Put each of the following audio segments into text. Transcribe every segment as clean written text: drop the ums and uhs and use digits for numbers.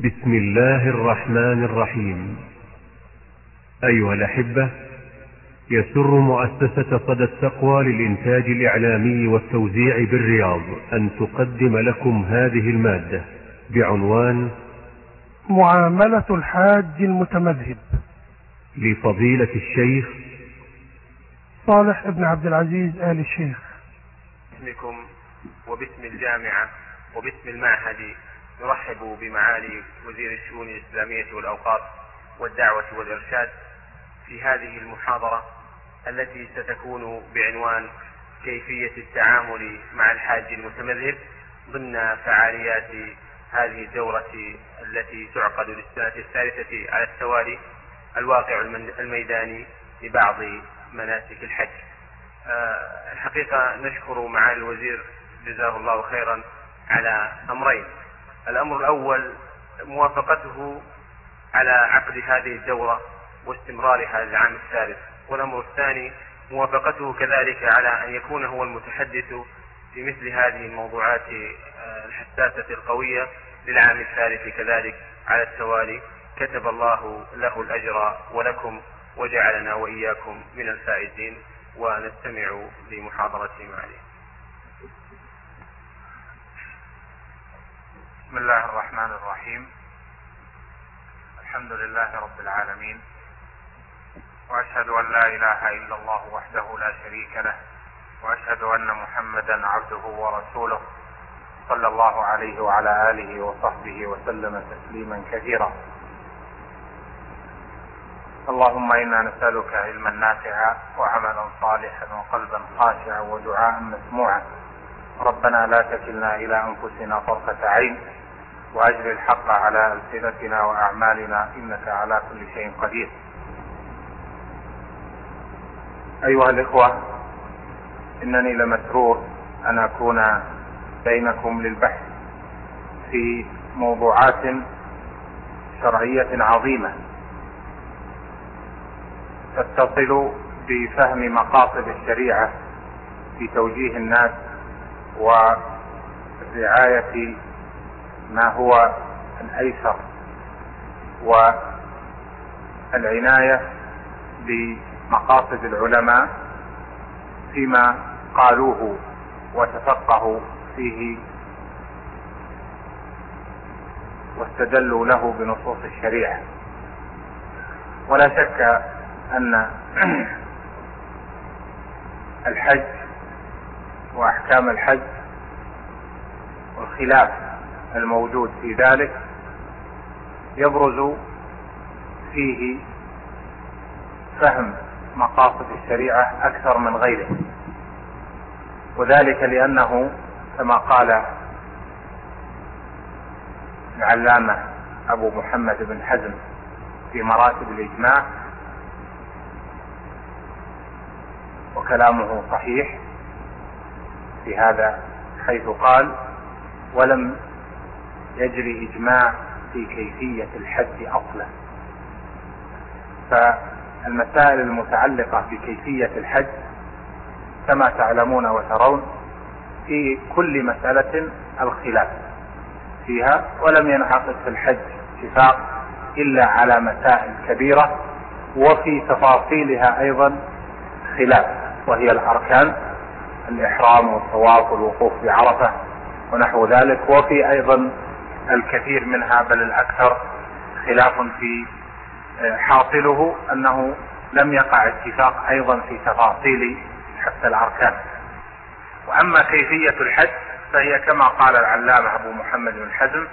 بسم الله الرحمن الرحيم. أيها الأحبة، يسر مؤسسة صدى التقوى للإنتاج الإعلامي والتوزيع بالرياض أن تقدم لكم هذه المادة بعنوان معاملة الحاج المتمذهب، لفضيلة الشيخ صالح بن عبد العزيز آل الشيخ. باسمكم وباسم الجامعة وباسم المعهد نرحب بمعالي وزير الشؤون الإسلامية والأوقاف والدعوة والإرشاد في هذه المحاضرة التي ستكون بعنوان كيفية التعامل مع الحاج المتمذهب ضمن فعاليات هذه الدورة التي تعقد للسنة الثالثة على التوالي، الواقع الميداني لبعض مناسك الحج. الحقيقة نشكر معالي الوزير جزاه الله خيرا على أمرين. الأمر الأول موافقته على عقد هذه الدورة واستمرارها للعام الثالث، والأمر الثاني موافقته كذلك على أن يكون هو المتحدث في مثل هذه الموضوعات الحساسة القوية للعام الثالث كذلك على التوالي. كتب الله له الأجر ولكم وجعلنا وإياكم من الفائزين، ونستمع لمحاضرة معالي. بسم الله الرحمن الرحيم. الحمد لله رب العالمين، وأشهد أن لا إله إلا الله وحده لا شريك له، وأشهد أن محمدا عبده ورسوله صلى الله عليه وعلى آله وصحبه وسلم تسليما كثيرا. اللهم إنا نسألك علما نافعا وعملا صالحا وقلبا خاشعا ودعاء مسموعا. ربنا لا تكلنا إلى أنفسنا طرفة عين، وأجر الحق على ألسنتنا وأعمالنا إنك على كل شيء قدير. أيها الإخوة، إنني لمسرور أن أكون بينكم للبحث في موضوعات شرعية عظيمة تتصل بفهم مقاصد الشريعة في توجيه الناس ورعاية ما هو الأيسر والعناية بمقاصد العلماء فيما قالوه وتفقهوا فيه واستدلوا له بنصوص الشريعة. ولا شك أن الحج وأحكام الحج والخلاف الموجود في ذلك يبرز فيه فهم مقاصد الشريعة أكثر من غيره، وذلك لأنه كما قال العلامة أبو محمد بن حزم في مراتب الإجماع، وكلامه صحيح في هذا، حيث قال: ولم يجري إجماع في كيفية الحج أصلا. فالمسائل المتعلقة بكيفية الحج كما تعلمون وترون في كل مسألة الخلاف فيها، ولم ينعقد في الحج اتفاق إلا على مسائل كبيرة، وفي تفاصيلها أيضا خلاف، وهي الأركان: الإحرام والطواف والوقوف بعرفة ونحو ذلك. وفي أيضا الكثير منها بل الأكثر خلاف في حاصله أنه لم يقع اتفاق أيضا في تفاصيل حتى الأركان. وأما كيفية الحج فهي كما قال العلامة أبو محمد بن حزم: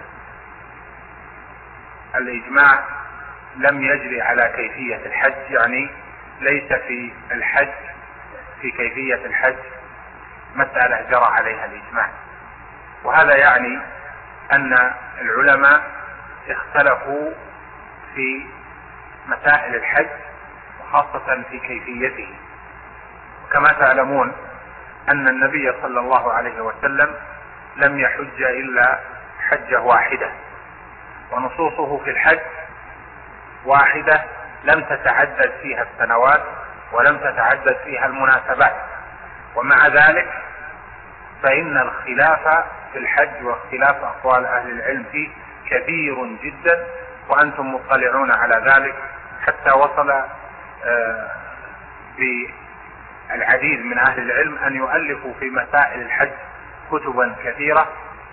الإجماع لم يجري على كيفية الحج، يعني ليس في الحج في كيفية الحج مسألة جرى عليها الإجماع. وهذا يعني أن العلماء اختلفوا في مسائل الحج وخاصة في كيفيته. وكما تعلمون أن النبي صلى الله عليه وسلم لم يحج إلا حجة واحدة، ونصوصه في الحج واحدة لم تتعدد فيها السنوات ولم تتعدد فيها المناسبات. ومع ذلك فإن الخلاف في الحج واختلاف أقوال أهل العلم فيه كبير جدا، وأنتم مطلعون على ذلك، حتى وصل بالعديد من أهل العلم أن يؤلفوا في مسائل الحج كتبا كثيرة،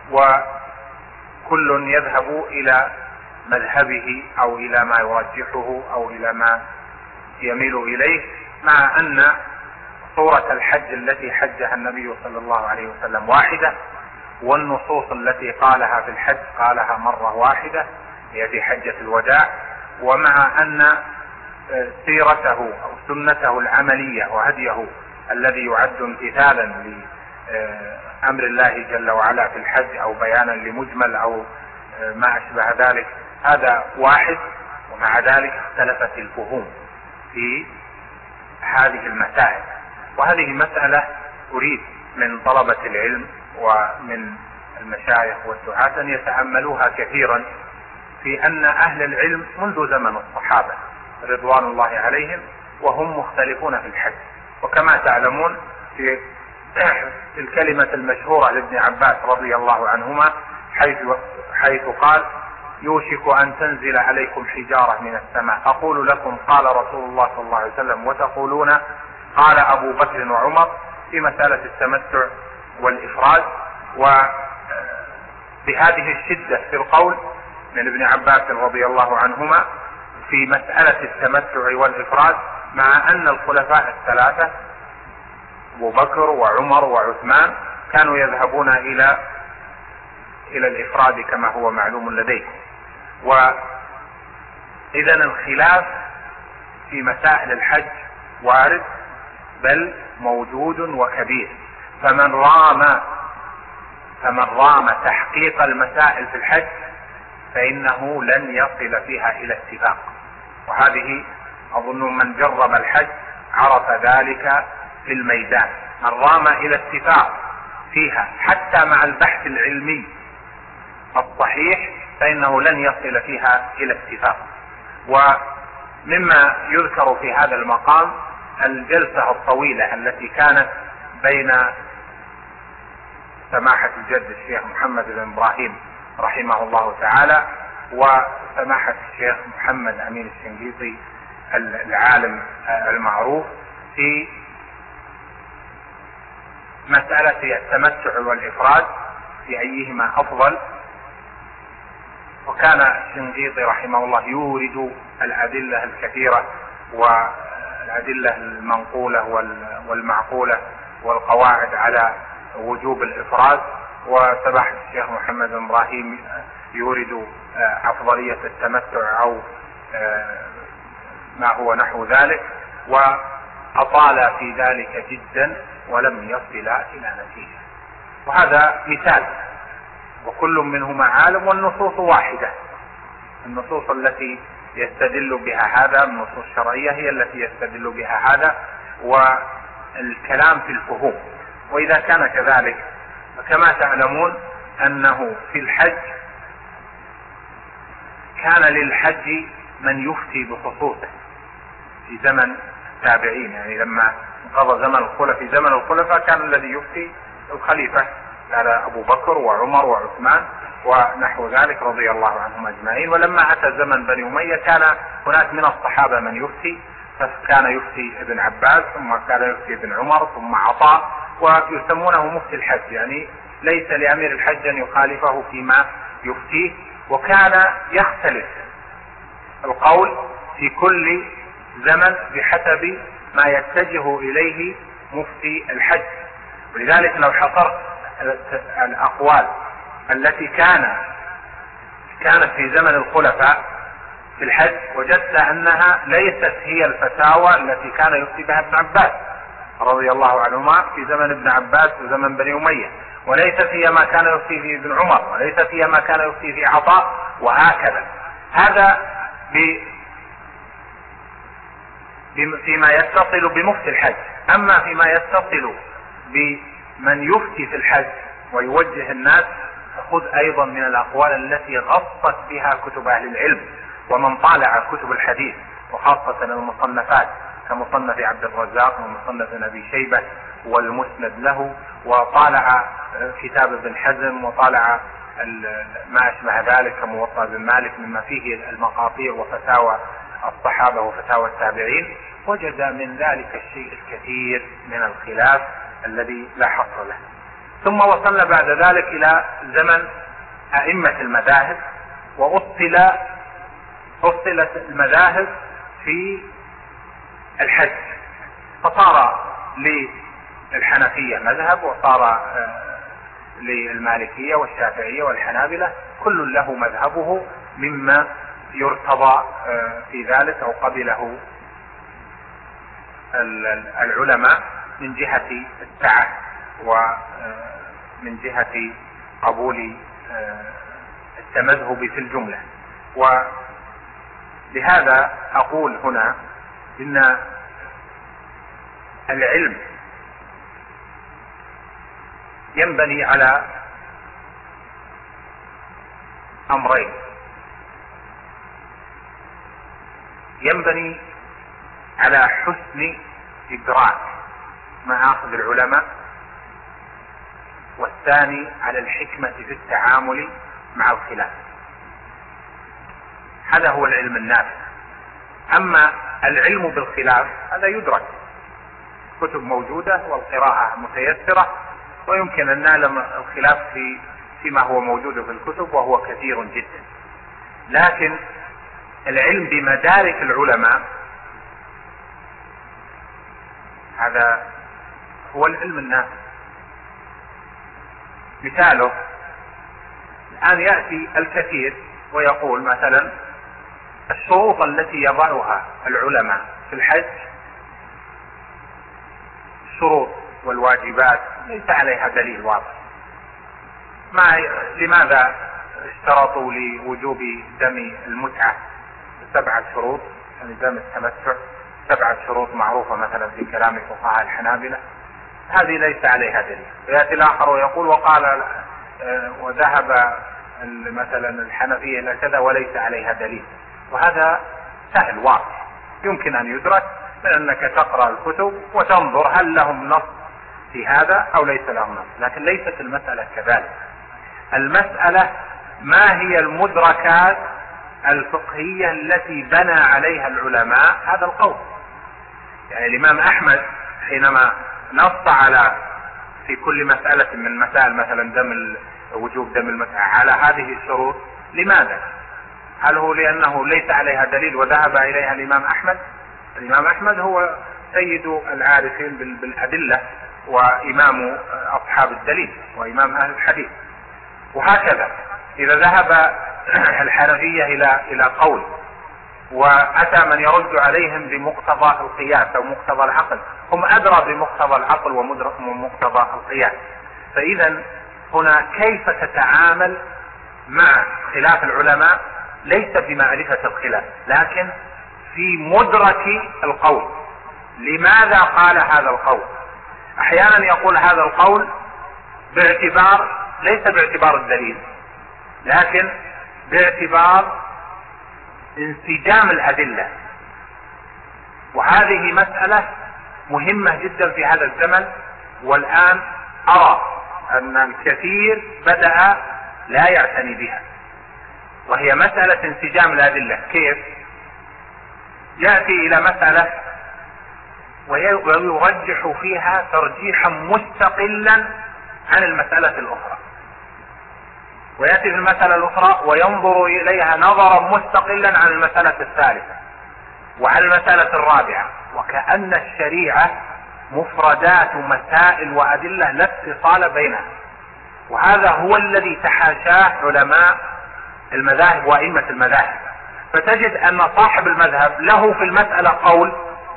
وكل يذهب إلى مذهبه أو إلى ما يرجحه أو إلى ما يميل إليه، مع أن صورة الحج التي حجها النبي صلى الله عليه وسلم واحدة، والنصوص التي قالها في الحج قالها مرة واحدة هي في حجة الوداع، ومع أن سيرته أو سنته العملية وهديه الذي يعد امتثالا لأمر الله جل وعلا في الحج أو بيانا لمجمل أو ما أشبه ذلك هذا واحد، ومع ذلك اختلفت الفهوم في هذه المسائل. وهذه مسألة أريد من طلبة العلم ومن المشايخ والدعاة أن يتأملوها كثيرا، في أن أهل العلم منذ زمن الصحابة رضوان الله عليهم وهم مختلفون في الحج. وكما تعلمون في الكلمة المشهورة لابن عباس رضي الله عنهما حيث قال: يوشك أن تنزل عليكم حجارة من السماء أقول لكم قال رسول الله صلى الله عليه وسلم وتقولون قال أبو بكر وعمر، في مسألة التمتع والإفراد. وبهذه الشدة في القول من ابن عباس رضي الله عنهما في مسألة التمتع والإفراد، مع أن الخلفاء الثلاثة أبو بكر وعمر وعثمان كانوا يذهبون إلى الإفراد كما هو معلوم لديكم. وإذا الخلاف في مسائل الحج وارد بل موجود وكبير، فمن رام تحقيق المسائل في الحج فإنه لن يصل فيها إلى اتفاق. وهذه أظن من جرب الحج عرف ذلك في الميدان، من رام إلى اتفاق فيها حتى مع البحث العلمي الصحيح فإنه لن يصل فيها إلى اتفاق. ومما يذكر في هذا المقام الجلسة الطويلة التي كانت بين سماحة الجد الشيخ محمد بن إبراهيم رحمه الله تعالى وسماحة الشيخ محمد أمين الشنقيطي العالم المعروف في مسألة التمتع والإفراد في أيهما أفضل. وكان الشنقيطي رحمه الله يورد الأدلة الكثيرة والأدلة المنقولة والمعقولة والقواعد على وجوب الإفراد، وسماحة الشيخ محمد بن إبراهيم يورد أفضلية التمتع أو ما هو نحو ذلك، وأطال في ذلك جدا ولم يصل إلى نتيجة. وهذا مثال، وكل منهما عالم والنصوص واحدة. النصوص التي يستدل بها هذا النصوص الشرعية هي التي يستدل بها هذا، والكلام في الفهوم. وإذا كان كذلك فكما تعلمون أنه في الحج كان للحج من يفتي بخصوصه في زمن التابعين، يعني لما انقضى زمن الخلفاء في زمن الخلفاء كان الذي يفتي الخليفة، كان أبو بكر وعمر وعثمان ونحو ذلك رضي الله عنهم أجمعين. ولما أتى زمن بني أمية كان هناك من الصحابة من يفتي، فكان يفتي ابن عباس ثم كان يفتي ابن عمر ثم عطاء، ويسمونه مفتي الحج، يعني ليس لأمير الحج أن يخالفه فيما يفتيه. وكان يختلف القول في كل زمن بحسب ما يتجه إليه مفتي الحج. ولذلك لو حصرت الأقوال التي كانت في زمن الخلفاء في الحج وجدت أنها ليست هي الفتاوى التي كان يفتي بها ابن عباس رضي الله عنهما في زمن ابن عباس وزمن بني أمية، وليست هي ما كان يفتي فيه ابن عمر، وليست هي ما كان يفتي فيه عطاء، وهكذا. هذا فيما يتصل بمفتي الحج. أما فيما يتصل بمن يفتي في الحج ويوجه الناس خذ أيضا من الأقوال التي غطت بها كتب أهل العلم ومن طالع كتب الحديث، وخاصة المصنفات كمصنف عبد الرزاق ومصنف أبي شيبة والمسند له، وطالع كتاب ابن حزم، وطالع ما أشبه ذلك كموطأ بن مالك مما فيه المقاطيع وفتاوى الصحابة وفتاوى التابعين، وجد من ذلك الشيء الكثير من الخلاف الذي لا حصر له. ثم وصلنا بعد ذلك إلى زمن أئمة المذاهب، وأصلت المذاهب في الحج، فصار للحنفية مذهب، وصار للمالكية والشافعية والحنابلة كل له مذهبه مما يرتضى في ذلك أو قبله العلماء من جهة السعة ومن جهة قبول التمذهب في الجملة. ولهذا أقول هنا إن العلم ينبني على أمرين: ينبني على حسن إدراك مآخذ العلماء، والثاني على الحكمة في التعامل مع الخلاف. هذا هو العلم النافع. أما العلم بالخلاف هذا يدرك، كتب موجودة والقراءة متيسرة، ويمكن أن نعلم الخلاف فيما هو موجود في الكتب وهو كثير جدا. لكن العلم بمدارك العلماء هذا هو العلم النافع. مثاله الآن يأتي الكثير ويقول مثلا الشروط التي يضعها العلماء في الحج الشروط والواجبات ليس عليها دليل واضح. لماذا اشترطوا لوجوب دم المتعة 7 شروط، يعني دم التمتع 7 شروط معروفة مثلا في كلام فقهاء الحنابلة، هذه ليس عليها دليل. ويأتي الآخر ويقول وقال وذهب مثلا الحنفية إلى كذا وليس عليها دليل. وهذا سهل واضح يمكن أن يدرك لأنك تقرأ الكتب وتنظر هل لهم نص في هذا أو ليس لهم نص. لكن ليست المسألة كذلك. المسألة ما هي المدركات الفقهية التي بنى عليها العلماء هذا القول. يعني الإمام أحمد حينما نص على في كل مسألة من مسائل مثلا وجوب دم المتعة على هذه الشروط، لماذا؟ هل هو لأنه ليس عليها دليل وذهب إليها الإمام أحمد؟ الإمام أحمد هو سيد العارفين بالأدلة وإمام أصحاب الدليل وإمام أهل الحديث. وهكذا إذا ذهب الحنفية إلى قول وأتى من يرد عليهم بمقتضى القياس أو مقتضى العقل، هم أدرى بمقتضى العقل ومقتضى القياس. فإذا هنا كيف تتعامل مع خلاف العلماء ليس بمعرفة الخلاف لكن في مدرك القول. لماذا قال هذا القول؟ أحيانا يقول هذا القول ليس باعتبار الدليل لكن باعتبار انسجام الأدلة، وهذه مسألة مهمة جدا في هذا الزمن. والآن أرى أن الكثير بدأ لا يعتني بها، وهي مسألة انسجام الأدلة. كيف؟ يأتي إلى مسألة ويرجح فيها ترجيحا مستقلا عن المسألة الأخرى، ويأتي في المسألة الأخرى وينظر إليها نظرا مستقلا عن المسألة الثالثة وعن المسألة الرابعة، وكأن الشريعة مفردات مسائل وأدلة لا اتصال بينها. وهذا هو الذي تحاشاه علماء المذاهب وأئمة المذاهب. فتجد أن صاحب المذهب له في المسألة قول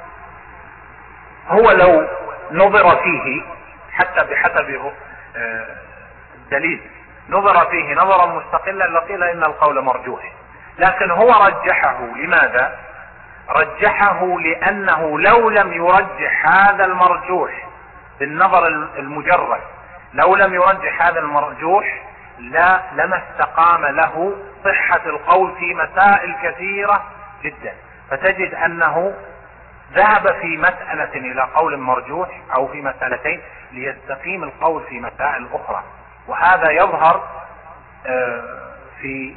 هو لو نظر فيه حتى بحسب الدليل نظر فيه نظرا مستقلا لقيل إن القول مرجوح، لكن هو رجحه. لماذا؟ رجحه لأنه لو لم يرجح هذا المرجوح بالنظر المجرد، لو لم يرجح هذا المرجوح لما استقام له صحة القول في مسائل كثيرة جدا. فتجد أنه ذهب في مسألة إلى قول مرجوح أو في مسألتين ليستقيم القول في مسائل أخرى. وهذا يظهر في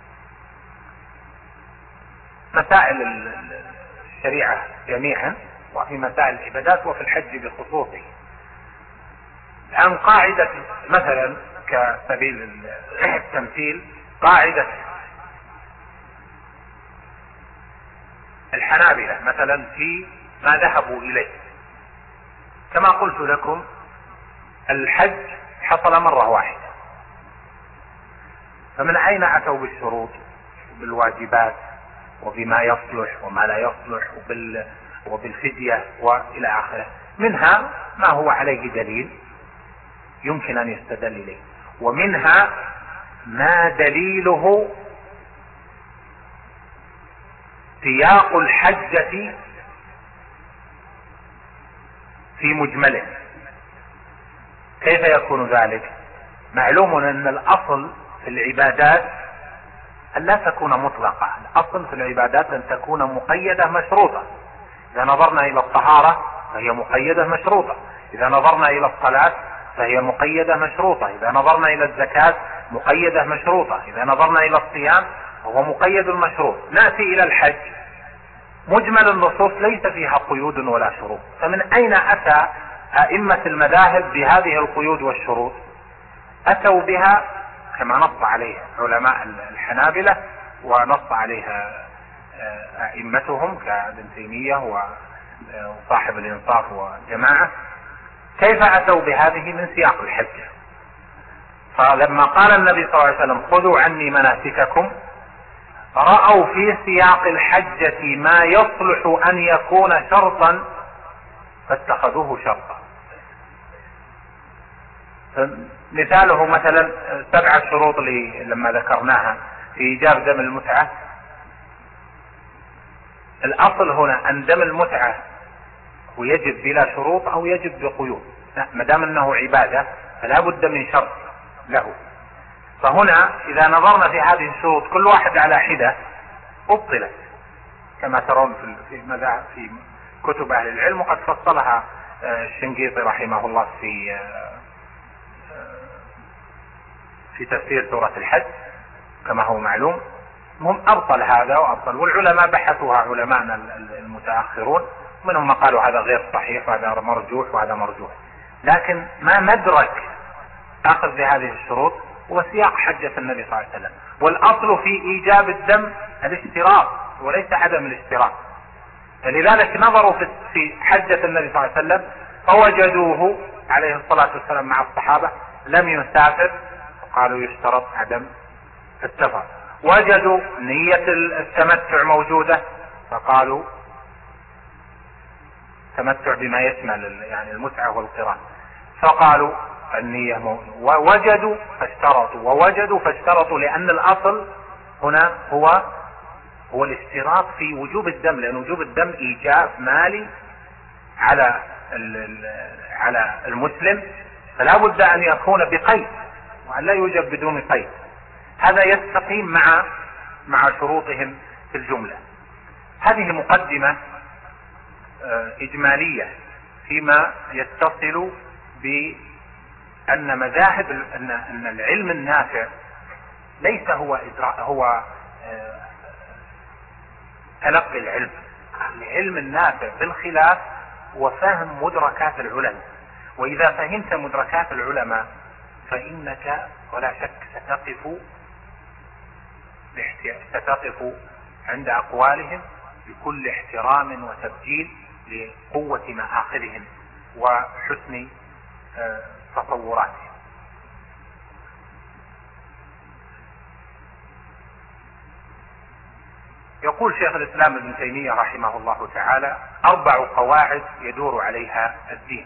مسائل الشريعة جميعا، وفي مسائل العبادات، وفي الحج بخصوصه. الآن قاعدة مثلا كسبيل التمثيل، قاعدة الحنابلة مثلا في ما ذهبوا إليه، كما قلت لكم الحج حصل مرة واحدة، فمن أين أتوا بالشروط وبالواجبات وبما يصلح وما لا يصلح وبالفدية وإلى آخره؟ منها ما هو عليه دليل يمكن أن يستدل إليه، ومنها ما دليله سياق الحجة في مجمله. كيف يكون ذلك؟ معلوم أن الأصل في العبادات أن لا تكون مطلقة، الأصل في العبادات أن تكون مقيدة مشروطة. إذا نظرنا إلى الطهارة فهي مقيدة مشروطة، إذا نظرنا إلى الصلاة فهي مقيدة مشروطة، إذا نظرنا إلى الزكاة مقيدة مشروطة، إذا نظرنا إلى الصيام فهو مقيد المشروط. نأتي إلى الحج، مجمل النصوص ليس فيها قيود ولا شروط، فمن أين أتى أئمة المذاهب بهذه القيود والشروط؟ أتوا بها كما نص عليها علماء الحنابلة ونص عليها أئمتهم كابن تيمية وصاحب الإنصاف وجماعة. كيف أتوا بهذه؟ من سياق الحجة. فلما قال النبي صلى الله عليه وسلم خذوا عني مناسككم، رأوا في سياق الحجة ما يصلح أن يكون شرطا فاتخذوه شرطا. مثاله مثلا 7 شروط لما ذكرناها في إيجاب دم المتعة. الأصل هنا أن دم المتعة ويجب بلا شروط أو يجب بقيود، ما دام أنه عبادة فلا بد من شرط له. فهنا إذا نظرنا في هذه الشروط كل واحد على حدة أبطلت، كما ترون في كتب أهل العلم، وقد فصلها الشنقيطي رحمه الله في تفسير سورة الحج كما هو معلوم. هم أبطل هذا وأبطل، والعلماء بحثوها علماءنا المتأخرون، منهم ما قالوا هذا غير صحيح وهذا مرجوح وهذا مرجوح، لكن ما مدرك أخذ بهذه الشروط وسياق حجة النبي صلى الله عليه وسلم. والأصل في إيجاب الدم الاشتراط وليس عدم الاشتراط، فلذلك نظروا في حجة النبي صلى الله عليه وسلم فوجدوه عليه الصلاة والسلام مع الصحابة لم يسافر، قالوا يشترط عدم السفر. وجدوا نية التمتع موجودة فقالوا تمتع بما يشمل يعني المتعة والقران، فقالوا النية موجودة. ووجدوا فاشترطوا، ووجدوا فاشترطوا، لأن الأصل هنا هو الاشتراط في وجوب الدم، لأن وجوب الدم إيجاب مالي على المسلم، فلا بد أن يكون بقيد وأن لا يوجب بدون قيد. هذا يستقيم مع شروطهم في الجملة. هذه مقدمة إجمالية فيما يتصل بأن مذاهب أن العلم النافع ليس هو تلقي العلم. العلم النافع بالخلاف وفهم مدركات العلماء، وإذا فهمت مدركات العلماء فإنك ولا شك ستقف عند أقوالهم بكل احترام وتبجيل لقوة مآخذهم وحسن تصوراتهم. يقول شيخ الإسلام ابن تيمية رحمه الله تعالى: 4 قواعد يدور عليها الدين.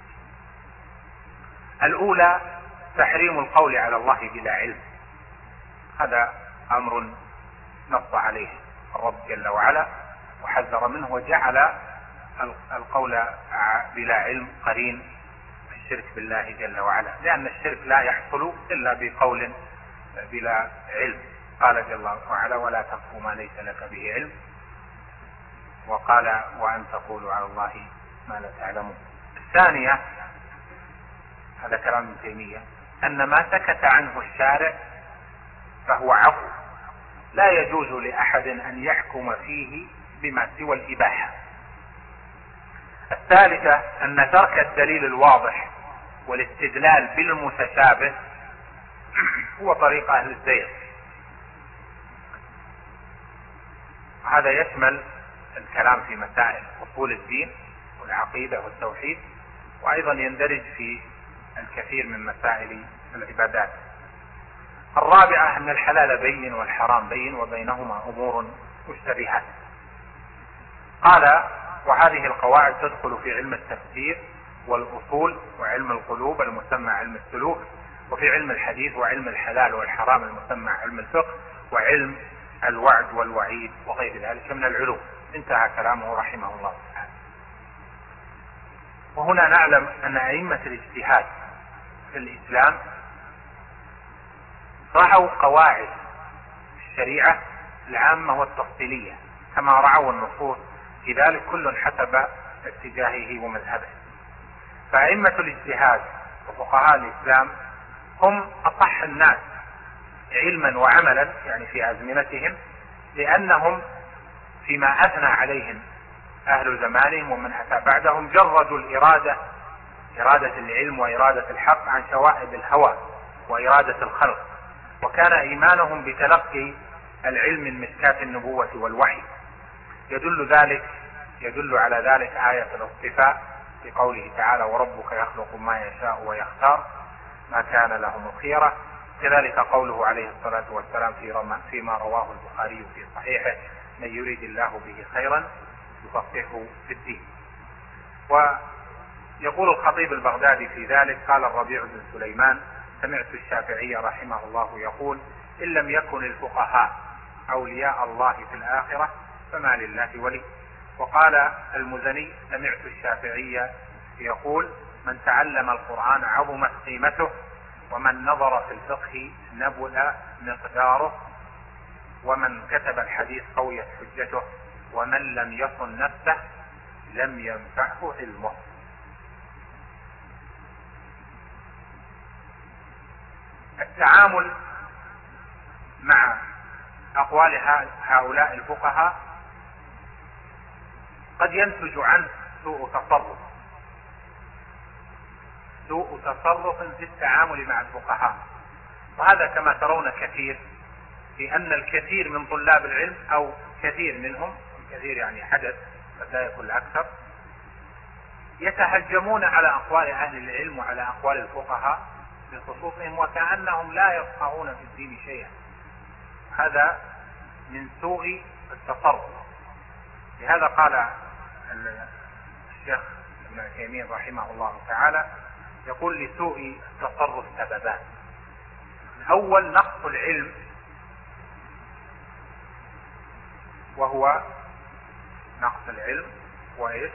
الأولى تحريم القول على الله بلا علم، هذا أمر نص عليه الرب جل وعلا وحذر منه، وجعل القول بلا علم قرين الشرك بالله جل وعلا، لأن الشرك لا يحصل إلا بقول بلا علم. قال جل وعلا: ولا تقف ما ليس لك به علم، وقال: وأن تقولوا على الله ما لا تعلمون. الثانية، هذا كلام ابن تيمية، أن ما سكت عنه الشارع فهو عفو، لا يجوز لأحد أن يحكم فيه بما سوى الإباحة. الثالثة أن ترك الدليل الواضح والاستدلال بالمتشابه هو طريق أهل الزيغ. هذا يشمل الكلام في مسائل أصول الدين والعقيدة والتوحيد، وأيضا يندرج في الكثير من مسائل العبادات. الرابعة أن الحلال بين والحرام بين وبينهما أمور مشتبهات. قال: وهذه القواعد تدخل في علم التفسير والأصول وعلم القلوب المسمى علم السلوك، وفي علم الحديث وعلم الحلال والحرام المسمى علم الفقه، وعلم الوعد والوعيد وغير ذلك من العلوم. انتهى كلامه رحمه الله تعالى. وهنا نعلم أن أئمة الاجتهاد في الإسلام رعوا قواعد الشريعة العامة والتفصيلية كما رعوا النصوص في ذلك، كل حسب اتجاهه ومذهبه. فأئمة الاجتهاد وفقهاء الإسلام هم أصح الناس علما وعملا يعني في أزمنتهم، لأنهم فيما أثنى عليهم أهل زمانهم ومن أتى بعدهم جردوا إرادة العلم وإرادة الحق عن شوائب الهوى وإرادة الخلق، وكان إيمانهم بتلقي العلم من مشكاة النبوة والوحي. يدل على ذلك آية الاصطفاء في قوله تعالى: وربك يخلق ما يشاء ويختار ما كان لهم الخيرة. كذلك قوله عليه الصلاة والسلام فيما رواه البخاري في صحيحه: من يريد الله به خيرا يفقهه في الدين. ويقول الخطيب البغدادي في ذلك: قال الربيع بن سليمان: سمعت الشافعي رحمه الله يقول: إن لم يكن الفقهاء أولياء الله في الآخرة فما لله ولي. وقال المزني: سمعت الشافعي يقول: من تعلم القرآن عظمت قيمته، ومن نظر في الفقه نبل مقداره، ومن كتب الحديث قويت حجته، ومن لم يصن نفسه لم ينفعه علمه. التعامل مع أقوال هؤلاء الفقهاء قد ينتج عنه سوء تصرف في التعامل مع الفقهاء، وهذا كما ترون كثير، لأن الكثير من طلاب العلم أو كثير منهم، كثير يعني حدث قد لا يكون أكثر، يتهجمون على أقوال أهل العلم وعلى أقوال الفقهاء بخصوصهم وكأنهم لا يفقهون في الدين شيئا. هذا من سوء التصرف. لهذا قال الشيخ ابن عثيمين رحمه الله تعالى، يقول: لسوء التصرف سببان. الأول نقص العلم، وهو نقص العلم وإيش؟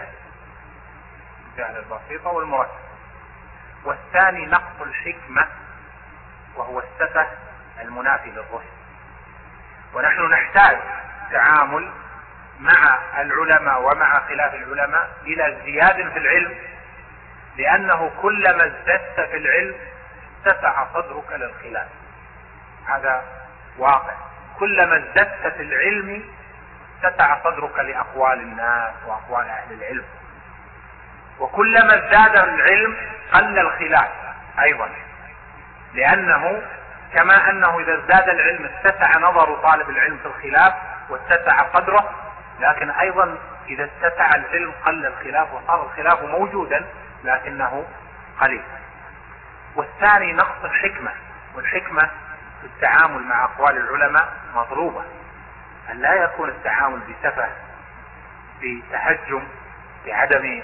جهل البسيطة والمركب. والثاني نقص الحكمة، وهو السفه المنافي للرشد. ونحن نحتاج تعامل مع العلماء ومع خلاف العلماء إلى ازدياد في العلم، لأنه كلما ازددت في العلم اتسع صدرك للخلاف. هذا واقع، كلما ازددت في العلم اتسع صدرك لأقوال الناس وأقوال أهل العلم، وكلما ازداد العلم قل الخلاف أيضا، لأنه كما أنه إذا ازداد العلم اتسع نظر طالب العلم في الخلاف واتسع صدره، لكن أيضا إذا اتسع العلم قل الخلاف وصار الخلاف موجودا لكنه قليل. والثاني نقص الحكمة، والحكمة في التعامل مع أقوال العلماء مطلوبة، أن لا يكون التعامل بسفه، بتهجم، بعدم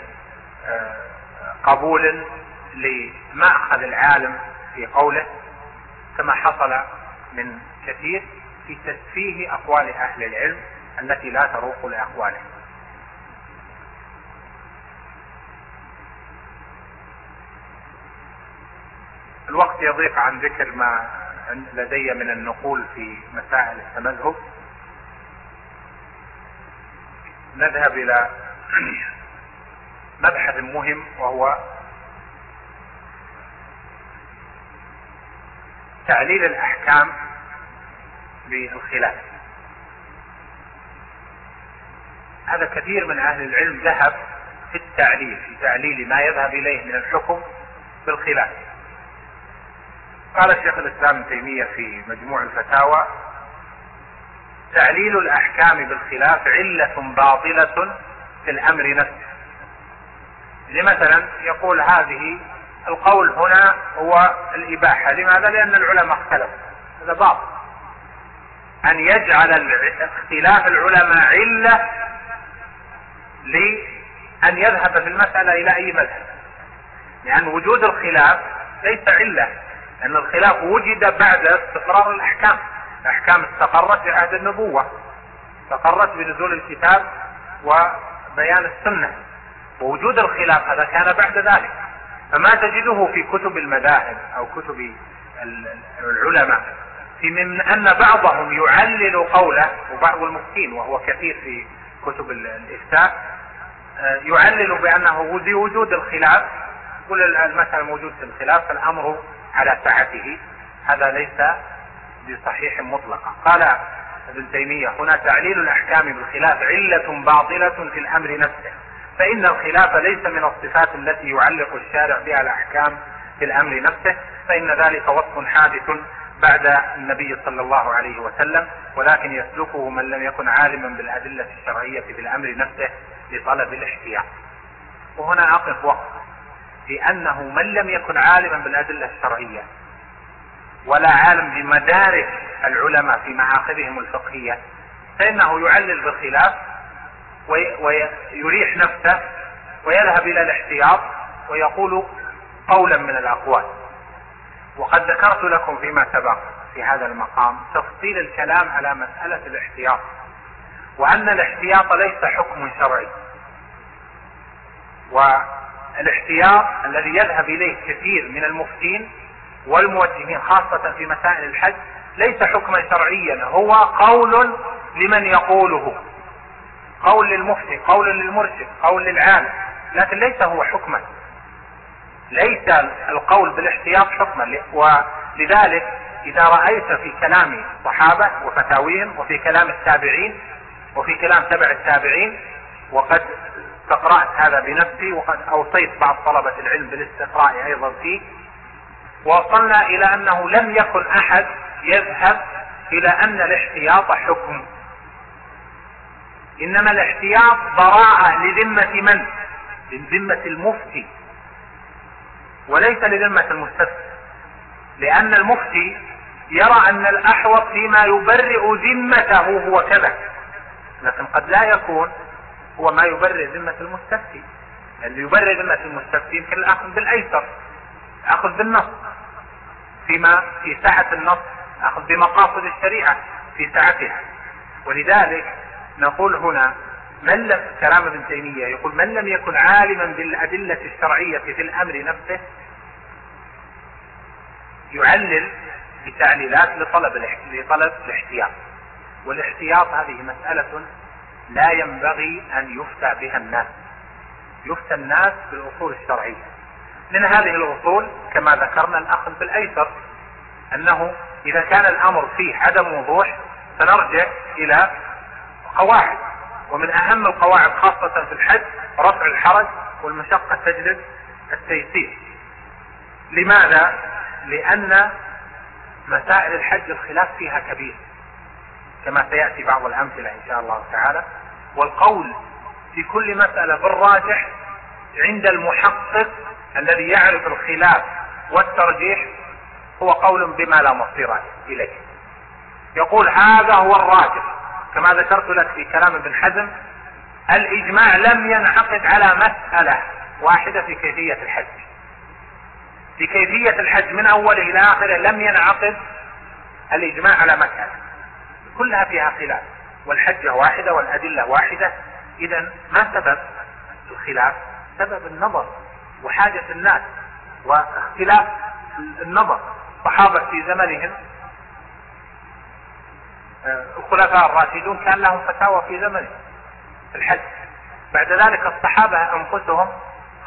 قبول لمأخذ العالم في قوله، كما حصل من كثير في تسفيه أقوال أهل العلم التي لا تروق لأقواله. الوقت يضيق عن ذكر ما لدي من النقول في مسائل التمذهب. نذهب إلى مبحث مهم، وهو تعليل الأحكام بالخلاف. هذا كثير من أهل العلم ذهب في تعليل ما يذهب إليه من الحكم بالخلاف. قال الشيخ الإسلام ابن تيمية في مجموع الفتاوى: تعليل الأحكام بالخلاف علة باطلة في الأمر نفسه. مثلا يقول هذه القول هنا هو الإباحة، لماذا؟ لأن العلماء اختلفوا، هذا باطل. أن يجعل اختلاف العلماء علة لأن يذهب في المسألة إلى أي مذهب، لأن وجود الخلاف ليس علة، لأن الخلاف وجد بعد استقرار الأحكام. الأحكام استقرت في عهد النبوة، استقرت بنزول الكتاب وبيان السنة، ووجود الخلاف هذا كان بعد ذلك. فما تجده في كتب المذاهب أو كتب العلماء في من أن بعضهم يعلل قوله، وبعض المفتين وهو كثير في كتب الإفتاء يعلل بأنه وجود الخلاف، كل المسألة موجود في الخلاف فالأمر على سعته. هذا ليس بصحيح مطلقا. قال ابن تيمية: هنا تعليل الأحكام بالخلاف علة باطلة في الأمر نفسه، فإن الخلاف ليس من الصفات التي يعلق الشارع بها الأحكام في الأمر نفسه، فإن ذلك وصف حادث بعد النبي صلى الله عليه وسلم، ولكن يسلكه من لم يكن عالما بالأدلة الشرعية في الأمر نفسه لطلب الاحتياط. وهنا أقف وقف، لأنه من لم يكن عالما بالأدلة الشرعية ولا عالم بمدارك العلماء في معاقبهم الفقهية، فإنه يعلل بالخلاف ويريح نفسه ويذهب إلى الاحتياط ويقول قولا من الأقوال. وقد ذكرت لكم فيما سبق في هذا المقام تفصيل الكلام على مسألة الاحتياط، وأن الاحتياط ليس حكم شرعي، والاحتياط الذي يذهب إليه كثير من المفتين والموجهين خاصة في مسائل الحج ليس حكما شرعيا، هو قول لمن يقوله، قول للمفتي، قول للمرشد، قول للعالم، لكن ليس هو حكما. ليس القول بالاحتياط حكما. ولذلك إذا رأيت في كلام الصحابة وفتاويهم وفي كلام التابعين وفي كلام تبع التابعين، وقد استقرأت هذا بنفسي وقد أوصيت بعض طلبة العلم بالاستقراء أيضا فيه، ووصلنا إلى أنه لم يكن أحد يذهب إلى أن الاحتياط حكم، إنما الاحتياط براءة لذمة من؟ لذمة المفتي وليس لذمة المستفتي، لأن المفتي يرى أن الأحوط فيما يبرئ ذمته هو كذا، لكن قد لا يكون هو ما يبرئ ذمة المستفتي. اللي يبرئ ذمة المستفتي يمكن الأخذ بالأيسر، الأخذ بالنص فيما في سعة النص، الأخذ بمقاصد الشريعة في سعتها. ولذلك نقول هنا من لم، كلام ابن تيمية يقول: من لم يكن عالما بالأدلة الشرعية في الأمر نفسه يعلل بتعليلات لطلب الاحتياط. والاحتياط هذه مسألة لا ينبغي أن يفتى بها الناس، يفتى الناس بالأصول الشرعية. من هذه الأصول كما ذكرنا الأخذ بالأيسر، أنه إذا كان الأمر فيه عدم وضوح فنرجع إلى قواعد، ومن أهم القواعد خاصة في الحج رفع الحرج والمشقة تجلب التيسير. لماذا؟ لأن مسائل الحج الخلاف فيها كبير كما سيأتي بعض الأمثلة إن شاء الله تعالى، والقول في كل مسألة بالراجح عند المحقق الذي يعرف الخلاف والترجيح هو قول بما لا مصير إليه، يقول هذا هو الراجح. كما ذكرت لك في كلام ابن حزم الإجماع لم ينعقد على مسألة واحدة في كيفية الحج، في كيفية الحج من أوله إلى آخره لم ينعقد الإجماع على مسألة، كلها فيها خلاف، والحجة واحدة والأدلة واحدة. إذن ما سبب الخلاف؟ سبب النظر وحاجة الناس واختلاف النظر. الصحابة في زمنهم الخلفاء الراشدون كان لهم فتاوى في زمنهم في الحج، بعد ذلك الصحابة أنفسهم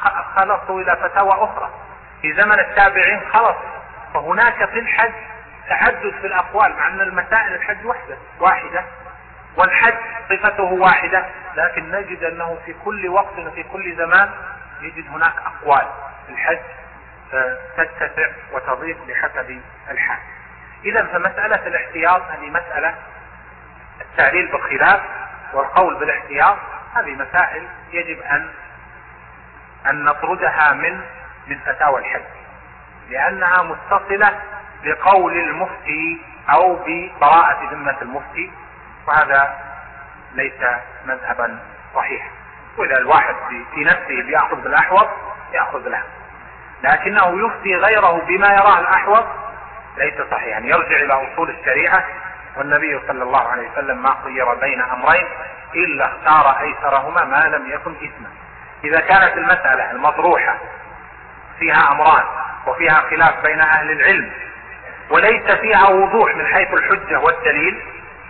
خلصوا إلى فتاوى أخرى، في زمن التابعين خلصوا. فهناك في الحج تعدد في الأقوال، مع أن المسائل الحج واحدة والحج صفته واحدة، لكن نجد أنه في كل وقت وفي كل زمان يجد هناك أقوال في الحج تتسع وتضيف بحسب الحال. إذا فمسألة الاحتياط هذه مسألة التعليل بالخلاف والقول بالاحتياط، هذه مسائل يجب أن نطردها من فتاوى الحج، لأنها متصلة بقول المفتي أو ببراءة ذمة المفتي، وهذا ليس مذهبا صحيحا. وإذا الواحد في نفسه بيأخذ بالأحوط يأخذ له، لكنه يفتي غيره بما يراه الأحوط ليس صحيحا، يرجع إلى أصول الشريعة. والنبي صلى الله عليه وسلم ما خير بين أمرين إلا اختار أيسرهما ما لم يكن إثما. إذا كانت المسألة المطروحة فيها أمران وفيها خلاف بين أهل العلم وليس فيها وضوح من حيث الحجة والدليل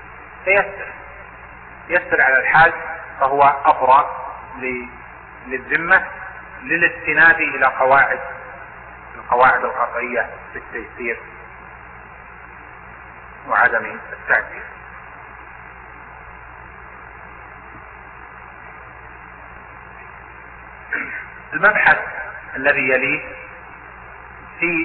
يسر على الحاج، فهو أبرأ للذمة للاستناد إلى القواعد القطعية في التيسير وعدم التعديل. المبحث الذي يليه في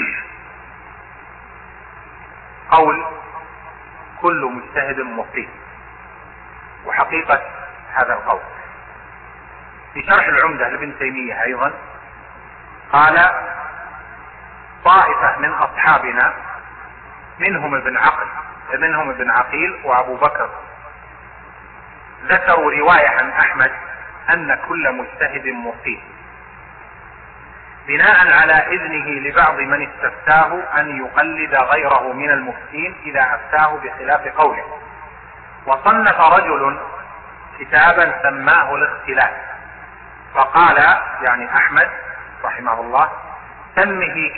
قول كل مجتهد مصيب، وحقيقة هذا القول. في شرح العمدة لابن تيمية أيضا قال طائفة من أصحابنا منهم ابن عقيل وأبو بكر ذكروا رواية عن أحمد أن كل مجتهد مصيب، بناء على إذنه لبعض من استفتاه أن يقلد غيره من المفتين إذا أفتاه بخلاف قوله. وصنف رجل كتابا سماه الاختلاف، فقال يعني أحمد رحمه الله سمه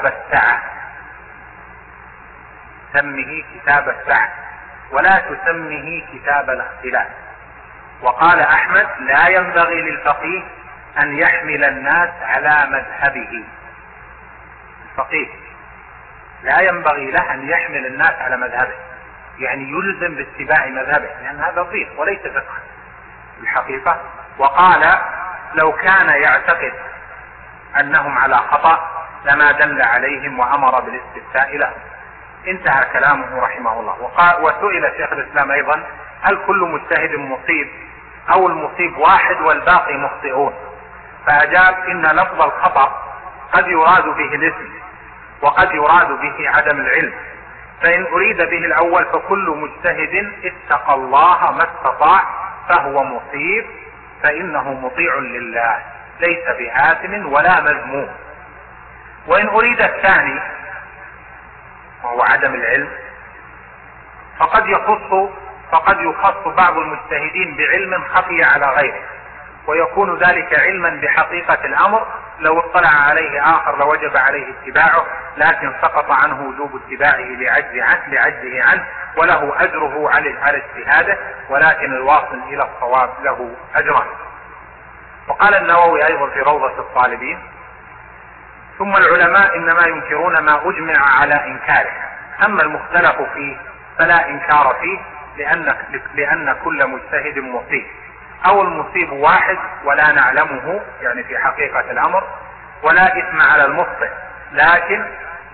كتاب السعة ولا تسمه كتاب الاختلاف. وقال أحمد لا ينبغي للفقيه أن يحمل الناس على مذهبه. الفقيه لا ينبغي له أن يحمل الناس على مذهبه، يعني يلزم باتباع مذهبه، لأن هذا ضيق وليس فقه الحقيقة. وقال لو كان يعتقد أنهم على خطأ لما دل عليهم وأمر بالاستفتاء لهم. انتهى كلامه رحمه الله. وسئل شيخ الإسلام أيضا هل كل مجتهد مصيب أو المصيب واحد والباقي مخطئون؟ فأجاب إن لفظ الخطأ قد يراد به الاسم وقد يراد به عدم العلم، فإن أريد به الأول فكل مجتهد اتقى الله ما استطاع فهو مصيب، فإنه مطيع لله ليس بآثم ولا مذموم. وإن أريد الثاني وهو عدم العلم فقد يخص بعض المجتهدين بعلم خفي على غيره، ويكون ذلك علما بحقيقة الأمر، لو اطلع عليه آخر لوجب عليه اتباعه، لكن سقط عنه وجوب اتباعه لعجزه عنه، وله أجره على اجتهاده، ولكن الواصل إلى الصواب له أجران. وقال النووي أيضا في روضة الطالبين ثم العلماء إنما ينكرون ما أجمع على إنكاره، أما المختلف فيه فلا إنكار فيه لأن كل مجتهد مصيب، أو المصيب واحد ولا نعلمه يعني في حقيقة الأمر، ولا إثم على المخطئ، لكن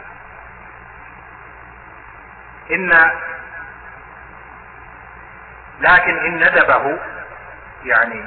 إن ندبه يعني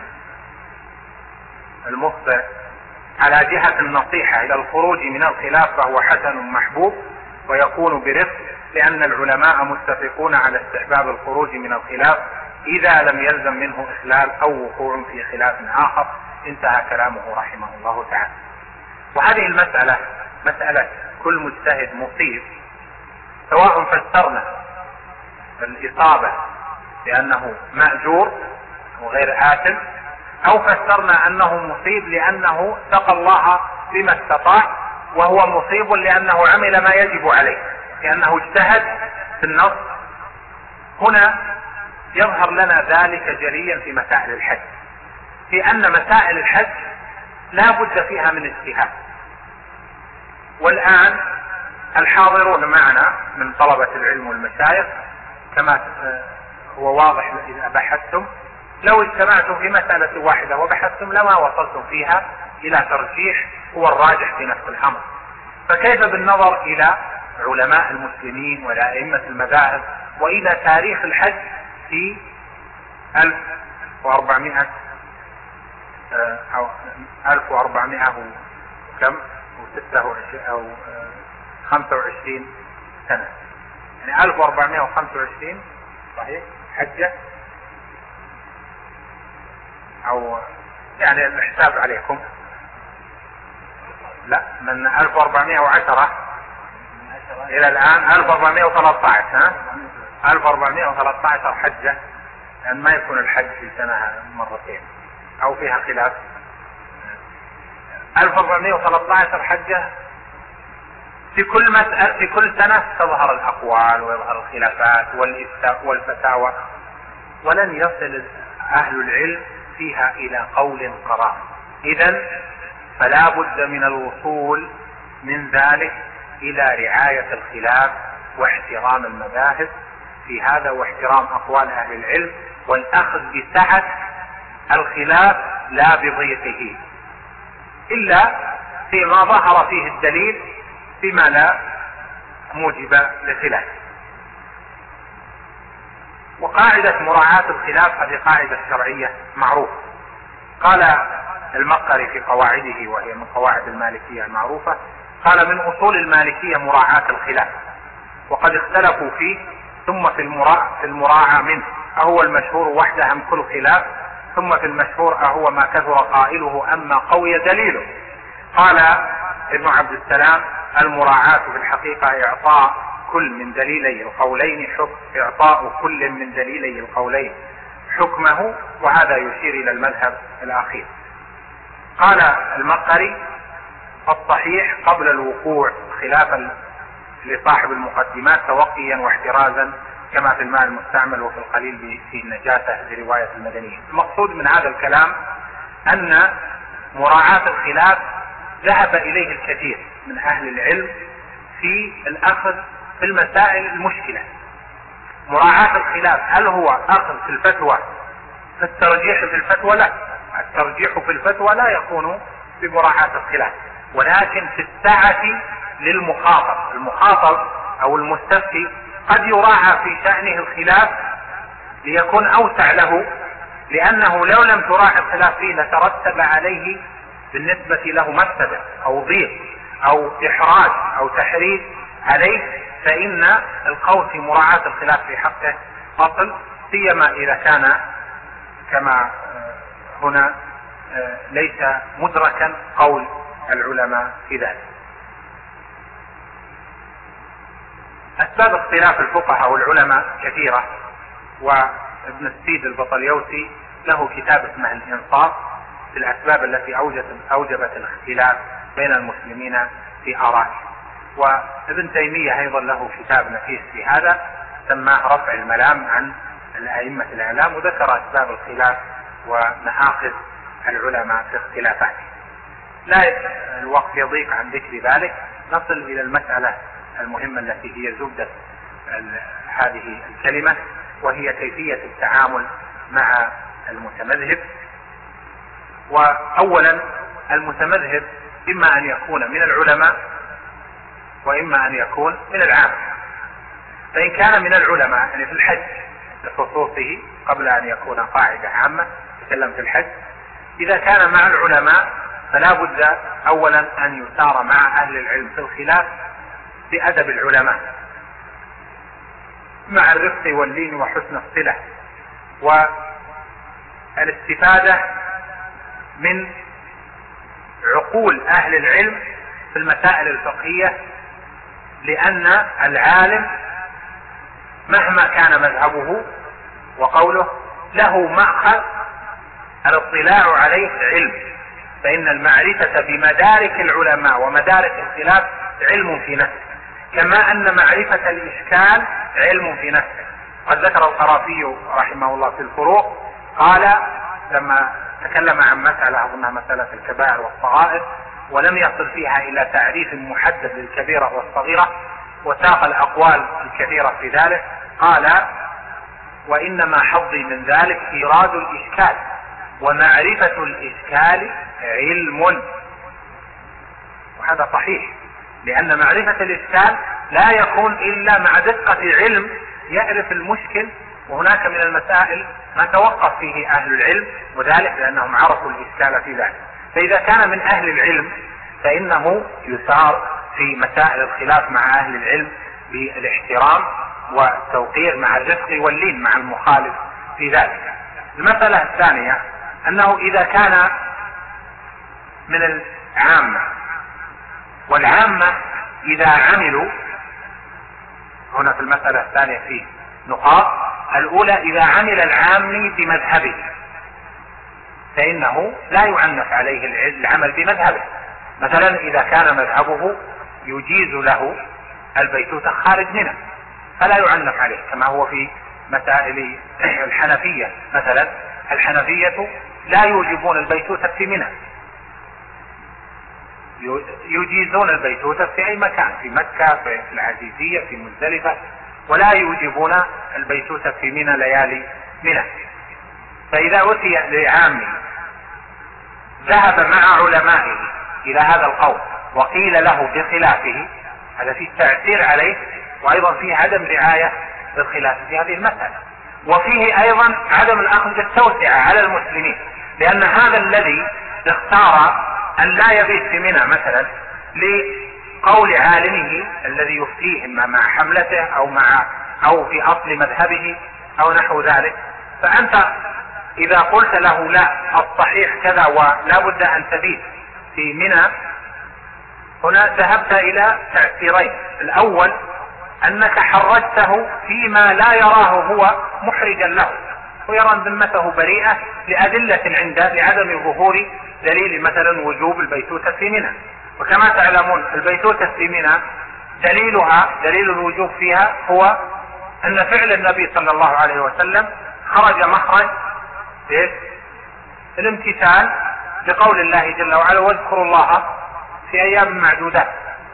المخطئ على جهة النصيحة إلى الخروج من الخلاف فهو حسن محبوب ويكون برفق، لأن العلماء متفقون على استحباب الخروج من الخلاف إذا لم يلزم منه إخلال أو وقوع في خلاف آخر. انتهى كلامه رحمه الله تعالى. وهذه المسألة مسألة كل مجتهد مصيب، سواء فسرنا الإصابة لأنه مأجور وغير آثم، أو فسرنا أنه مصيب لأنه اتقى الله بما استطاع، وهو مصيب لأنه عمل ما يجب عليه، لأنه اجتهد في النص. هنا يظهر لنا ذلك جليا في مسائل الحج، في أن مسائل الحج لا بد فيها من اجتهاد. والآن الحاضرون معنا من طلبة العلم والمشايخ كما هو واضح إذا بحثتم، لو اجتمعتم في مسألة واحدة وبحثتم لما وصلتم فيها إلى ترجيح هو الراجح في نفس الأمر. فكيف بالنظر إلى علماء المسلمين وإلى أئمة المذاهب وإلى تاريخ الحج في 1400 أو 1400 وكم أو 25 سنة، يعني 1425 صحيح حجة، أو يعني الحساب عليكم، لا من 1410 إلى الآن 1413 ها 1413 حجة، لأن ما يكون الحج في سنة مرتين أو فيها خلاف. 1413 حجة، في كل سنة تظهر الأقوال ويظهر الخلافات والفتاوى، ولن يصل أهل العلم فيها إلى قول قرار. إذن فلا بد من الوصول من ذلك إلى رعاية الخلاف واحترام المذاهب في هذا، واحترام أقوال أهل العلم، والأخذ بسعة الخلاف لا بضيقه، إلا فيما ظهر فيه الدليل فيما لا موجب لخلاف. وقاعدة مراعاة الخلاف هذه قاعدة شرعية معروفة. قال المقري في قواعده، وهي من قواعد المالكية المعروفة، قال من أصول المالكية مراعاة الخلاف، وقد اختلفوا فيه، ثم في المراعاة منه أهو المشهور وحده أم كل خلاف، ثم في المشهور أهو ما كثر قائله أما قوي دليله. قال ابن عبد السلام المراعاة في الحقيقة إعطاء كل من دليلي القولين إعطاء كل من دليلي القولين حكمه، وهذا يشير إلى المذهب الأخير. قال المقري الصحيح قبل الوقوع خلافا لصاحب المقدمات توقيا واحترازا كما في الماء المستعمل وفي القليل في النجاسة لرواية المدنية. المقصود من هذا الكلام أن مراعاة الخلاف ذهب إليه الكثير من أهل العلم في الأخذ في المسائل المشكلة. مراعاة الخلاف هل هو أخذ في الفتوى في الترجيح في الفتوى؟ لا، الترجيح في الفتوى لا يكون بمراعاة الخلاف، ولكن في السعة للمخاطب. المخاطب أو المستفتي قد يراعى في شأنه الخلاف ليكون أوسع له، لأنه لو لم تراعى الخلاف فيه لترتب عليه بالنسبة له مفسدة أو ضيق أو إحراج أو تحريج عليه، فإن القول في مراعاة الخلاف في حقه أصل، سيما إذا كان كما هنا ليس مدركا قول العلماء في ذلك. أسباب اختلاف الفقهاء والعلماء كثيرة، وابن السيد البطليوسي له كتاب اسمه الإنصاف في الأسباب التي أوجبت الاختلاف بين المسلمين في آرائهم، وابن تيمية أيضا له كتاب نفيس في هذا سماه رفع الملام عن الأئمة الإعلام، وذكر أسباب الخلاف ومآخذ العلماء في اختلافاته. لا الوقت يضيق عن ذكر ذلك، نصل إلى المسألة المهمة التي هي زبدة هذه الكلمة، وهي كيفية التعامل مع المتمذهب. وأولا المتمذهب إما أن يكون من العلماء وإما أن يكون من العامة. فإن كان من العلماء يعني في الحج بخصوصه قبل أن يكون قاعدة عامة تكلم في الحج، إذا كان مع العلماء فلا بد أولا أن يسار مع أهل العلم في الخلاف بأدب العلماء، مع الرفق واللين وحسن الصلة، والاستفادة من عقول أهل العلم في المسائل الفقهية، لأن العالم مهما كان مذهبه وقوله له مأخذ الاطلاع عليه علم، فإن المعرفة بمدارك العلماء ومدارك الخلاف علم في نفسه، كما أن معرفة الإشكال علم في نفسه. قد ذكر القرافي رحمه الله في الفروق، قال لما تكلم عن مسألة أظنها مسألة الكبائر والصغائر، ولم يصل فيها إلى تعريف محدد للكبيرة والصغيرة، وساق الأقوال الكثيرة في ذلك. قال: وإنما حظي من ذلك إيراد الإشكال، ومعرفة الإشكال علم. وهذا صحيح، لأن معرفة الإشكال لا يكون إلا مع دقة علم يعرف المشكل. وهناك من المسائل ما توقف فيه أهل العلم، وذلك لأنهم عرفوا الإشكال في ذلك. فإذا كان من أهل العلم فإنه يسار في مسائل الخلاف مع أهل العلم بالاحترام والتوقير مع الرفق واللين مع المخالف في ذلك. المسألة الثانية أنه إذا كان من العامة، والعامة إذا عملوا، هنا في المسألة الثانية فيه نقاط. الأولى: إذا عمل العامي بمذهبه فإنه لا يعنف عليه العمل بمذهبه. مثلا إذا كان مذهبه يجيز له البيتوتة خارج منى فلا يعنف عليه، كما هو في مسائل الحنفية. مثلا الحنفية لا يوجبون البيتوتة في منى، يجيزون البيتوتة في أي مكان، في مكة، في العزيزية، في مزدلفة، ولا يوجبون البيتوتة في منى ليالي منى. فإذا أتي لعامي ذهب مع علمائه إلى هذا القول وقيل له بخلافه، هذا فيه تأثير عليه، وأيضا فيه عدم رعاية بالخلاف في هذه المسألة، وفيه أيضا عدم الأخذ بالتوسعة على المسلمين، لأن هذا الذي اختار أن لا يبيت في منى مثلا لقول عالمه الذي يفتيه إما مع حملته أو في أصل مذهبه أو نحو ذلك، فأنت إذا قلت له لا الصحيح كذا ولا بد أن تبيت في منى، هنا ذهبت إلى تأثيرين. الأول أنك حرجته فيما لا يراه هو محرجا له، ويرى أن ذمته بريئة لأدلة عنده لعدم ظهور دليل مثلا وجوب البيتوتة في منى. وكما تعلمون البيتوتة في منى دليل الوجوب فيها هو أن فعل النبي صلى الله عليه وسلم خرج مخرج الامتثال بقول الله جل وعلا: واذكروا الله في أيام معدودات.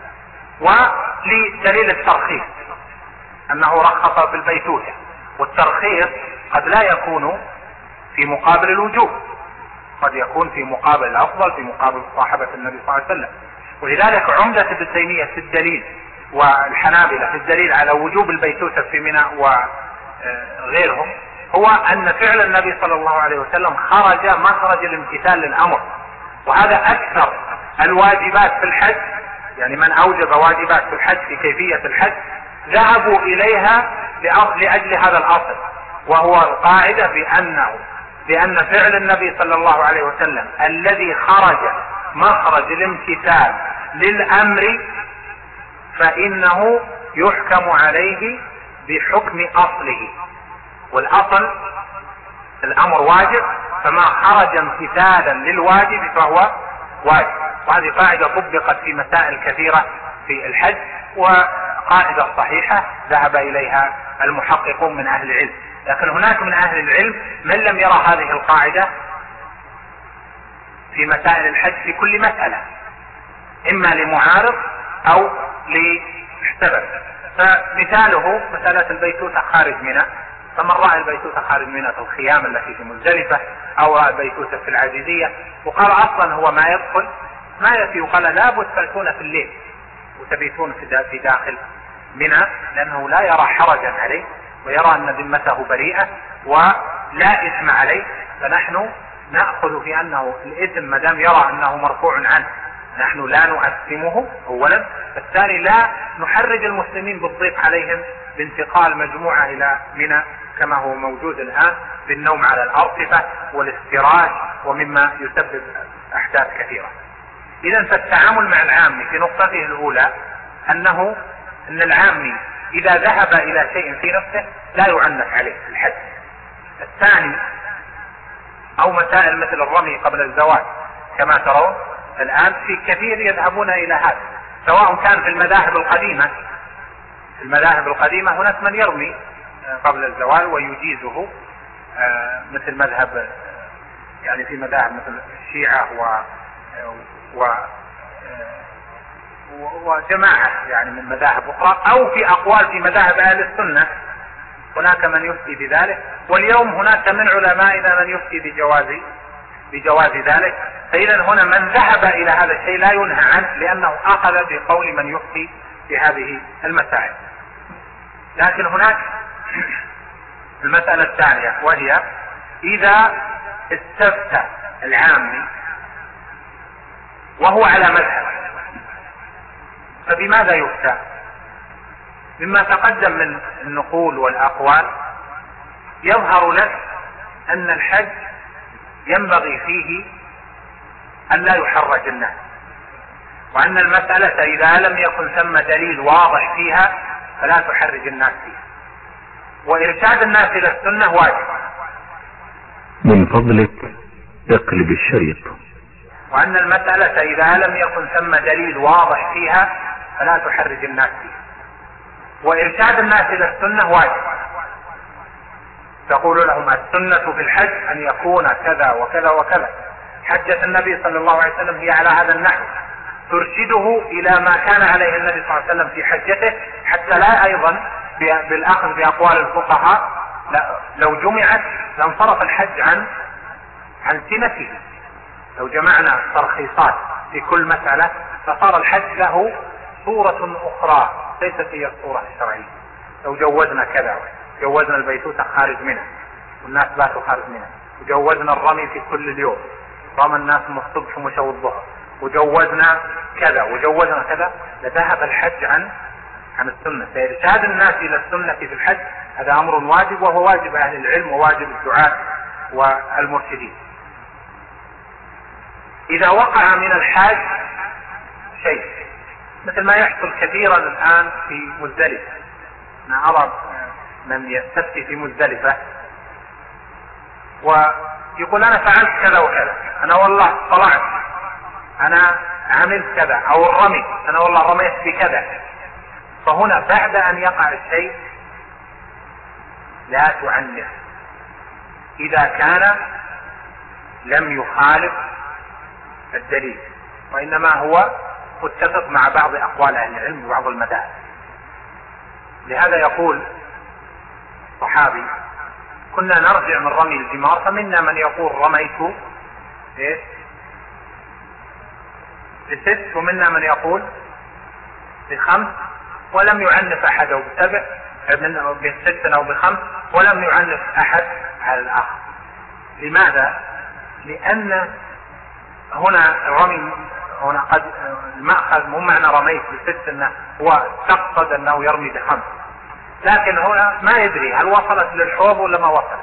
ولدليل الترخيص أنه رخص في البيتوتة، والترخيص قد لا يكون في مقابل الوجوب، قد يكون في مقابل الأفضل، في مقابل صاحبة النبي صلى الله عليه وسلم. ولذلك عمدة ابن تيمية في الدليل والحنابلة في الدليل على وجوب البيتوتة في منى وغيرهم هو أن فعل النبي صلى الله عليه وسلم خرج مخرج الامتثال للأمر، وهذا أكثر الواجبات في الحج. يعني من أوجب واجبات في الحج في كيفية الحج ذهبوا إليها لأجل هذا الأصل، وهو القاعدة بأن فعل النبي صلى الله عليه وسلم الذي خرج مخرج الامتثال للأمر فإنه يحكم عليه بحكم أصله، والأصل الأمر واجب، فما خرج امتثالا للواجب فهو واجب. وهذه قاعدة طبقت في مسائل كثيرة في الحج، وقاعدة صحيحة ذهب إليها المحققون من أهل العلم. لكن هناك من أهل العلم من لم يرى هذه القاعدة في مسائل الحج في كل مسألة، إما لمعارض أو لسبب. فمثاله مسألة البيتوتة خارج منى، فمن رأى البيتوتة خارج منى في الخيام التي في مزدلفة، أو رأى البيتوتة في العزيزية وقال أصلا هو ما يدخل ما يأتي، وقال لا بد تأتون في الليل وتبيتون في داخل منى، لأنه لا يرى حرجا عليه ويرى أن ذمته بريئة ولا إثم عليه. فنحن نأخذ في أنه الإثم ما دام يرى أنه مرفوع عنه، نحن لا نؤثمه أولا، الثاني لا نحرج المسلمين بالضيق عليهم بانتقال مجموعة إلى منى كما هو موجود الآن بالنوم على الأرصفة والافتراش ومما يسبب أحداث كثيرة. إذن فالتعامل مع العامي في نقطته الأولى أن العامي إذا ذهب إلى شيء في نفسه لا يعنف عليه في الحج. الثاني أو مسائل مثل الرمي قبل الزواج كما ترون الآن في كثير يذهبون إلى هذا، سواء كان في المذاهب القديمة. في المذاهب القديمة هناك من يرمي قبل الزوال ويجيزه، مثل مذهب يعني في مذاهب مثل الشيعة وجماعة يعني من مذاهب أخرى، أو في أقوال في مذاهب أهل السنة هناك من يفتي بذلك، واليوم هناك من علمائنا من يفتي بجواز ذلك. فإذا هنا من ذهب إلى هذا الشيء لا ينهى عنه، لأنه أخذ بقول من يفتي بهذه المسائل. لكن هناك المسألة الثانية، وهي إذا استفتى العامي وهو على مذهب فبماذا يفتى؟ مما تقدم من النقول والأقوال يظهر لك أن الحج ينبغي فيه أن لا يحرج الناس، وأن المسألة إذا لم يكن ثم دليل واضح فيها فلا تحرج الناس فيها، وإرشاد الناس إلى السنة واجب. من فضلك اقلب الشريط. وأن المسألة إذا لم يكن ثم دليل واضح فيها فلا تحرج الناس فيها، وإرشاد الناس إلى السنة واجب. تقول لهم السنة في الحج أن يكون كذا وكذا وكذا، حجة النبي صلى الله عليه وسلم هي على هذا النحو، ترشده إلى ما كان عليه النبي صلى الله عليه وسلم في حجته، حتى لا أيضا بالأخذ بأقوال الفقهاء لو جمعت لانصرف الحج عن سنته. لو جمعنا ترخيصات في كل مسألة فصار الحج له صورة أخرى ليست هي الصورة الشرعية. لو جوزنا كذا، جوزنا البيتوتة خارج منها والناس باتوا خارج منها، وجوزنا الرمي في كل اليوم، رمى الناس من الصبح ومشوا الظهر، وجوزنا كذا وجوزنا كذا، لذهب الحج عن السنة. فإرشاد الناس إلى السنة في الحج هذا أمر واجب، وهو واجب أهل العلم وواجب الدعاة والمرشدين. إذا وقع من الحاج شيء مثل ما يحصل كثيرا الآن في مزدلفة، أنا أرى من يستفتي في مزدلفة ويقول أنا فعلت كذا وكذا، أنا والله طلعت، أنا عملت كذا، أو الرمي أنا والله رميت بكذا. فهنا بعد أن يقع الشيء لا تعنف إذا كان لم يخالف الدليل، وإنما هو متفق مع بعض أقوال أهل العلم وبعض المذاهب. لهذا يقول صحابي كنا نرجع من رمي الجمار فمنا من يقول رميت ب6 ومنا من يقول ب5، ولم يعنف أحد أو ب7 ب6 أو ب5، ولم يعنف أحد على الآخر. لماذا؟ لأن هنا الرمي هنا قد المأخذ مو معنى رميت ب6 انه هو تقصد انه يرمي ب5، لكن هنا ما يدري هل وصلت للحوض ولا ما وصلت.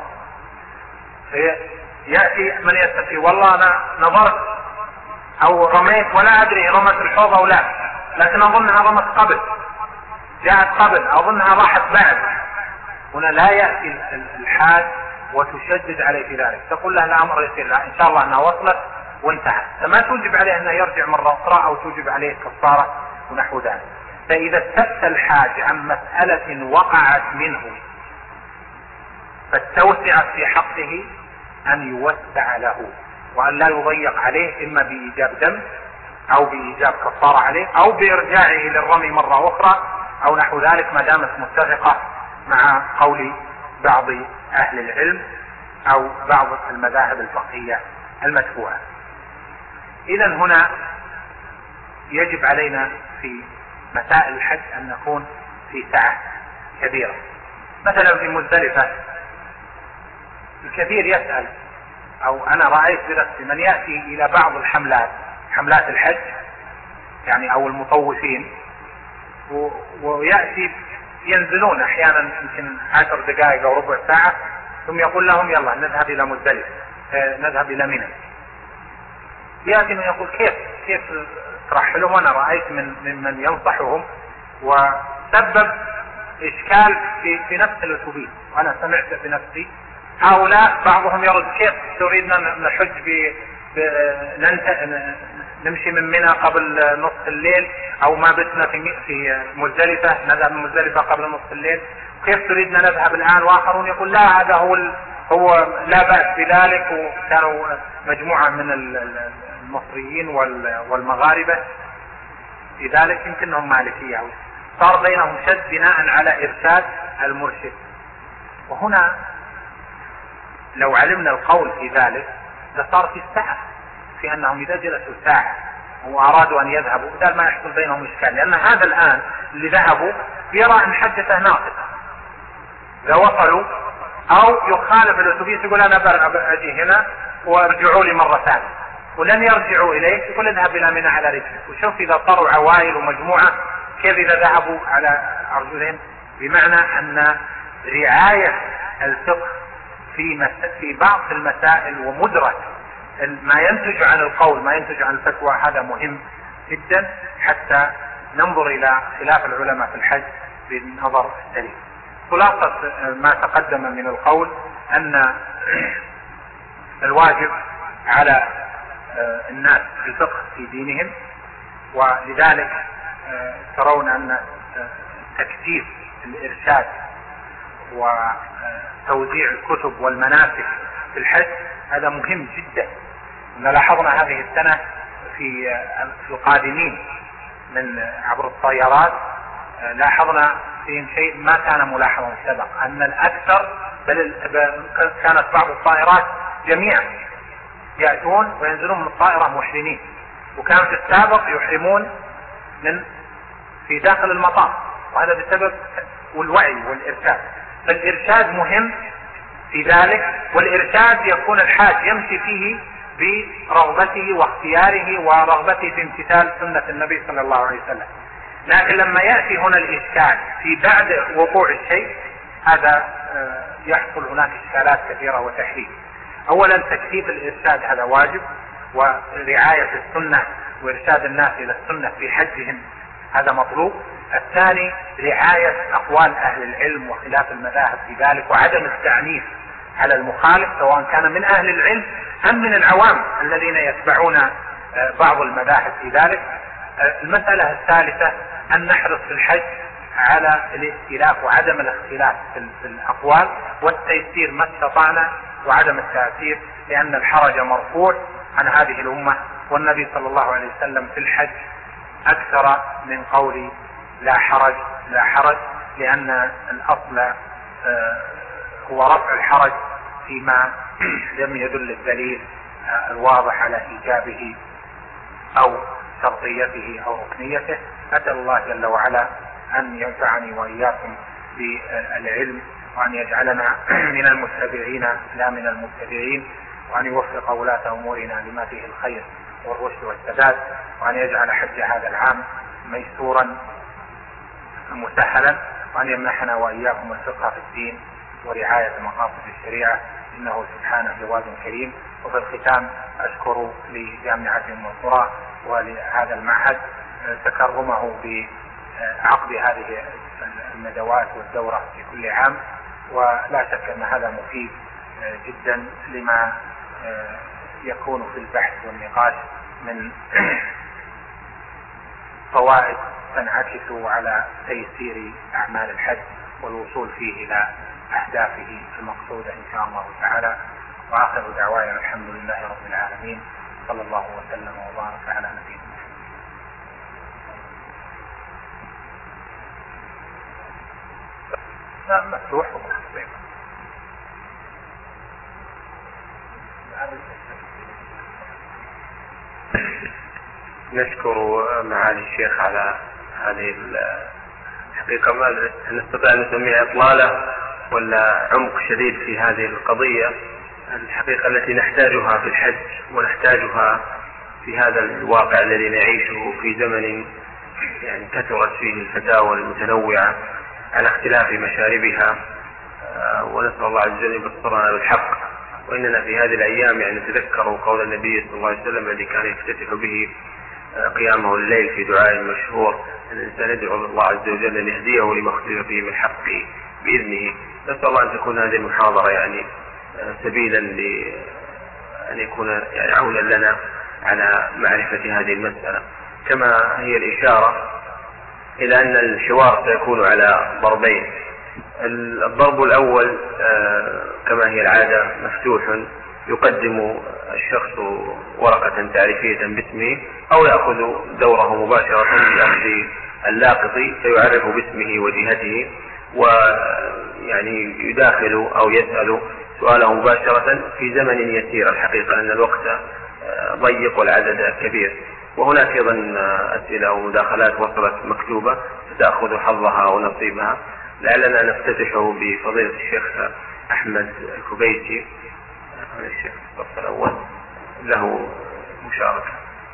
يأتي من يستفي والله انا نظرت او رميت ولا ادري رمت الحوض او لا، لكن اظنها رمت قبل، جاءت قبل، اظنها راحت بعد. هنا لا يأتي الحاج وتشدد عليه في ذلك، تقول له الامر يصير لا ان شاء الله انها وصلت وانتهى، فما توجب عليه انه يرجع مرة اخرى او توجب عليه كفارة ونحو ذلك. فاذا استفتى الحاج عن مسألة وقعت منه فالتوسع في حقه ان يوسع له، وان لا يضيق عليه اما بايجاب دم او بايجاب كفارة عليه او بارجاعه للرمي مرة اخرى او نحو ذلك، ما دامت متفقة مع قول بعض اهل العلم او بعض المذاهب الفقهية المتبوعة. إذا هنا يجب علينا في مسائل الحج أن نكون في سعة كبيرة. مثلا في مزدلفة الكثير يسأل، أو أنا رأيت بنفسي من يأتي إلى بعض حملات الحج يعني أو المطوفين، ويأتي ينزلون أحيانا يمكن 10 دقائق أو ربع ساعة، ثم يقول لهم يلا نذهب إلى مزدلفة، نذهب إلى منى. يأتي من يقول كيف ترحلهم، وانا رأيت من ينصحهم وسبب اشكال في نفس الاتوبيس، وانا سمعت بنفسي هؤلاء بعضهم يرد كيف تريدنا نحج نمشي من منى قبل نصف الليل، او ما بتنا في مزدلفة نذهب من مزدلفة قبل نصف الليل، كيف تريدنا نذهب الان؟ واخرون يقول لا هذا هو لا بأس بذلك. وكانوا مجموعة من المصريين والمغاربة في ذلك يمكنهم مالكية، صار بينهم شد بناء على إرشاد المرشد. وهنا لو علمنا القول في ذلك لصار في الساعة، في أنهم إذا جلسوا ساعة وأرادوا أن يذهبوا بدل ما يحصل بينهم إشكال، لأن هذا الآن اللي ذهبوا يرى أن حدثه ناقص إذا وصلوا، أو يخالف الأتوبيس يقول أنا أجي هنا وارجعوا لي مرة ثانية، ولن يرجعوا إليه يقول اذهب إلى منى على رجلك. وشوف إذا صاروا عوائل ومجموعة كيف إذا ذهبوا على أرجلهم، بمعنى أن رعاية الفقه في بعض المسائل ومدرك ما ينتج عن القول ما ينتج عن الفتوى هذا مهم جدا، حتى ننظر إلى خلاف العلماء في الحج بالنظر السليم. خلاصة ما تقدم من القول أن الواجب على الناس في الفقه في دينهم، ولذلك ترون أن تكثيف الإرشاد وتوزيع الكتب والمناسك في الحج هذا مهم جدا. لاحظنا هذه السنة في القادمين من عبر الطيارات، لاحظنا فيهم شيء ما كان ملاحظا سبق، أن الأكثر بل كانت بعض الطائرات جميعا يأتون وينزلون من الطائرة محرمين، وكان في السابق يحرمون في داخل المطار، وهذا بسبب والوعي والإرشاد. فالإرشاد مهم في ذلك، والإرشاد يكون الحاج يمشي فيه برغبته واختياره ورغبته في امتثال سنة النبي صلى الله عليه وسلم. لكن لما يأتي هنا الإشكال في بعد وقوع الشيء هذا يحصل هناك إشكالات كثيرة وتحريف. أولا تكثيف الإرشاد هذا واجب، ورعاية السنة وإرشاد الناس إلى السنة في حجهم هذا مطلوب. الثاني رعاية أقوال أهل العلم وخلاف المذاهب في ذلك، وعدم التعنيف على المخالف سواء كان من أهل العلم أم من العوام الذين يتبعون بعض المذاهب في ذلك. المسألة الثالثة أن نحرص في الحج على الاختلاف وعدم الاختلاف في الأقوال، والتيسير ما استطعنا وعدم التأثير، لأن الحرج مرفوع عن هذه الأمة، والنبي صلى الله عليه وسلم في الحج أكثر من قول لا حرج لا حرج، لأن الأصل هو رفع الحرج فيما لم يدل الدليل الواضح على إيجابه أو شرطيته أو ركنيته. أسأل الله جل وعلا أن ينفعني وإياكم بالعلم، وأن يجعلنا من المتبعين لا من المبتدعين، وأن يوفق ولاة أمورنا لما فيه الخير والرشد والسداد، وأن يجعل حج هذا العام ميسورا مسهلا، وأن يمنحنا وإياكم الفقه في الدين ورعاية مقاصد الشريعة، إنه سبحانه جواد كريم. وفي الختام أشكر لجامعة المنصورة ولهذا المعهد تكرمه بعقد هذه الندوات والدورة في كل عام، ولا شك أن هذا مفيد جدا لما يكون في البحث والنقاش من فوائد تنعكس على تيسير أعمال الحج والوصول فيه إلى أهدافه المقصودة إن شاء الله تعالى. وآخر دعوانا الحمد لله رب العالمين، صلى الله وسلم وبارك على نبينا محمد. مفتوح ومخصوص. نشكر معالي الشيخ على هذه الحقيقة، ما نستطيع أن نسميها إطلالة ولا عمق شديد في هذه القضية الحقيقة التي نحتاجها في الحج، ونحتاجها في هذا الواقع الذي نعيشه في زمن يعني كثرت فيه الفتاوى المتنوعة على اختلاف مشاربها، ونسأل الله عز وجل يبصرنا بالحق. وإننا في هذه الأيام يعني نتذكر قول النبي صلى الله عليه وسلم الذي كان يفتتح به قيامه الليل في دعاء المشهور: الإنسان يدعو الله عز وجل أن يهديه لما اختلف فيه من الحق بإذنه. نسأل الله أن تكون هذه المحاضرة يعني سبيلا لأن يكون يعني عونا لنا على معرفة هذه المسألة، كما هي الإشارة إلى أن الحوار سيكون على ضربين. الضرب الأول كما هي العادة مفتوح يقدم الشخص ورقة تعريفية باسمه أو يأخذ دوره مباشرة بأخذ اللاقط فيعرف باسمه وجهته ويعني يداخل أو يسأل سؤاله مباشرة في زمن يسير الحقيقة لأن الوقت ضيق والعدد كبير. وهناك أيضا أسئلة ومداخلات وصلت مكتوبة ستأخذ حظها ونصيبها. لعلنا نفتتح بفضيلة الشيخ أحمد الكبيسي الشيخ الصف الأول له مشاركة.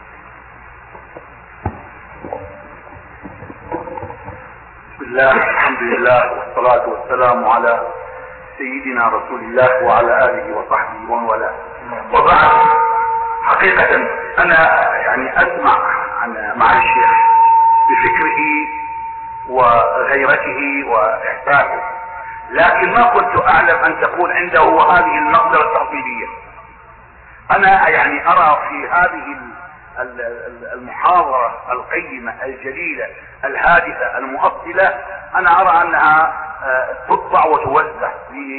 بسم الله الحمد لله والصلاة والسلام على سيدنا رسول الله وعلى آله وصحبه ومن والاه. وبعد حقيقة أنا يعني أسمع عن مع الشيخ بفكره وغيرته وإحساسه، لكن ما كنت أعلم أن تكون عنده هذه النظرة التفصيلية. أنا يعني أرى في هذه المحاضرة القيمة الجليلة الهادفة المؤصلة، أنا أرى أنها تطبع وتوزع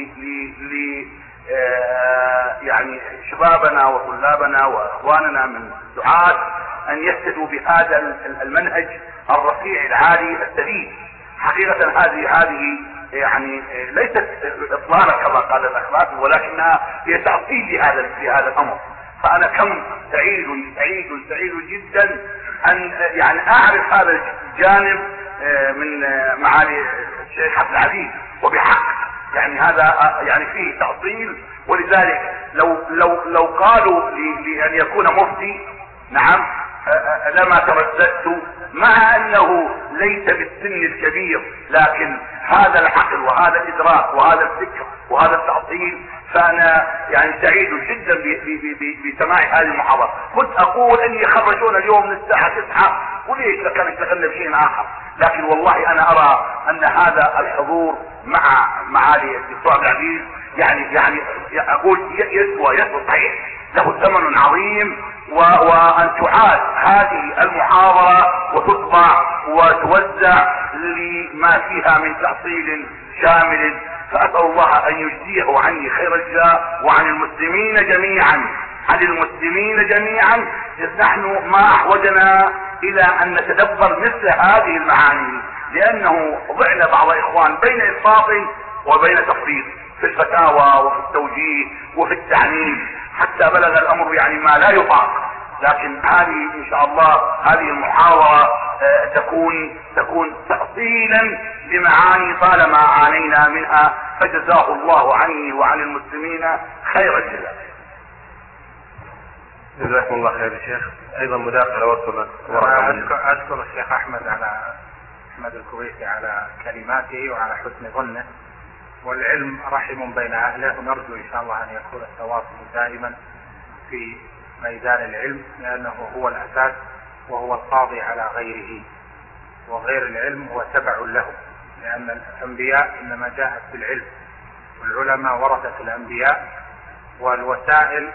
يعني شبابنا وطلابنا وإخواننا من دعاة أن يهتدوا بهذا المنهج الرفيع العالي السليم. حقيقة هذه يعني ليست إطلالة كما قال الأخلاق، ولكنها هي تعطيل لهذا الأمر. فأنا كم سعيد جدا أن يعني أعرف هذا الجانب من معالي الشيخ عبد العزيز، وبحق يعني هذا يعني فيه تعطيل. ولذلك لو قالوا لأن يكون مفتي نعم لما ترددت، مع أنه ليس بالسن الكبير، لكن هذا العقل وهذا الإدراك وهذا الفكر وهذا التعطيل. فأنا يعني سعيد جدا بسماع هذه المحاضرة. كنت أقول أن يخرجون اليوم من الساعة 9 وليش لكان يشتغلنا بشيء آخر، لكن والله أنا أرى أن هذا الحضور مع معالي الدكتور عبد العزيز يعني أقول يسوى صحيح، له ثمن عظيم. وأن تعاد هذه المحاضرة وتطبع وتوزع لما فيها من تحصيل شامل. فأسأل الله أن يجزيه عني خير الجزاء وعن المسلمين جميعا، إذ نحن ما أحوجنا إلى أن نتدبر مثل هذه المعاني، لأنه ضعنا بعض إخوان بين إفراط وبين تفريط في الفتاوى وفي التوجيه وفي التعليم، حتى بلغ الأمر يعني ما لا يطاق. لكن هذه إن شاء الله هذه المحاضرة تكون تأصيلا لمعاني طالما عانينا منها، فجزاه الله عني وعن المسلمين خير الجزاء. جزاكم الله خير يا شيخ. أيضا مداخلة وصلت. أشكر الشيخ أحمد الكويسي على كلماته وعلى حسن ظنه، والعلم رحم بين أهله، ونرجو إن شاء الله أن يكون التواصل دائما في ميدان العلم، لأنه هو الأساس وهو القاضي على غيره، وغير العلم هو تبع له، لأن الأنبياء إنما جاءت بالعلم، والعلماء ورثة الأنبياء. والوسائل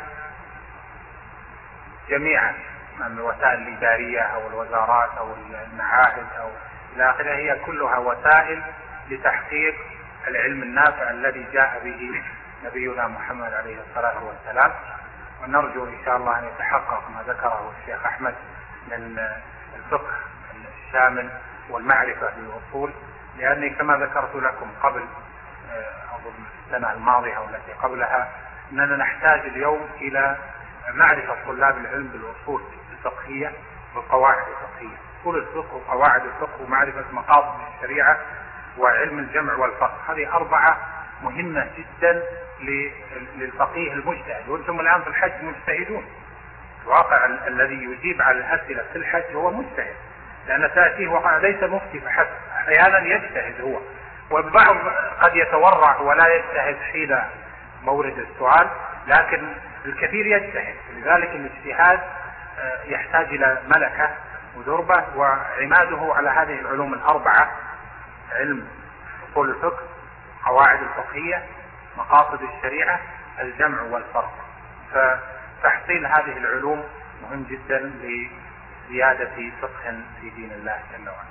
جميعا من الوسائل الإدارية أو الوزارات أو المعاهد أو إلى آخره هي كلها وسائل لتحقيق العلم النافع الذي جاء به نبينا محمد عليه الصلاة والسلام. ونرجو إن شاء الله أن يتحقق ما ذكره الشيخ أحمد من الفقه الشامل والمعرفة بالأصول، لأني كما ذكرت لكم قبل أظن السنة الماضية أو التي قبلها أننا نحتاج اليوم إلى معرفة طلاب العلم بالأصول الفقهية والقواعد الفقهية، أصول الفقه وقواعد الفقه ومعرفة مقاصد الشريعة وعلم الجمع والفرق. هذه 4 مهمة جدا للفقيه المجتهد، وانتم الآن في الحج مجتهدون. الواقع الذي يجيب على الأسئلة في الحج هو مجتهد، لأن تأتيه وقع ليس مفتي فحسب، أحيانا يجتهد هو، والبعض قد يتورع ولا يجتهد حين مورد السؤال، لكن الكثير يجتهد. لذلك الاجتهاد يحتاج إلى ملكة ودربة، وعماده على هذه العلوم 4: علم أصول الفقه، قواعد الفقهية، مقاصد الشريعة، الجمع والفرق. فتحصيل هذه العلوم مهم جدا لزيادة فقه في دين الله جل وعلا.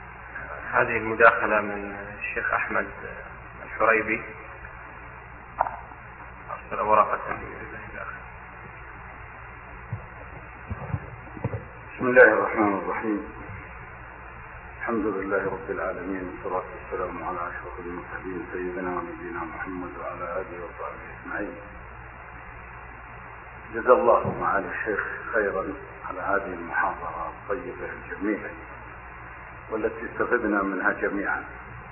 هذه المداخلة من الشيخ أحمد الحريبي. الأوراق الثانية. بسم الله الرحمن الرحيم. الحمد لله رب العالمين، والصلاة والسلام على أشرف المرسلين سيدنا ونبينا محمد وعلى آله وصحبه أجمعين. جزا الله معالي الشيخ خيرا على هذه المحاضرة الطيبة الجميلة والتي استفدنا منها جميعا،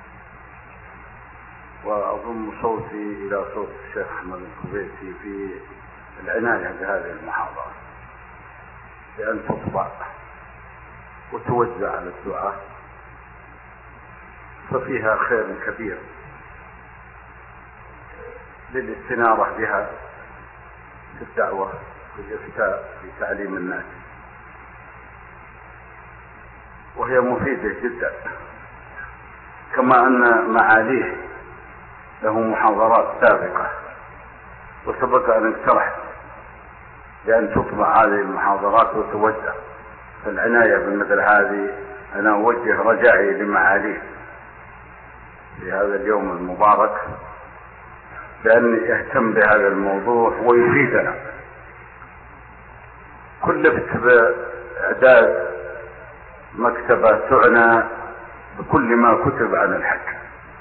وأضم صوتي إلى صوت الشيخ أحمد الكويتي في العناية بهذه المحاضرة، بأن تطبع وتوزع على الدعاء، ففيها خير كبير للاستنارة بها في الدعوة والإفتاء في تعليم الناس، وهي مفيدة جدا، كما أن معاليه له محاضرات سابقة وسبق أن اقترح بأن تطبع هذه المحاضرات وتوزع. فالعناية بمثل هذه أنا أوجه رجائي لمعاليه في هذا اليوم المبارك بأن يهتم بهذا الموضوع ويفيدنا. كلفت بإعداد مكتبة تعنى بكل ما كتب عن الحج،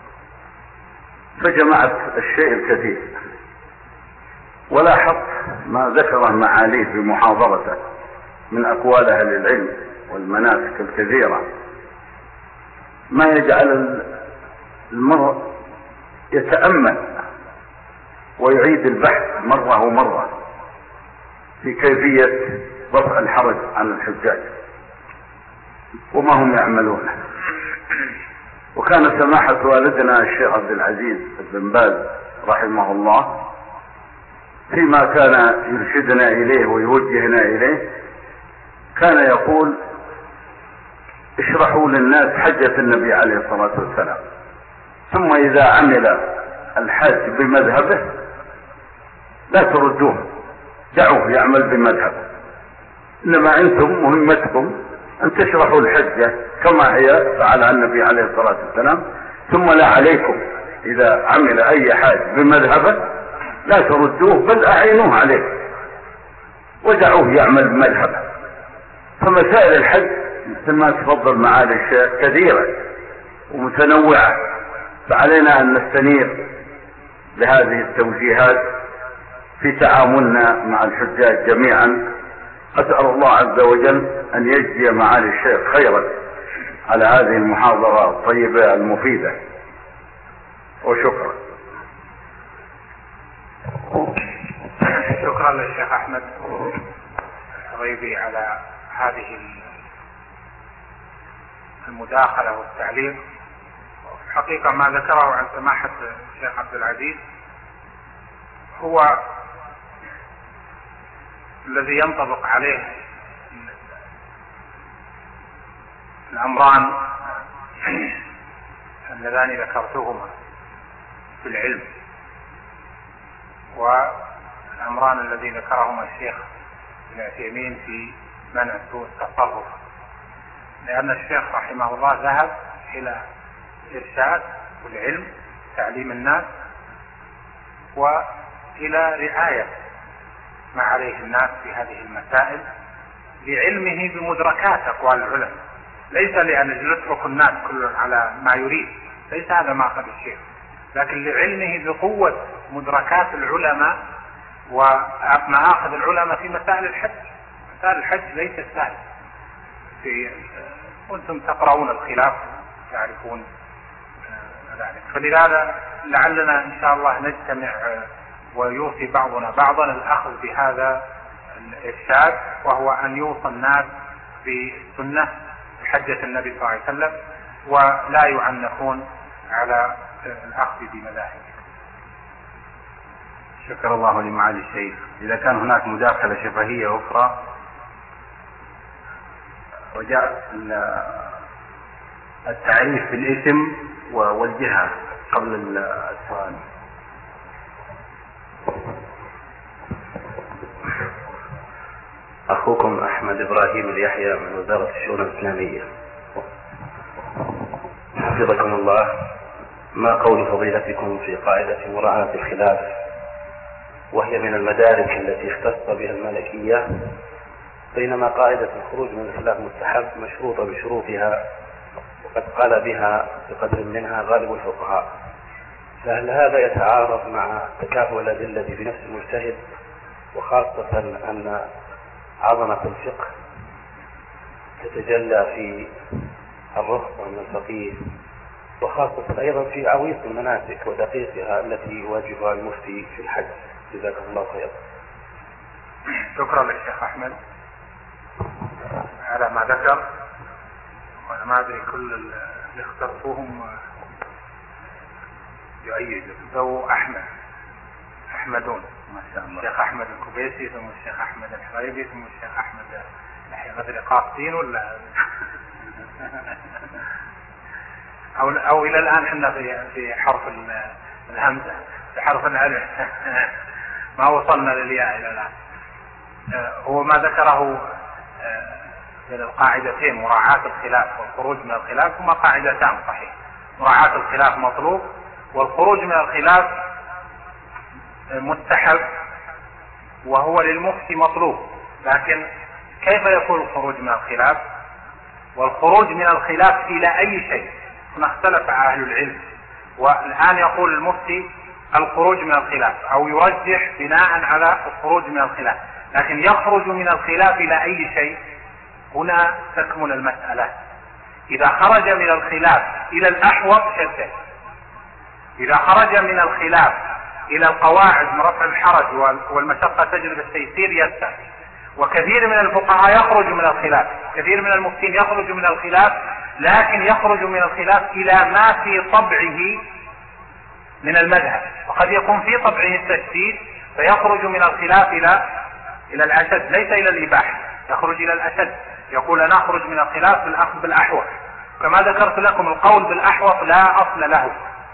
فجمعت الشيء الكثير، ولاحظت ما ذكره معاليه في محاضرته من أقوال أهل العلم والمناسك الكثيرة، ما يجعل المرء يتأمل ويعيد البحث مرة ومرة في كيفية رفع الحرج عن الحجاج وما هم يعملونه. وكان سماحة والدنا الشيخ عبد العزيز بن باز رحمه الله فيما كان يرشدنا إليه ويوجهنا إليه كان يقول: اشرحوا للناس حجة النبي عليه الصلاة والسلام، ثم إذا عمل الحج بمذهبه لا تردوه، دعوه يعمل بمذهبه، إنما أنتم مهمتكم أن تشرحوا الحجة كما هي فعلها النبي عليه الصلاة والسلام، ثم لا عليكم إذا عمل أي حاج بمذهبه لا تردوه، بل أعينوه عليه ودعوه يعمل بمذهبه. فمسائل الحج مثل ما تفضل معالي الشيخ كثيرة ومتنوعة، فعلينا أن نستنير بهذه التوجيهات في تعاملنا مع الحجاج جميعا. أسأل الله عز وجل أن يجزي معالي الشيخ خيرا على هذه المحاضرة الطيبة المفيدة، وشكرا. شكرا للشيخ أحمد الحريبي على هذه المداخلة والتعليق. حقيقة ما ذكره عن سماحة الشيخ عبد العزيز هو الذي ينطبق عليه الأمران اللذان ذكرتهما في العلم، والأمران الذي ذكرهما الشيخ ابن عثيمين في منع سوء التصرف، لأن الشيخ رحمه الله ذهب إلى الإرشاد والعلم، تعليم الناس، وإلى رعاية ما عليه الناس في هذه المسائل لعلمه بمدركات أقوال العلماء، ليس لأن يترك الناس كل على ما يريد، ليس هذا ما قال الشيخ، لكن لعلمه بقوة مدركات العلماء ومآخذ العلماء في مسائل الحج. مسائل الحج ليست سهلة، وانتم تقرؤون الخلاف تعرفون ذلك. فلهذا لعلنا إن شاء الله نجتمع ويوصي بعضنا بعضا الأخذ بهذا الإرشاد، وهو أن يوصى الناس بالسنة بحجة النبي صلى الله عليه وسلم، ولا يعنفون على الأخذ بمذاهب. شكر الله لمعالي الشيخ. إذا كان هناك مداخلة شفهية أخرى، وجاء التعريف بالاسم والجهة قبل السؤال. أخوكم أحمد إبراهيم اليحيى من وزارة الشؤون الإسلامية. حفظكم الله، ما قول فضيلتكم في قاعدة مراعاة الخلاف وهي من المدارك التي اختص بها المالكية، بينما قاعدة الخروج من الخلاف مستحب مشروطة بشروطها وقد قال بها بقدر منها غالب الفقهاء. فهل هذا يتعارض مع تكافؤ الأدلة في نفس المجتهد، وخاصة أن عظمة الفقه تتجلى في الرخصة من الفقيه، وخاصة أيضا في عويص المناسك ودقيقها التي يواجهها المفتي في الحج؟ جزاكم الله خيرا. شكرا للشيخ أحمد على ما ذكر، وأنا ما أدري كل اللي اخترتوهم يؤيدوا، ذو أحمدون ما شاء الله. الشيخ أحمد الكوبيسي، ثم الشيخ أحمد الحريبي، ثم الشيخ أحمد يحيى غدري قاصدين ولا أو إلى الآن احنا في حرف الهمزة، في حرف الألف ما وصلنا للياء إلى الآن. هو ما ذكره من القاعدتين مراعاة الخلاف والخروج من الخلاف هما قاعدتان صحيح. مراعاة الخلاف مطلوب، والخروج من الخلاف مستحب، وهو للمفتي مطلوب. لكن كيف يكون الخروج من الخلاف؟ والخروج من الخلاف إلى أي شيء؟ هنا اختلف أهل العلم، والآن يقول المفتي الخروج من الخلاف، أو يرجح بناء على الخروج من الخلاف، لكن يخرج من الخلاف إلى أي شيء؟ هنا تكمن المسألة. إذا خرج من الخلاف إلى الأحوط شدد، إذا خرج من الخلاف إلى القواعد من رفع الحرج والمشقة تجلب التيسير يسر. وكثير من الفقهاء يخرج من الخلاف، كثير من المفتين يخرج من الخلاف، لكن يخرج من الخلاف إلى ما في طبعه من المذهب، وقد يكون في طبعه التشديد فيخرج من الخلاف إلى الأشد، ليس إلى الإباحة، يخرج إلى الأشد. يقول أنا أخرج من الخلاف بالأخذ بالأحوط. كما ذكرت لكم القول بالأحوط لا أصل له،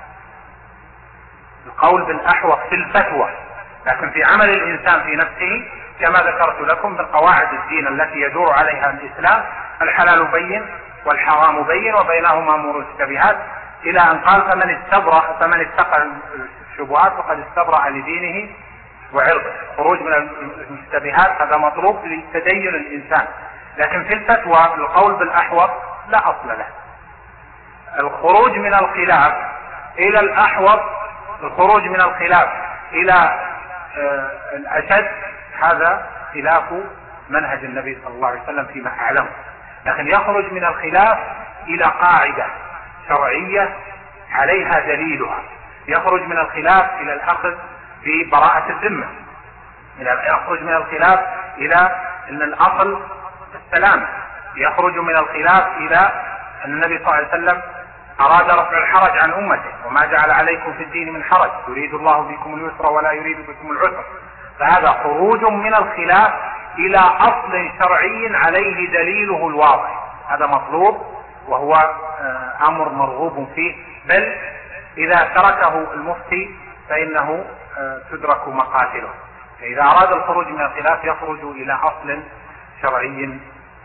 القول بالأحوط في الفتوى، لكن في عمل الإنسان في نفسه كما ذكرت لكم من قواعد الدين التي يدور عليها الإسلام: الحلال بين والحرام بين وبينهما أمور مشتبهات، إلى أن قال فمن اتقى الشبهات فقد استبرأ لدينه وعرضه. خروج من المشتبهات هذا مطلوب لتدين الإنسان، لكن في الفتوى القول بالأحوط لا أصل له. الخروج من الخلاف إلى الأحوط، الخروج من الخلاف إلى الأشد، هذا خلاف منهج النبي صلى الله عليه وسلم فيما أعلم. لكن يخرج من الخلاف إلى قاعدة شرعية عليها دليلها، يخرج من الخلاف إلى الأخذ ببراءة الذمة، يخرج من الخلاف إلى أن الأصل السلام، يخرج من الخلاف إلى أن النبي صلى الله عليه وسلم أراد رفع الحرج عن أمته: وما جعل عليكم في الدين من حرج يريد الله بكم اليسر ولا يريد بكم العسر. فهذا خروج من الخلاف إلى أصل شرعي عليه دليله الواضح، هذا مطلوب وهو أمر مرغوب فيه، بل إذا تركه المفتي فإنه تدرك مقاتله. فإذا أراد الخروج من الخلاف يخرج إلى أصل شرعي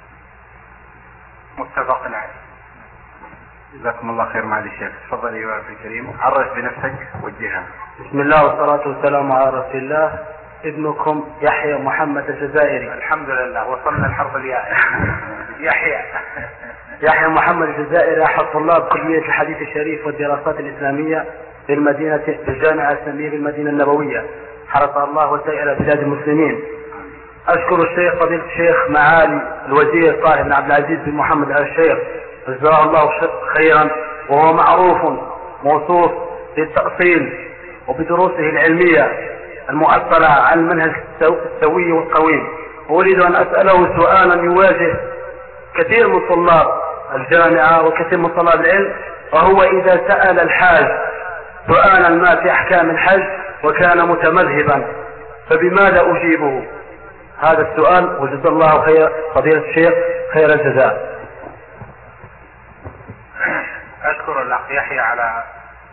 متفق عليه. جزاكم الله خير. معالي الشيخ تفضل يا أخي الكريم، عرف بنفسك وجهها. بسم الله والصلاة والسلام على رسول الله. ابنكم يحيى محمد الجزائري. الحمد لله وصلنا الحرف الياء. يحيى محمد الجزائري، أحد طلاب كلية الحديث الشريف والدراسات الإسلامية في الجامعة الإسلامية بالمدينة النبوية، حرس الله وسائر بلاد المسلمين. أشكر الشيخ فضيلة الشيخ معالي الوزير طاهر بن عبد العزيز بن محمد آل الشيخ جزاه الله خيرا، وهو معروف موصوف بالتأصيل وبدروسه العلمية المؤصلة على المنهج السوي والقويم. أريد أن أسأله سؤالا يواجه كثير من طلاب الجامعة وكثير من طلاب العلم، وهو إذا سأل الحاج سؤالا ما في أحكام الحج وكان متمذهبا فبماذا أجيبه؟ هذا السؤال، وجزا الله خير فضيلة الشيخ خير الجزاء. أشكر الأخ يحيى على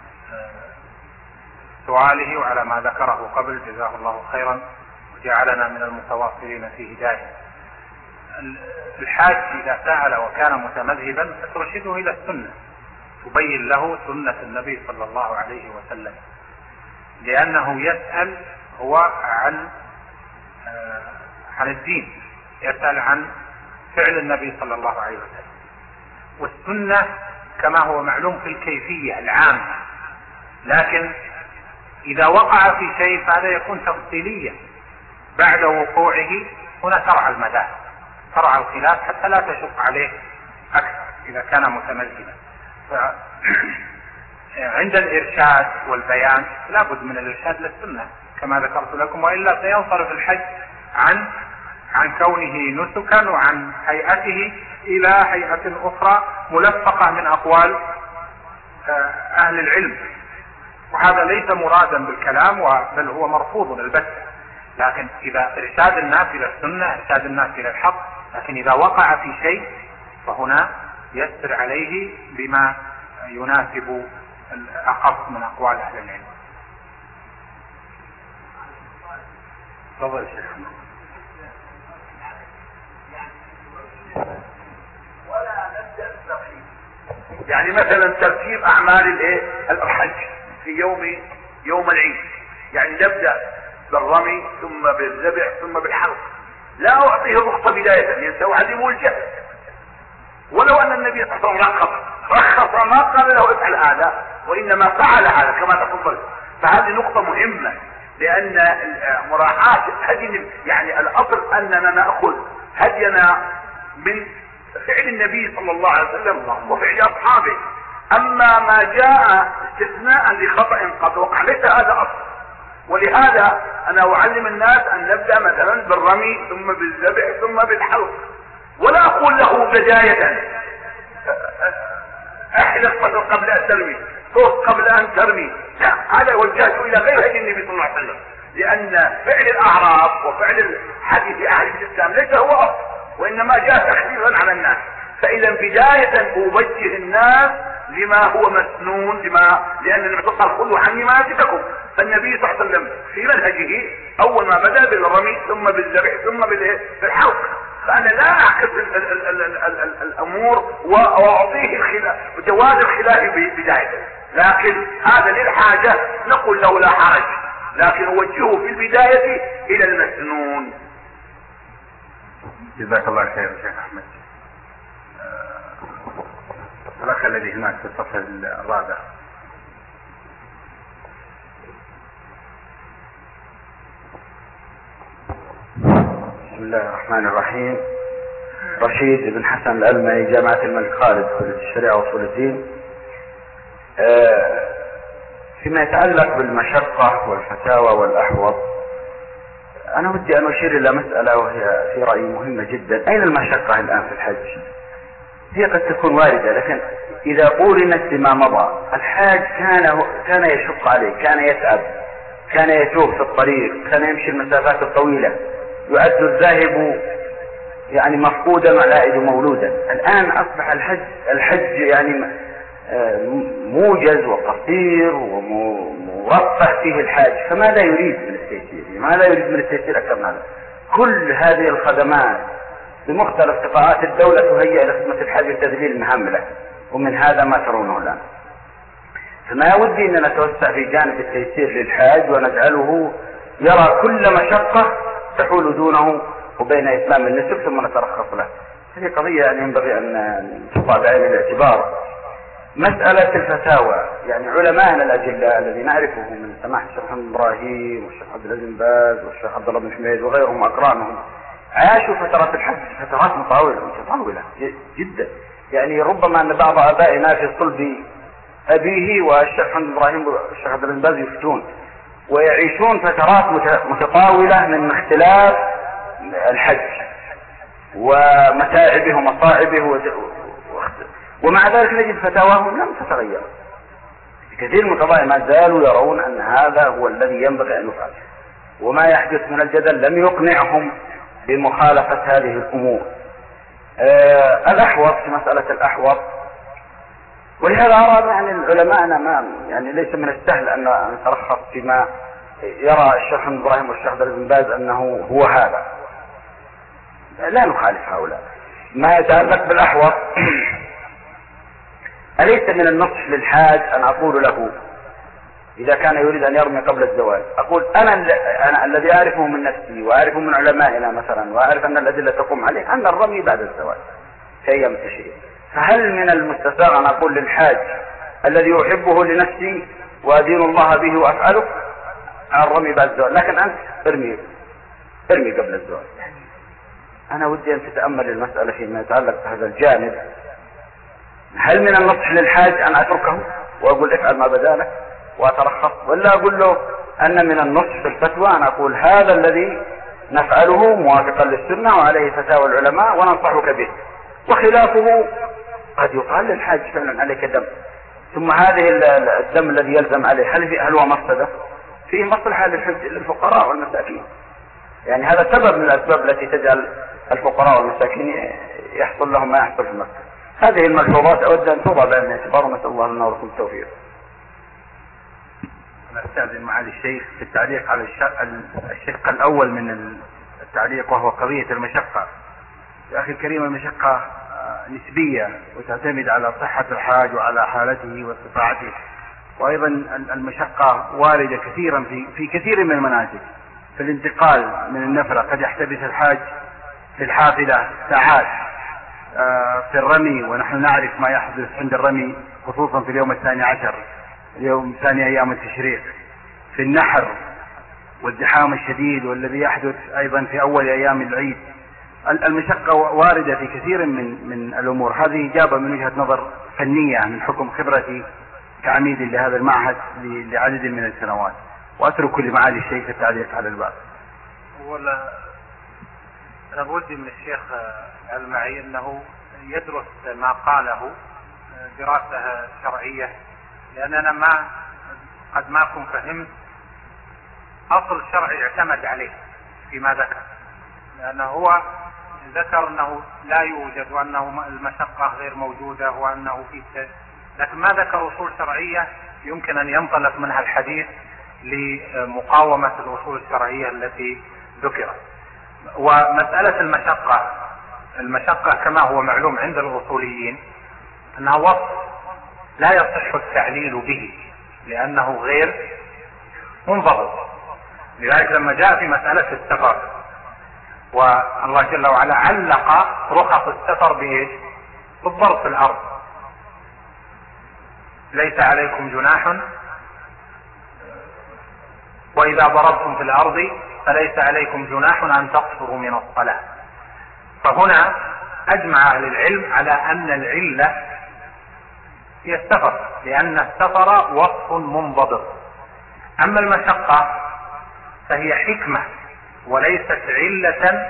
سؤاله وعلى ما ذكره قبل، جزاه الله خيرا وجعلنا من المتواصلين في هداية. الحاج إذا سأل وكان متمذهبا فترشده إلى السنة، تبين له سنة النبي صلى الله عليه وسلم، لأنه يسأل هو عن الدين، يسأل عن فعل النبي صلى الله عليه وسلم. والسنة كما هو معلوم في الكيفية العامة، لكن إذا وقع في شيء فهذا يكون تفصيليا بعد وقوعه. هنا ترعى المذاهب، ترعى الخلاف حتى لا تشق عليه أكثر إذا كان متمزنا. عند الإرشاد والبيان لا بد من الإرشاد للسنة كما ذكرت لكم، وإلا سينصرف الحج عن كونه نسكا وعن هيئته إلى هيئة أخرى ملفقة من أقوال أهل العلم، وهذا ليس مرادا بالكلام بل هو مرفوض البتة. لكن إذا إرشاد الناس إلى السنة، إرشاد الناس إلى الحق، لكن إذا وقع في شيء فهنا يسر عليه بما يناسب الأخص من أقوال أهل العلم. تفضل شيخ. ولا نبدأ بالترتيب، يعني مثلا ترتيب أعمال الحج في يوم العيد، يعني نبدأ بالرمي ثم بالذبح ثم بالحلق. لا أعطيه الرخصة بداية يستوعبه الجهل، ولو أن النبي صلى الله عليه وسلم رخص ما قال له افعل هذا، وإنما فعل هذا كما تفضل. فهذه نقطة مهمة، لأن مراعاة هدي، يعني الأصل أننا نأخذ هدينا من فعل النبي صلى الله عليه وسلم وفعل أصحابه. أما ما جاء استثناء لخطأ قد وقع ليس هذا أصل. ولهذا أنا أعلم الناس أن نبدأ مثلا بالرمي ثم بالذبح ثم بالحلق، ولا أقول له بداية احلق قبل أن ترمي، صوت قبل أن ترمي، لا، هذا وجهته إلى غير هدي النبي صلى الله عليه وسلم، لأن فعل الأعراب وفعل الحديث أهل الإسلام ليس هو أصل، وإنما جاء تخفيفا على الناس. فإذا بداية أوجه الناس لما هو مسنون، لأن النبي صلى الله عليه وسلم خذوا عني مناسككم. فالنبي صلى الله عليه وسلم في منهجه أول ما بدأ بالرمي ثم بالذبح ثم بالحلق. فأنا لا أعكس الأمور وأعطيه جواز الخلاف بداية، لكن هذا للحاجة نقول له لا حرج، لكن أوجهه في البداية إلى المسنون. جزاك الله خير شيخ أحمد. الأخ الذي هناك في الصف الرابع. بسم الله الرحمن الرحيم. رشيد بن حسن الألمعي، جامعة الملك خالد، كلية الشريعة وأصول الدين. فيما يتعلق بالمشقة والفتاوى والأحوط، أنا ودي أن أشير إلى مسألة وهي في رأيي مهمة جدا. أين المشقة الآن في الحج؟ هي قد تكون واردة، لكن إذا قورنت بما مضى، الحاج كان يشق عليه، كان يتعب، كان يتوه في الطريق، كان يمشي المسافات الطويلة، يعد الذاهب يعني مفقودا والعائد مولودا. الآن أصبح الحج يعني موجز وقصير ومرفه فيه الحاج، فماذا يريد من التيسير؟ ماذا يريد من التيسير أكثر من هذا؟ كل هذه الخدمات بمختلف قطاعات الدولة تهيئ لخدمة الحاج والتذليل المهام له، ومن هذا ما ترونه الآن. فما ودي أن نتوسع في جانب التيسير للحاج ونجعله يرى كل مشقة تحول دونه وبين إتمام النسك ثم نترخص له. هذه قضية يعني ينبغي أن تضع بعين الاعتبار. مسألة الفتاوى، يعني علماءنا الأجلاء الذي نعرفه من سماحة الشيخ محمد إبراهيم والشيخ عبد العزيز بن باز والشيخ عبد الله بن حميد وغيرهم أقرانهم، عاشوا فترات الحج فترات مطولة جدا. يعني ربما أن بعض آبائنا في صلب أبيه والشيخ محمد إبراهيم والشيخ عبد العزيز بن باز يفتون ويعيشون فترات متطاولة من اختلاف الحج ومتاعبه ومصاعبه، ومع ذلك نجد فتاواهم لم تتغير. كثير من القضايا ما زالوا يرون أن هذا هو الذي ينبغي أن يفعل، وما يحدث من الجدل لم يقنعهم بمخالفة هذه الأمور. الأحوط في مسألة الأحوط، ولهذا أرى يعني العلماء يعني ليس من السهل أن نترخص فيما يرى الشيخ محمد إبراهيم والشيخ عبد العزيز بن باز أنه هو هذا، لا نخالف هؤلاء. ما يتعلق بالأحوط، أليس من النصح للحاج أن أقول له إذا كان يريد أن يرمي قبل الزوال. أقول أنا الذي أعرفه من نفسي وأعرفه من علمائنا مثلا، وأعرف أن الأدلة تقوم عليه أن الرمي بعد الزوال في أيام التشريق. فهل من المستساغ أن أقول للحاج الذي أحبه لنفسي وأدين الله به وأفعله الرمي بعد الزوال، لكن أنت ارمي قبل الزوال؟ أنا ودي أن تتأمل المسألة فيما يتعلق بهذا الجانب. هل من النصح للحاج أن أتركه وأقول افعل ما بدا لك وأترخص، ولا أقول له أن من النصح في الفتوى أن أقول هذا الذي نفعله موافقا للسنة وعليه فتاوى العلماء وننصحك به، وخلافه قد يقال للحاج فعلا عليك دم، ثم هذه الدم الذي يلزم عليه هل هو مفسدة؟ فيه مصلحة للفقراء والمساكين، يعني هذا سبب من الأسباب التي تجعل الفقراء والمساكين يحصل لهم ما يحصل في مكة. هذه الملحوظات أود أن توضع بعين الاعتبار، ونسأل الله لنا ولكم التوفيق. أنا أستأذن معالي الشيخ في التعليق على الشق الأول من التعليق، وهو قضية المشقة. يا أخي الكريم، المشقة نسبية وتعتمد على صحة الحاج وعلى حالته واستطاعته، وأيضا المشقة واردة كثيرا في كثير من المناسك. في الانتقال من النفرة قد يحتبس الحاج في الحافلة ساعات، في الرمي ونحن نعرف ما يحدث عند الرمي خصوصا في اليوم 12 اليوم ثاني أيام التشريق، في النحر والزحام الشديد والذي يحدث أيضا في أول أيام العيد. المشقة واردة في كثير من الأمور. هذه إجابة من وجهة نظر فنية من حكم خبرتي كعميد لهذا المعهد لعدد من السنوات، وأترك لمعالي الشيخ التعليق على الباب. أنا بودي من الشيخ المعي أنه يدرس ما قاله دراسة شرعية، لأن أنا قد ما أكون فهمت أصل شرعي اعتمد عليه فيما ذكر، لأنه هو ذكر أنه لا يوجد وأنه المشقة غير موجودة وأنه لكن ما ذكر أصول شرعية يمكن أن ينطلق منها الحديث لمقاومة الأصول الشرعية التي ذكرت. ومسألة المشقة كما هو معلوم عند الأصوليين أنها وصف لا يصح التعليل به لأنه غير منضبط. لذلك لما جاء في مسألة السفر والله جل وعلا علق رخص السفر بإيش؟ بالضرب في الأرض، ليس عليكم جناح وإذا ضربتم في الأرض فليس عليكم جناح أن تقصروا من الصلاة. فهنا أجمع أهل العلم على أن العلة هي السفر، لأن السفر وصف منضبط. أما المشقة فهي حكمة وليست علة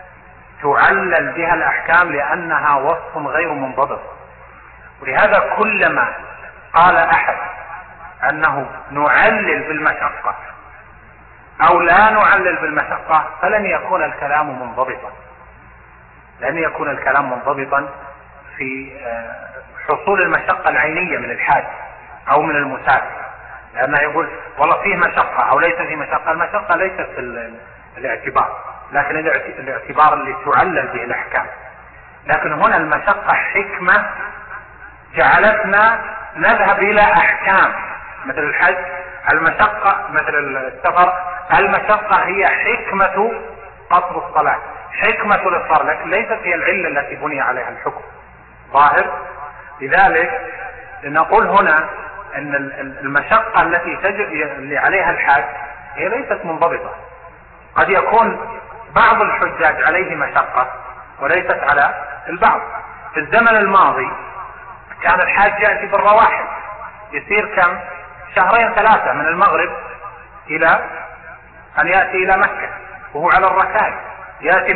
تعلل بها الأحكام لأنها وصف غير منضبط. ولهذا كلما قال أحد أنه نعلل بالمشقة أو لا نعلل بالمشقة فلن يكون الكلام منضبطا، لن يكون الكلام منضبطا في حصول المشقة العينية من الحاج أو من المسافر، لأنه يقول والله فيه مشقة أو ليس فيه مشقة. المشقة ليست في الاعتبار، لكن الاعتبار اللي تعلل به الأحكام. لكن هنا المشقة حكمة جعلتنا نذهب إلى أحكام مثل الحج. المشقة مثل السفر، المشقة هي حكمة قصر الصلاة، حكمة الإفطار، لكن ليست هي العلة التي بني عليها الحكم ظاهر. لذلك نقول هنا أن المشقة اللي عليها الحاج هي ليست منضبطة. قد يكون بعض الحجاج عليه مشقة وليست على البعض. في الزمن الماضي كان الحاج يأتي بالرواحل، يصير كم؟ 2-3 من المغرب إلى أن يأتي إلى مكة وهو على الركائب. يأتي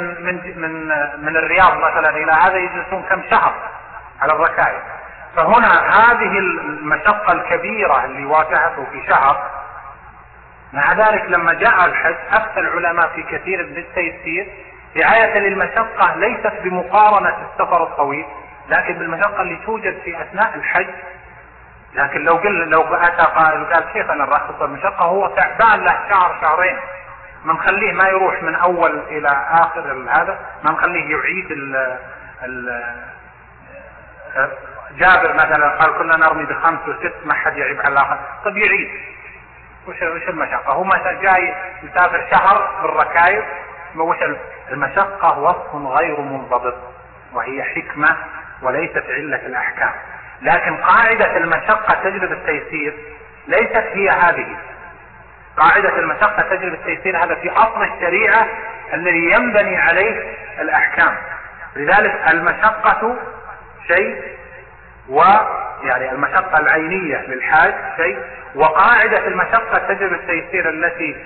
من الرياض مثلا إلى هذا يجلسون كم شهر على الركائب. فهنا هذه المشقة الكبيرة اللي واجهته في شهر، مع ذلك لما جاء الحج أفتى العلماء في كثير من التيسير رعاية للمشقة ليست بمقارنة السفر الطويل، لكن بالمشقة اللي توجد في أثناء الحج. لكن لو أتى قائل وقال شيخ أنا الرخص المشقة هو تعبان له 2-2 ما نخليه ما يروح من أول إلى آخر هذا، ما نخليه يعيد جابر مثلا قال كنا نرمي ب5 و6 ما حد يعيب على الاخر، طب يعيد وش المشقة؟ هو جاي يسافر شهر بالركايب، وش المشقة؟ وصف غير منضبط وهي حكمة وليست علة الأحكام. لكن قاعدة المشقة تجلب التيسير ليست هي هذه. قاعدة المشقة تجلب التيسير هذا في أصل الشريعة الذي ينبني عليه الأحكام. لذلك المشقة شيء، ويعني المشقة العينية للحاج شيء، وقاعدة المشقة تجلب التيسير التي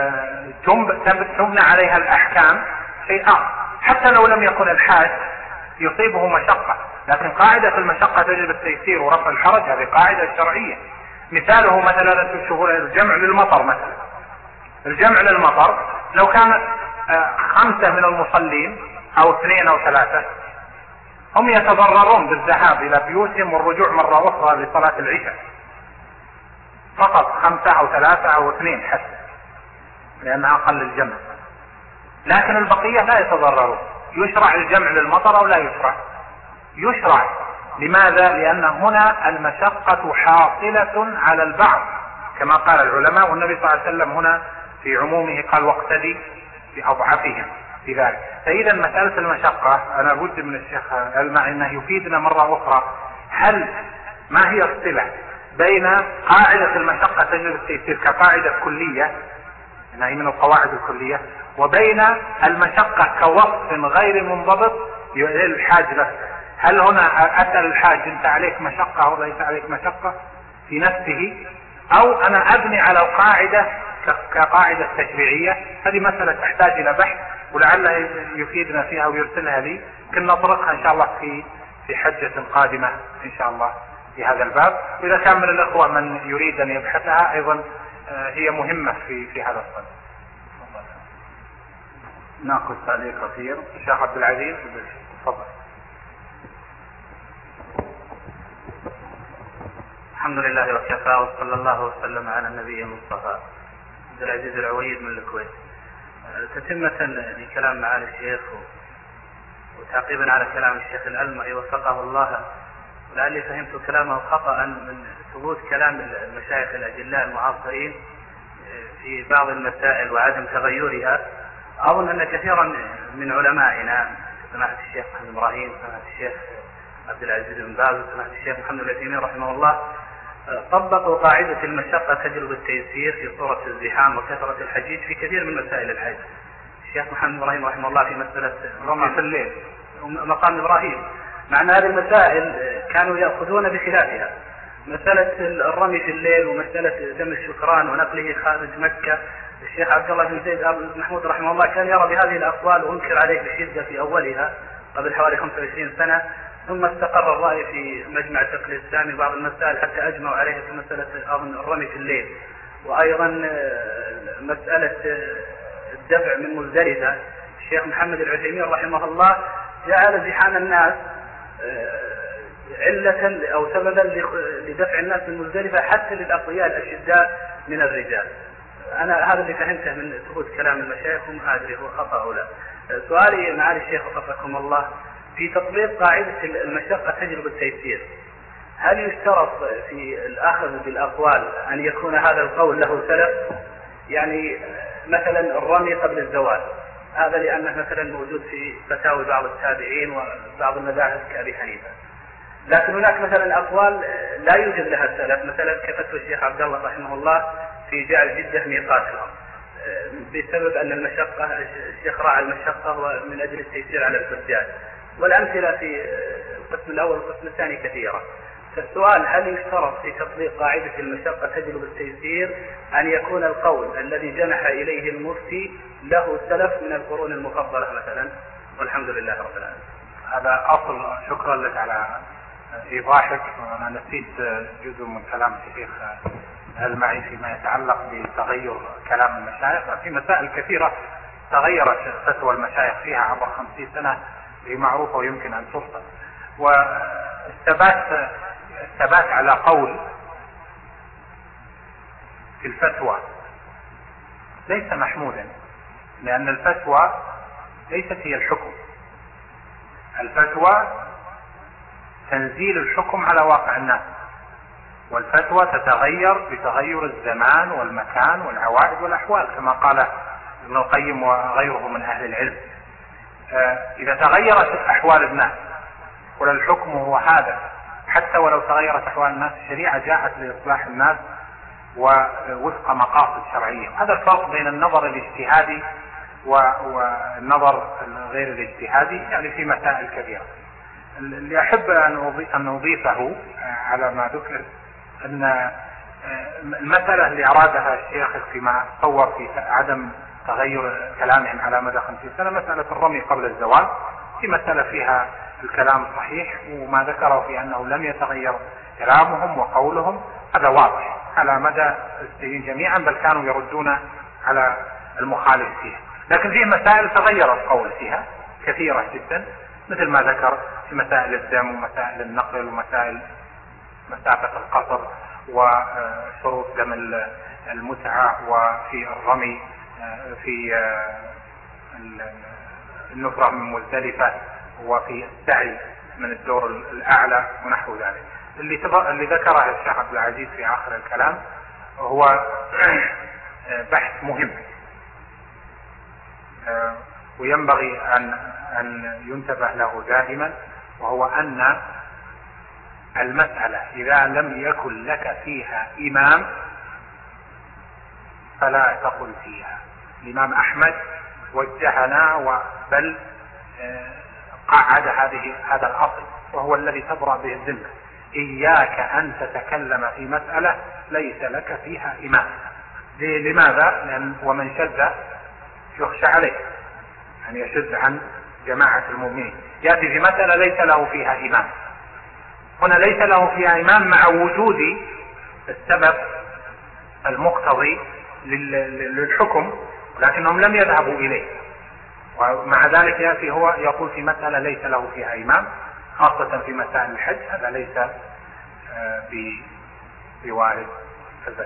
تبنى عليها الأحكام شيء آخر. حتى لو لم يكن الحاج يصيبه مشقة، لكن قاعدة المشقة تجلب التيسير ورفع الحرج، هذه قاعدة شرعية. مثاله مثلا الجمع للمطر، مثلا الجمع للمطر لو كان 5 من المصلين أو 2 أو 3 هم يتضررون بالذهاب إلى بيوتهم والرجوع مرة أخرى لصلاة العشاء، فقط 5 أو 3 أو 2 حتى، لأنها أقل الجمع. لكن البقية لا يتضررون. يشرع الجمع للمطر أو لا يشرع؟ يشرع. لماذا؟ لأن هنا المشقة حاصلة على البعض كما قال العلماء، والنبي صلى الله عليه وسلم هنا في عمومه قال واقتدي بأضعفهم في ذلك. فإذا مسألة المشقة أنا بد من الشيخ المعي أنه يفيدنا مرة أخرى، هل ما هي الصلة بين قاعدة المشقة تجلب التيسير كقاعدة كلية، هي من القواعد الكلية، وبين المشقة كوصف غير منضبط للحاج نفسه؟ هل هنا أسأل الحاج أنت عليك مشقة أو ليس عليك مشقة في نفسه، أو أنا أبني على القاعدة كقاعدة تشريعية؟ هذه مسألة تحتاج إلى بحث، ولعله يفيدنا فيها ويرسلها لي، كنا نطرقها إن شاء الله في حجة قادمة إن شاء الله في هذا الباب. وإذا كان من الأخوة من يريد أن يبحثها أيضا هي مهمة في هذا الصدد. ناخذ تعليق قصير. الشيخ عبد العزيز تفضل. الحمد لله وكفى، وصلى الله وسلم على النبي المصطفى. عبد العزيز العويد من الكويت. تتمة لكلام معالي الشيخ وتعقيبا على كلام الشيخ الألمعي وفقه الله، ولعلي فهمت كلامه خطأ من ثبوت كلام المشايخ الأجلاء المعاصرين في بعض المسائل وعدم تغيرها. أظن أن كثيرا من علمائنا سماحة الشيخ محمد إبراهيم، سماحة الشيخ عبد العزيز بن باز، سماحة الشيخ محمد العثيمين رحمه الله طبقوا قاعدة المشقة تجلب التيسير في صورة الزحام وكثرة الحجيج في كثير من مسائل الحج. الشيخ محمد إبراهيم رحمه الله في مسألة الرمي في الليل ومقام إبراهيم، مع أن هذه المسائل كانوا يأخذون بخلافها، مسألة الرمي في الليل ومسألة دم الشكران ونقله خارج مكة. الشيخ عبد الله بن زيد بن محمود رحمه الله كان يرى بهذه الأقوال وانكر عليه بشدة في أولها قبل حوالي 25 سنة، ثم استقر الرأي في مجمع الفقه الإسلامي بعض المسائل حتى أجمعوا عليها في مسألة الرمي في الليل. وأيضا مسألة الدفع من مزدلفة، الشيخ محمد العثيمين رحمه الله جعل زحام الناس علة أو سببا لدفع الناس من مزدلفة حتى للأقوياء الأشداء من الرجال. أنا هذا اللي فهمته من ثبوت كلام المشايخ، وما أدري هو خطأ أو لا. سؤالي معالي الشيخ وفقكم الله، في تطبيق قاعدة المشقة تجلب التيسير، هل يشترط في الأخذ بالأقوال أن يكون هذا القول له سلف؟ يعني مثلا الرمي قبل الزوال، هذا لأنه مثلا موجود في فتاوى بعض التابعين وبعض المذاهب كأبي حنيفة، لكن هناك مثلا أقوال لا يوجد لها سلف، مثلا كفتوى الشيخ عبد الله رحمه الله في جعل جدة ميقات لهم بسبب أن المشقة، الشيخ راعى المشقة ومن أجل التيسير على الحجاج، والأمثلة في القسم الأول والقسم الثاني كثيرة. فالسؤال هل يشترط في تطبيق قاعدة المشقة تجلب التيسير أن يكون القول الذي جنح إليه المفتي له سلف من القرون المفضلة مثلا؟ والحمد لله رب العالمين. هذا أصل. شكرا لك على إيضاحك. وأنا نسيت جزء من كلام الشيخ المعي فيما يتعلق بتغير كلام المشايخ. في مسائل كثيرة تغيرت فتوى المشايخ فيها عبر 50 سنة، هي معروفة ويمكن أن تفصل. والثبات على قول في الفتوى ليس محمودا، لأن الفتوى ليست هي الحكم. الفتوى تنزيل الحكم على واقع الناس، والفتوى تتغير بتغير الزمان والمكان والعوائد والأحوال كما قال ابن القيم وغيره من أهل العلم. إذا تغيرت أحوال الناس والحكم هو هذا، حتى ولو تغيرت أحوال الناس، الشريعة جاءت لإصلاح الناس ووفق مقاصد شرعية. هذا الفرق بين النظر الاجتهادي والنظر غير الاجتهادي يعني في مسائل كثيرة. اللي أحب أن أضيفه على ما ذكر أن المسألة اللي أرادها الشيخ فيما صور في عدم تغير كلامهم على مدى 50 سنة مسألة الرمي قبل الزوال، في مسألة فيها الكلام صحيح، وما ذكروا في أنه لم يتغير كلامهم وقولهم هذا واضح على مدى السنين جميعا، بل كانوا يردون على المخالف فيها. لكن فيه مسائل تغير القول فيها كثيرة جدا، مثل ما ذكر في مسائل الدم ومسائل النقل ومسائل مسافة القصر وشروط دم المتعة وفي الرمي في النفرة من مزدلفة وفي السعي من الدور الأعلى ونحو ذلك. اللي ذكره الشيخ عبد العزيز في آخر الكلام هو بحث مهم وينبغي أن ينتبه له دائما، وهو أن المسألة إذا لم يكن لك فيها إمام فلا تقل فيها. الإمام أحمد وجهنا بل قعد هذا الأصل وهو الذي تبرأ به الذمة: إياك أن تتكلم في مسألة ليس لك فيها إمام. لماذا؟ لأن ومن شذ يخشى عليه، يعني يشذ عن جماعة المؤمنين، يأتي في مسألة ليس له فيها إمام. هنا ليس له فيها إمام مع وجود السبب المقتضي للحكم، لكنهم لم يذهبوا إليه، ومع ذلك يأتي هو يقول في مسألة ليس له فيها إمام، خاصة في مسائل الحج، هذا ليس بوارد البيت.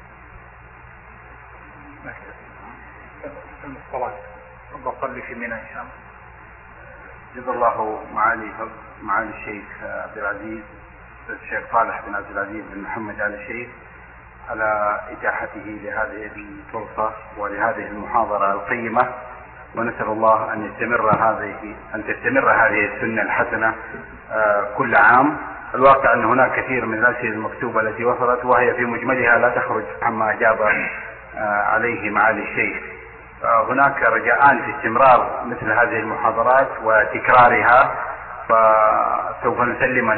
الصلاة بصلي في منى إن شاء الله. جزا الله معالي الشيخ عبد العزيز الشيخ صالح بن عبد العزيز بن محمد آل الشيخ على إتاحته لهذه الفرصة ولهذه المحاضرة القيمة، ونسأل الله أن تستمر هذه السنة الحسنة كل عام. الواقع أن هناك كثير من الأسئلة المكتوبة التي وصلت وهي في مجملها لا تخرج عما أجاب عليه معالي الشيخ. هناك رجاءان في استمرار مثل هذه المحاضرات وتكرارها، فسوف نسلم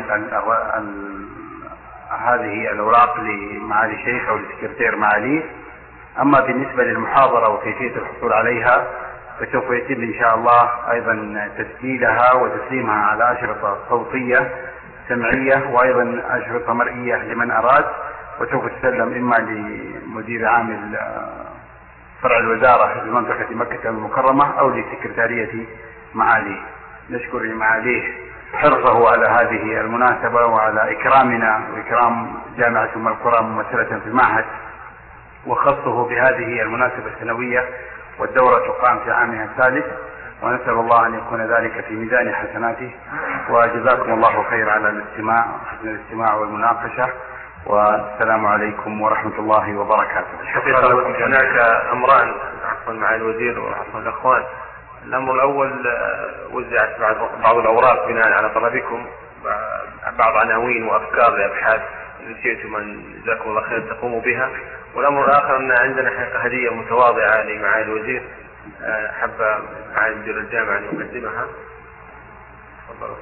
هذه الأوراق لمعالي الشيخ أو للسكرتير معاليه. أما بالنسبة للمحاضرة وكيفية الحصول عليها فسوف يتم إن شاء الله أيضا تسجيلها وتسليمها على أشرطة صوتية سمعية وأيضا أشرطة مرئية لمن أراد، وسوف تسلم إما لمدير عام فرع الوزارة بمنطقة مكة المكرمة أو لسكرتارية معاليه. نشكر لمعاليه حرصه على هذه المناسبة وعلى إكرامنا وإكرام جامعة أم القرى ممثلة في المعهد، وخصه بهذه المناسبة السنوية والدورة تقام في عامها الثالث، ونسأل الله أن يكون ذلك في ميزان حسناته. وجزاكم الله خير على الاستماع والمناقشة، والسلام عليكم ورحمة الله وبركاته. حقيقة هناك أمران عفوا مع الوزير وعفوا الأخوان. الأمر الأول وزعت بعض الأوراق بناء على طلبكم بعض عناوين وأفكار لأبحاث نسيتم أن جزاكم الله خير تقوموا بها. والأمر الآخر أن عندنا هدية متواضعة لمعالي الوزير حب معالي مدير الجامعة أن يقدمها. تفضلوا.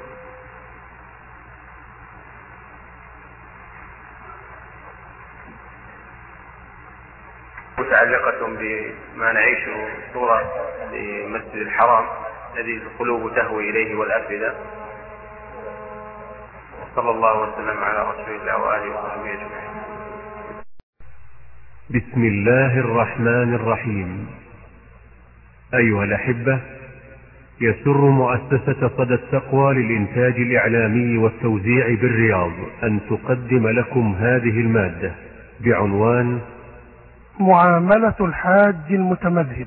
متعلقة بما نعيشه صورة لمسجد الحرام الذي القلوب تهوي إليه والأفئدة. وصلى الله وسلم على رسول الله وآله وصحبه أجمعين. بسم الله الرحمن الرحيم. أيها الأحبة، يسر مؤسسة صدى التقوى للإنتاج الإعلامي والتوزيع بالرياض أن تقدم لكم هذه المادة بعنوان معاملة الحاج المتمذهب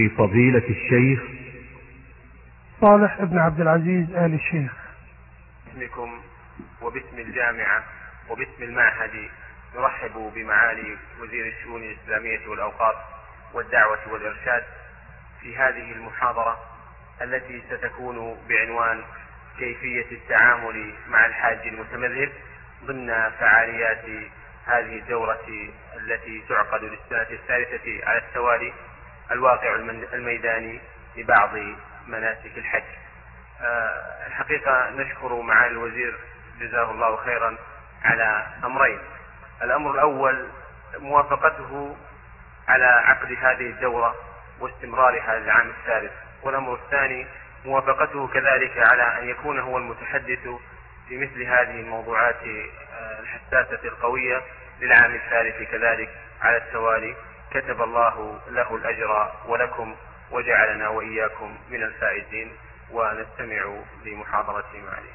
لفضيلة الشيخ صالح بن عبد العزيز آل الشيخ. باسمكم وباسم الجامعة وباسم المعهد نرحب بمعالي وزير الشؤون الإسلامية والأوقاف والدعوة والإرشاد في هذه المحاضرة التي ستكون بعنوان كيفية التعامل مع الحاج المتمذهب ضمن فعاليات هذه الدورة التي تعقد للسنة الثالثة على التوالي، الواقع الميداني لبعض مناسك الحج. الحقيقة نشكر معالي الوزير جزاه الله خيرا على أمرين. الأمر الأول موافقته على عقد هذه الدورة واستمرارها للعام الثالث، والأمر الثاني موافقته كذلك على أن يكون هو المتحدث في مثل هذه الموضوعات الحساسة القوية للعام الثالث كذلك على التوالي. كتب الله له الأجر ولكم وجعلنا وإياكم من الفائزين، ونستمع لمحاضرة معالي.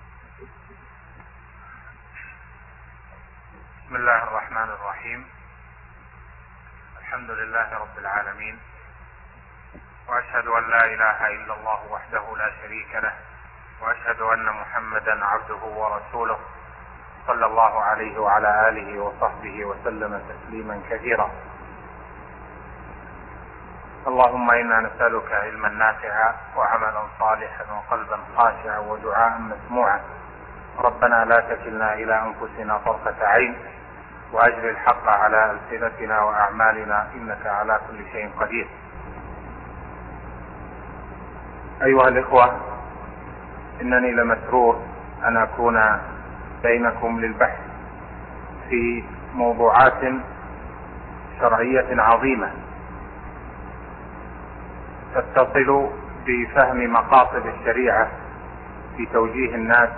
بسم الله الرحمن الرحيم. الحمد لله رب العالمين، وأشهد أن لا إله إلا الله وحده لا شريك له، وأشهد أن محمدا عبده ورسوله صلى الله عليه وعلى آله وصحبه وسلم تسليما كثيرا. اللهم إنا نسألك علما نافعا وعملا صالحا وقلبا خاشعا ودعاء مسموعا. ربنا لا تكلنا إلى أنفسنا طرفة عين، وأجر الحق على ألسنتنا وأعمالنا، إنك على كل شيء قدير. أيها الإخوة، إنني لمسرور أن أكون بينكم للبحث في موضوعات شرعية عظيمة تتصل بفهم مقاصد الشريعة في توجيه الناس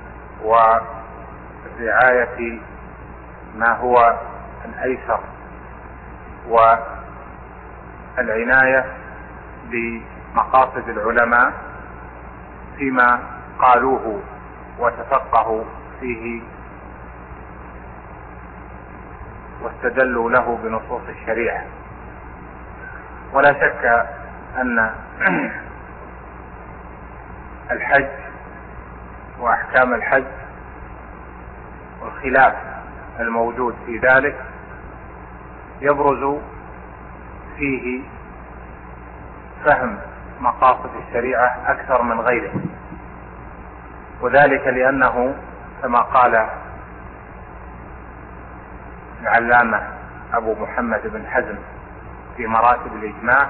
ورعاية ما هو الأيسر والعناية بمقاصد العلماء فيما قالوه وتفقهوا فيه واستدلوا له بنصوص الشريعة. ولا شك أن الحج وأحكام الحج والخلاف الموجود في ذلك يبرز فيه فهم مقاصد الشريعة أكثر من غيره، وذلك لأنه كما قال العلامة أبو محمد بن حزم في مراتب الإجماع،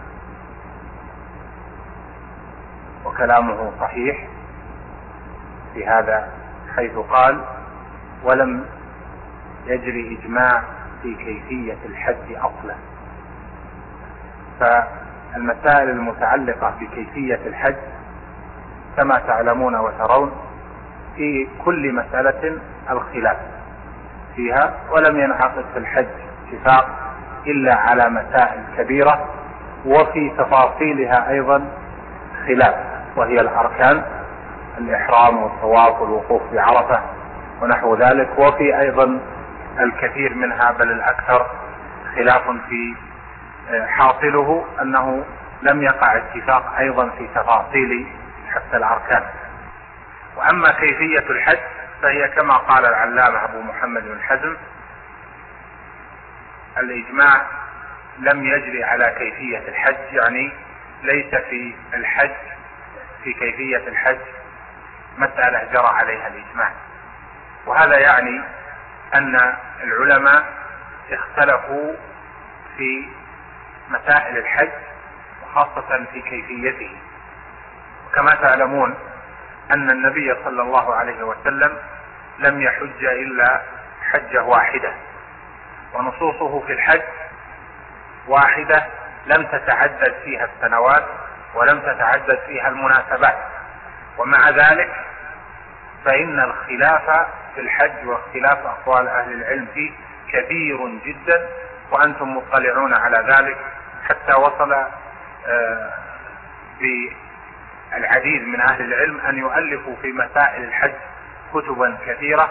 وكلامه صحيح في هذا، حيث قال: ولم يجري إجماع في كيفية الحج أصلا. فالمسائل المتعلقة بكيفية الحج كما تعلمون وترون في كل مسألة الخلاف فيها، ولم ينعقد في الحج اتفاق إلا على مسائل كبيرة، وفي تفاصيلها أيضا خلاف، وهي الأركان: الإحرام والطواف والوقوف بعرفة ونحو ذلك. وفي أيضا الكثير منها بل الأكثر خلاف في حاصله أنه لم يقع اتفاق أيضا في تفاصيل حتى الأركان. وأما كيفية الحج فهي كما قال العلامة أبو محمد بن حزم: الإجماع لم يجري على كيفية الحج، يعني ليس في الحج في كيفية الحج مسألة جرى عليها الإجماع. وهذا يعني أن العلماء اختلفوا في مسائل الحج وخاصة في كيفيته. وكما تعلمون أن النبي صلى الله عليه وسلم لم يحج إلا حجة واحدة، ونصوصه في الحج واحدة لم تتعدد فيها السنوات ولم تتعدد فيها المناسبات. ومع ذلك فإن الخلاف في الحج واختلاف أقوال أهل العلم فيه كبير جدا، وأنتم مطلعون على ذلك، حتى وصل بالعديد من أهل العلم أن يؤلفوا في مسائل الحج كتبا كثيرة،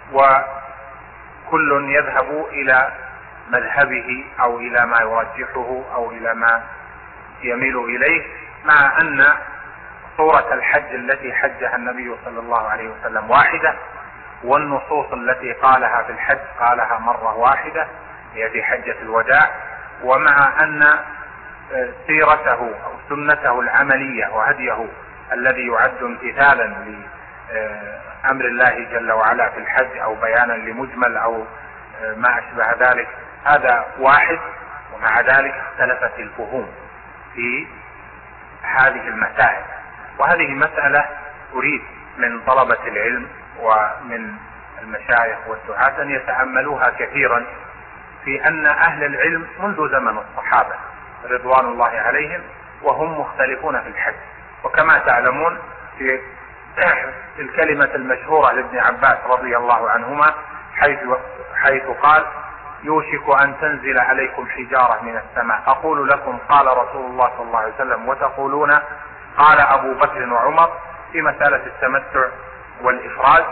وكل يذهب إلى مذهبه أو إلى ما يرجحه أو إلى ما يميل إليه، مع أن صورة الحج التي حجها النبي صلى الله عليه وسلم واحدة، والنصوص التي قالها في الحج قالها مرة واحدة هي في حجة الوداع. ومع أن سيرته أو سنته العملية وهديه الذي يعد امتثالا لأمر الله جل وعلا في الحج أو بيانا لمجمل أو ما أشبه ذلك هذا واحد، ومع ذلك اختلفت الفهوم في هذه المسائل. وهذه مسألة أريد من طلبة العلم ومن المشايخ والدعاة أن يتأملوها كثيرا، في أن أهل العلم منذ زمن الصحابة رضوان الله عليهم وهم مختلفون في الحج. وكما تعلمون في الكلمة المشهورة لابن عباس رضي الله عنهما حيث قال: يوشك أن تنزل عليكم حجارة من السماء أقول لكم قال رسول الله صلى الله عليه وسلم وتقولون قال أبو بكر وعمر، في مسألة التمتع والإفراد.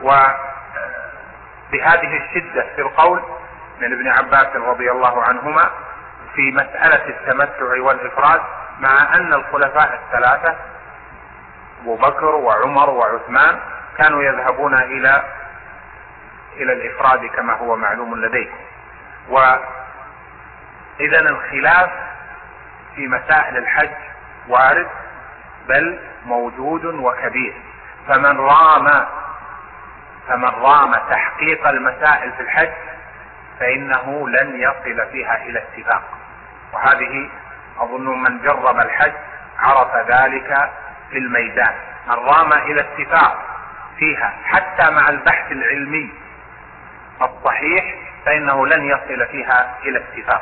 وبهذه الشدة في القول من ابن عباس رضي الله عنهما في مسألة التمتع والإفراد، مع أن الخلفاء الثلاثة أبو بكر وعمر وعثمان كانوا يذهبون إلى الإفراد كما هو معلوم لديكم. وإذا الخلاف في مسائل الحج وارد بل موجود وكبير. فمن رام تحقيق المسائل في الحج فإنه لن يصل فيها إلى اتفاق. وهذه أظن من جرب الحج عرف ذلك في الميدان. من رام إلى اتفاق فيها حتى مع البحث العلمي الصحيح فإنه لن يصل فيها إلى اتفاق.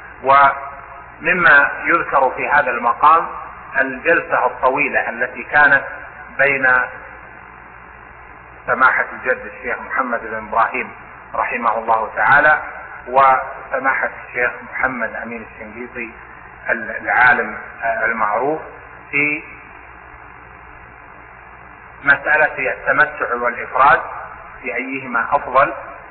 ومما يذكر في هذا المقام الجلسة الطويلة التي كانت بين سماحة الجد الشيخ محمد بن إبراهيم رحمه الله تعالى وسماحة الشيخ محمد أمين الشنقيطي العالم المعروف في مسألة التمتع والإفراد في أيهما أفضل.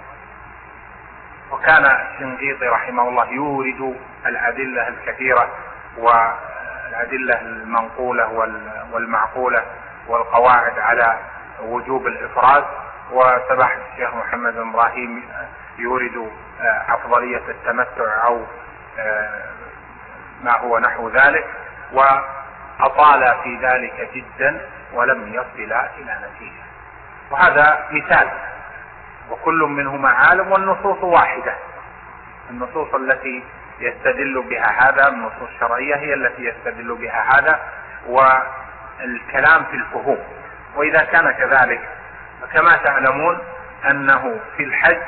وكان الشنقيطي رحمه الله يورد الأدلة الكثيرة والأدلة المنقولة والمعقولة والقواعد على وجوب الإفراد، وسماحة الشيخ محمد بن إبراهيم يورد أفضلية التمتع أو ما هو نحو ذلك، وأطال في ذلك جدا ولم يصل إلى نتيجة. وهذا مثال، وكل منهما عالم والنصوص واحدة. النصوص التي يستدل بها هذا النصوص الشرعية هي التي يستدل بها هذا، والكلام في الفهوم. وإذا كان كذلك فكما تعلمون أنه في الحج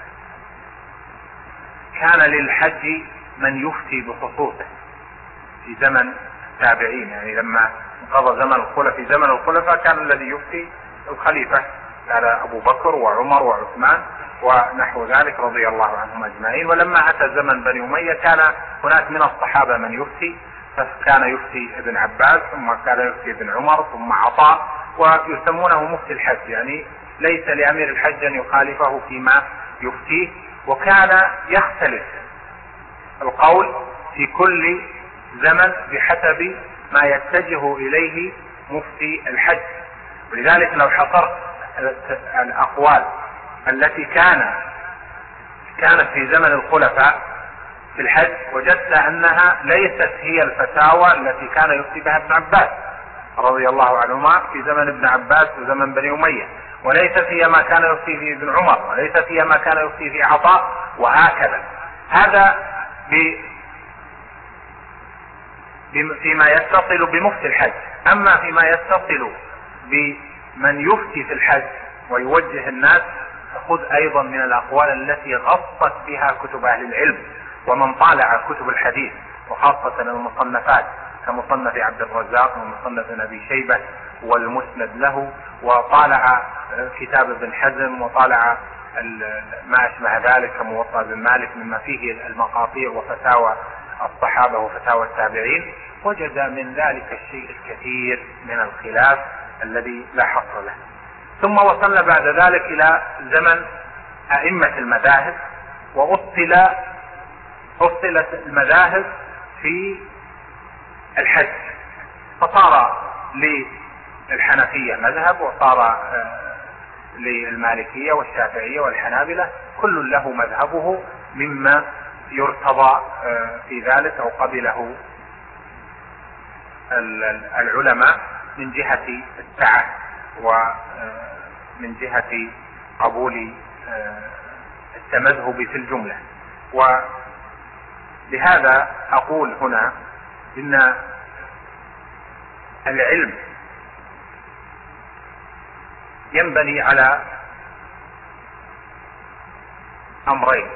كان للحج من يفتي بخصوصه في زمن التابعين، يعني لما انقضى زمن الخلفاء في زمن الخلفاء كان الذي يفتي الخليفة، كان أبو بكر وعمر وعثمان ونحو ذلك رضي الله عنهم أجمعين. ولما أتى زمن بني أمية كان هناك من الصحابة من يفتي، فكان يفتي ابن عباس ثم كان يفتي ابن عمر ثم عطاء، ويسمونه مفتي الحج، يعني ليس لأمير الحج أن يخالفه فيما يفتيه. وكان يختلف القول في كل زمن بحسب ما يتجه إليه مفتي الحج. ولذلك لو حصرت الأقوال التي كانت في زمن الخلفاء في الحج وجدت أنها ليست هي الفتاوى التي كان يفتي بها ابن عباس رضي الله عنهما في زمن ابن عباس وزمن بني أمية، وليست هي ما كان يفتي في ابن عمر، وليست هي ما كان يفتي في عطاء، وهكذا. هذا فيما يتصل بمفتي الحج. أما فيما يتصل بمن يفتي في الحج ويوجه الناس فخذ أيضا من الأقوال التي غطت بها كتب أهل العلم. ومن طالع كتب الحديث وخاصة المصنفات كمصنف عبد الرزاق ومصنف أبي شيبة والمسند له، وطالع كتاب ابن حزم، وطالع ما أشبه ذلك كموطأ بن مالك مما فيه المقاطيع وفتاوى الصحابة وفتاوى التابعين، وجد من ذلك الشيء الكثير من الخلاف الذي لا حصر له. ثم وصلنا بعد ذلك إلى زمن أئمة المذاهب، وأصلت المذاهب في الحج، فصار للحنفية مذهب، وصار للمالكية والشافعية والحنابلة كل له مذهبه مما يرتضى في ذلك أو قبله العلماء من جهة السعة ومن جهة قبول التمذهب في الجملة. ولهذا أقول هنا إن العلم ينبني على أمرين: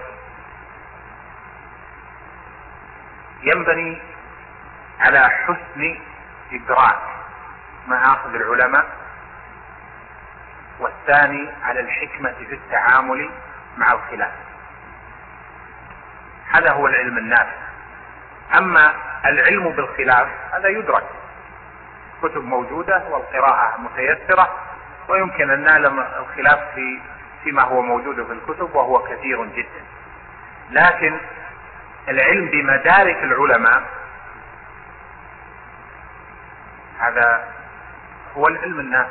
ينبني على حسن إدراك مآخذ العلماء، والثاني على الحكمة في التعامل مع الخلاف. هذا هو العلم النافع. أما العلم بالخلاف هذا يدرك، كتب موجودة والقراءة متيسرة، ويمكن أن نعلم الخلاف فيما هو موجود في الكتب وهو كثير جدا. لكن العلم بمدارك العلماء هذا هو العلم النافع.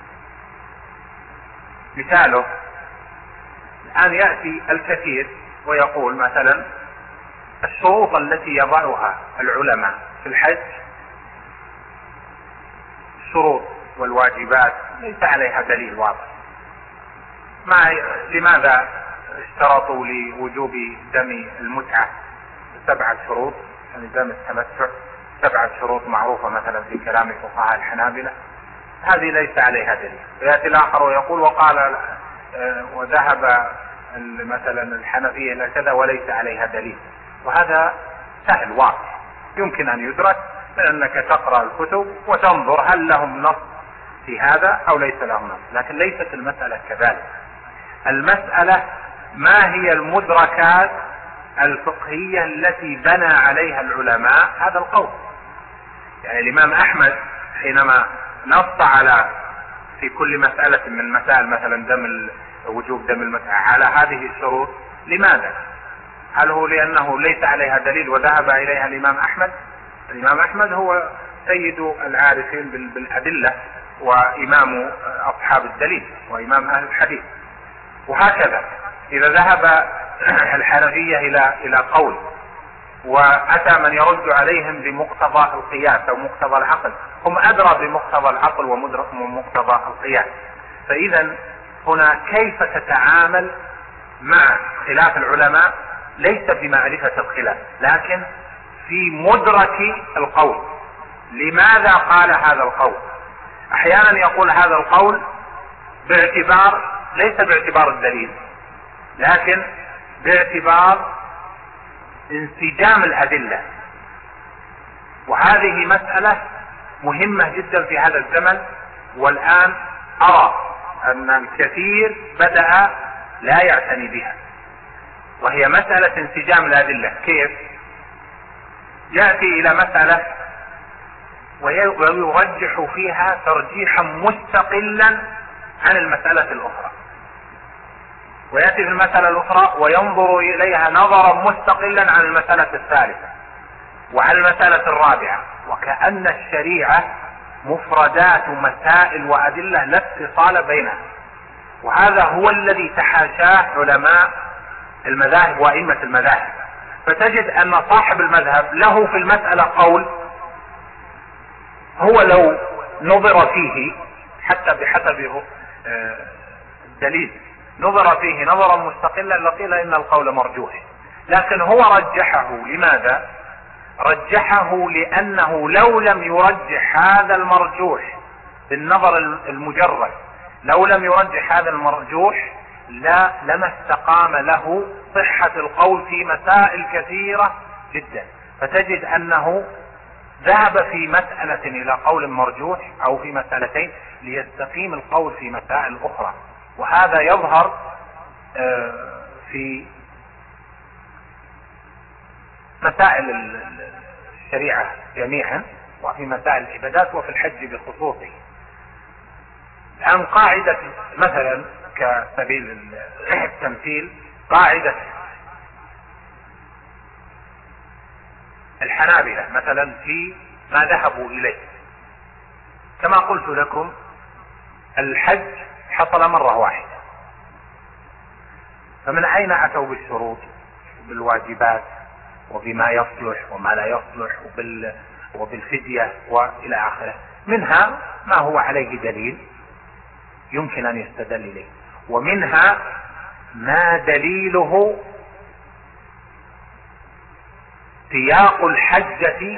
مثاله الآن يأتي الكثير ويقول مثلا الشروط التي يضعها العلماء في الحج الشروط والواجبات ليس عليها دليل واضح. لماذا اشترطوا لوجوب دم المتعة 7 شروط، يعني دم التمتع 7 شروط معروفة مثلا في كلام فقهاء الحنابلة؟ هذه ليس عليها دليل. يأتي الآخر ويقول وقال وذهب مثلا الحنفية إلى كذا وليس عليها دليل. وهذا سهل واضح يمكن أن يدرك من أنك تقرأ الكتب وتنظر هل لهم نص في هذا أو ليس لهم نص. لكن ليست المسألة كذلك. المسألة ما هي المدركات الفقهية التي بنى عليها العلماء هذا القول. يعني الإمام أحمد حينما نص على في كل مسألة من مسائل مثلا وجوب دم المتعة على هذه الشروط، لماذا؟ هل هو لأنه ليس عليها دليل وذهب إليها الإمام أحمد؟ الإمام أحمد هو سيد العارفين بالأدلة وإمام أصحاب الدليل وإمام أهل الحديث. وهكذا إذا ذهب الحنفية إلى قول وأتى من يرد عليهم بمقتضى القياس أو مقتضى العقل، هم أدرى بمقتضى العقل ومقتضى القياس. فإذا هنا كيف تتعامل مع خلاف العلماء ليس بمعرفة الخلاف لكن في مدرك القول. لماذا قال هذا القول؟ أحيانا يقول هذا القول ليس باعتبار الدليل لكن باعتبار انسجام الأدلة، وهذه مسألة مهمة جدا في هذا الزمن. والآن أرى أن الكثير بدأ لا يعتني بها، وهي مسألة انسجام الأدلة. كيف؟ يأتي إلى مسألة ويرجح فيها ترجيحا مستقلا عن المسألة الأخرى، ويأتي في المسألة الأخرى وينظر إليها نظرا مستقلا عن المسألة الثالثة وعن المسألة الرابعة، وكأن الشريعة مفردات مسائل وأدلة لا اتصال بينها. وهذا هو الذي تحاشاه علماء المذاهب وأئمة المذاهب. فتجد أن صاحب المذهب له في المسألة قول هو لو نظر فيه حتى بحسب الدليل نظر فيه نظرا مستقلا لقيل إن القول مرجوح، لكن هو رجحه. لماذا؟ رجحه لأنه لو لم يرجح هذا المرجوح بالنظر المجرد، لو لم يرجح هذا المرجوح لما استقام له صحة القول في مسائل كثيرة جدا. فتجد أنه ذهب في مسألة إلى قول مرجوح أو في مسألتين ليستقيم القول في مسائل أخرى. وهذا يظهر في مسائل الشريعة جميعا وفي مسائل العبادات وفي الحج بخصوصه. الآن قاعدة مثلا كسبيل التمثيل، قاعدة الحنابلة مثلا في ما ذهبوا إليه كما قلت لكم الحج حصل مرة واحدة، فمن أين أتوا بالشروط وبالواجبات وبما يصلح وما لا يصلح وبالفدية وإلى آخره؟ منها ما هو عليه دليل يمكن أن يستدل إليه، ومنها ما دليله سياق الحجة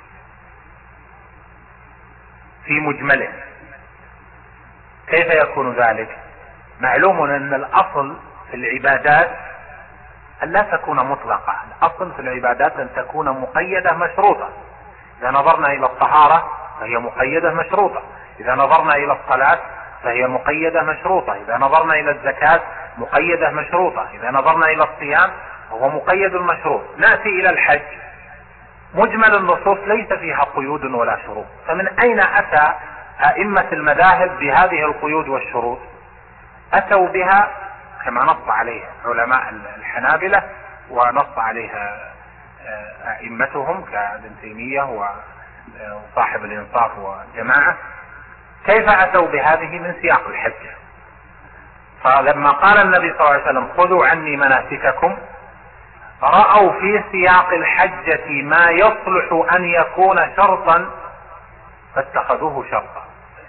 في مجمله. كيف يكون ذلك؟ معلوم أن الأصل في العبادات أن لا تكون مطلقة، الأصل في العبادات أن تكون مقيدة مشروطة. إذا نظرنا إلى الطهارة فهي مقيدة مشروطة، إذا نظرنا إلى الصلاة فهي مقيدة مشروطة، إذا نظرنا إلى الزكاة مقيدة مشروطة، إذا نظرنا إلى الصيام هو مقيد مشروط. نأتي إلى الحج، مجمل النصوص ليس فيها قيود ولا شروط، فمن أين أتى أئمة المذاهب بهذه القيود والشروط؟ أتوا بها كما نص عليها علماء الحنابلة ونص عليها أئمتهم كابن تيمية وصاحب الإنصاف وجماعة. كيف أتوا بهذه؟ من سياق الحج. فلما قال النبي صلى الله عليه وسلم خذوا عني مناسككم، رأوا في سياق الحجة ما يصلح أن يكون شرطا فاتخذوه شرطا.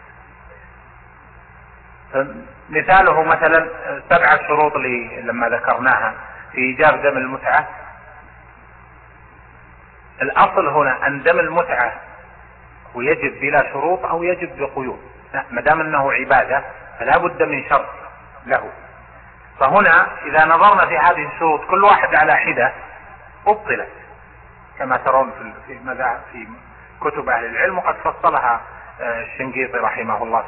مثاله مثلا 7 شروط لما ذكرناها في إيجاب دم المتعة. الأصل هنا أن دم المتعة هو يجب بلا شروط أو يجب بقيود، ما دام أنه عبادة فلا بد من شرط له. فهنا إذا نظرنا في هذه الشروط كل واحد على حدة أبطلت، كما ترون في كتب أهل العلم، وقد فصلها الشنقيطي رحمه الله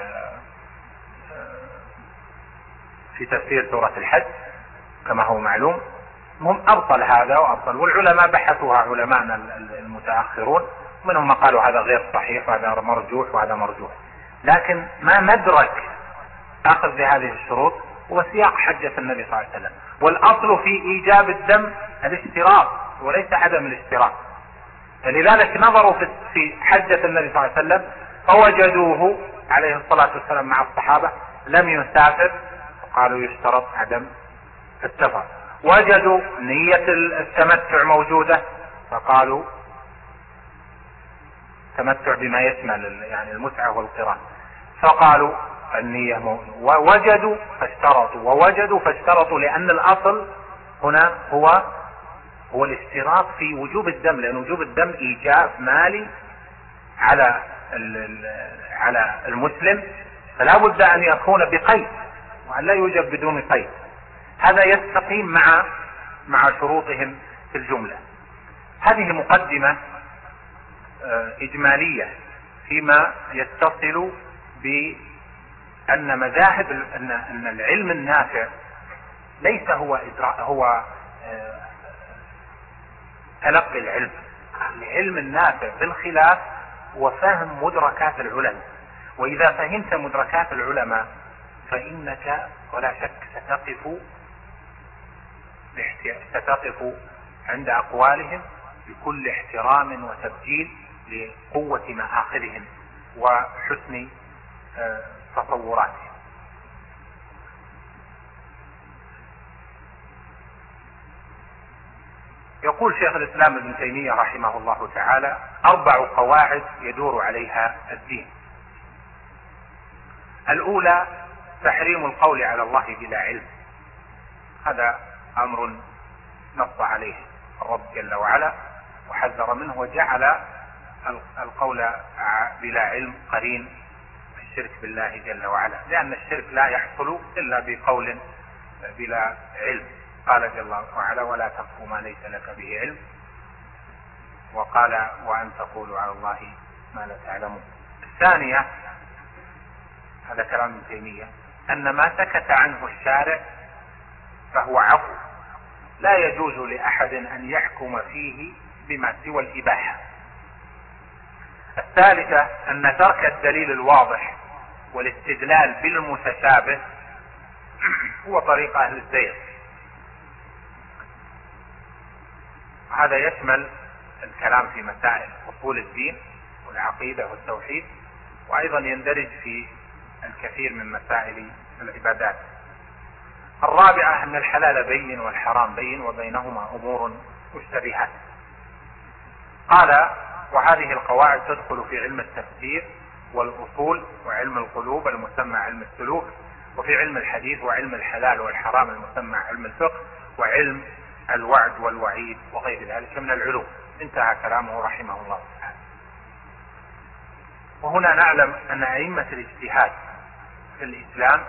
في تفسير سورة الحج كما هو معلوم. هم أبطل هذا وأبطل، والعلماء بحثوها علماءنا المتأخرون، منهم ما قالوا هذا غير صحيح وهذا مرجوح وهذا مرجوح، لكن ما مدرك أخذ بهذه الشروط هو سياق حجة النبي صلى الله عليه وسلم. والأصل في إيجاب الدم الاشتراط وليس عدم الاشتراط، فلذلك نظروا في حجة النبي صلى الله عليه وسلم فوجدوه عليه الصلاة والسلام مع الصحابة لم يسافر، قالوا يشترط عدم السفر. وجدوا نية التمتع موجودة فقالوا تمتع بما يشمل يعني المتعة والقران، فقالوا النية موجودة. ووجدوا فاشترطوا ووجدوا فاشترطوا، لأن الأصل هنا هو الاشتراط في وجوب الدم، لأن وجوب الدم إيجاب مالي على المسلم، فلا بد أن يكون بقيد وأن لا يوجب بدون قيد. هذا يستقيم مع شروطهم في الجملة. هذه مقدمة إجمالية فيما يتصل بأن مذاهب أن العلم النافع ليس هو تلقي العلم. العلم النافع بالخلاف وفهم مدركات العلماء، وإذا فهمت مدركات العلماء فإنك ولا شك ستقف عند أقوالهم بكل احترام وتبجيل لقوة مآخذهم وحسن تصوراتهم. يقول شيخ الإسلام ابن تيمية رحمه الله تعالى 4 قواعد يدور عليها الدين. الأولى تحريم القول على الله بلا علم، هذا أمر نص عليه الرب جل وعلا وحذر منه، وجعل القول بلا علم قرين الشرك بالله جل وعلا، لأن الشرك لا يحصل إلا بقول بلا علم. قال جل وعلا ولا تقف ما ليس لك به علم، وقال وأن تقولوا على الله ما لا تعلمون. الثانية، هذا كلام ابن تيمية، أن ما سكت عنه الشارع فهو عفو، لا يجوز لأحد أن يحكم فيه بما سوى الإباحة. الثالثة أن ترك الدليل الواضح والاستدلال بالمتشابه هو طريق أهل الزيغ. هذا يشمل الكلام في مسائل أصول الدين والعقيدة والتوحيد، وأيضا يندرج في الكثير من مسائل العبادات. الرابعة أن الحلال بين والحرام بين وبينهما أمور مشتبهات. قال: وهذه القواعد تدخل في علم التفسير والأصول وعلم القلوب المسمى علم السلوك، وفي علم الحديث وعلم الحلال والحرام المسمى علم الفقه، وعلم الوعد والوعيد وغير ذلك من العلوم. انتهى كلامه رحمه الله تعالى. وهنا نعلم أن أئمة الاجتهاد في الإسلام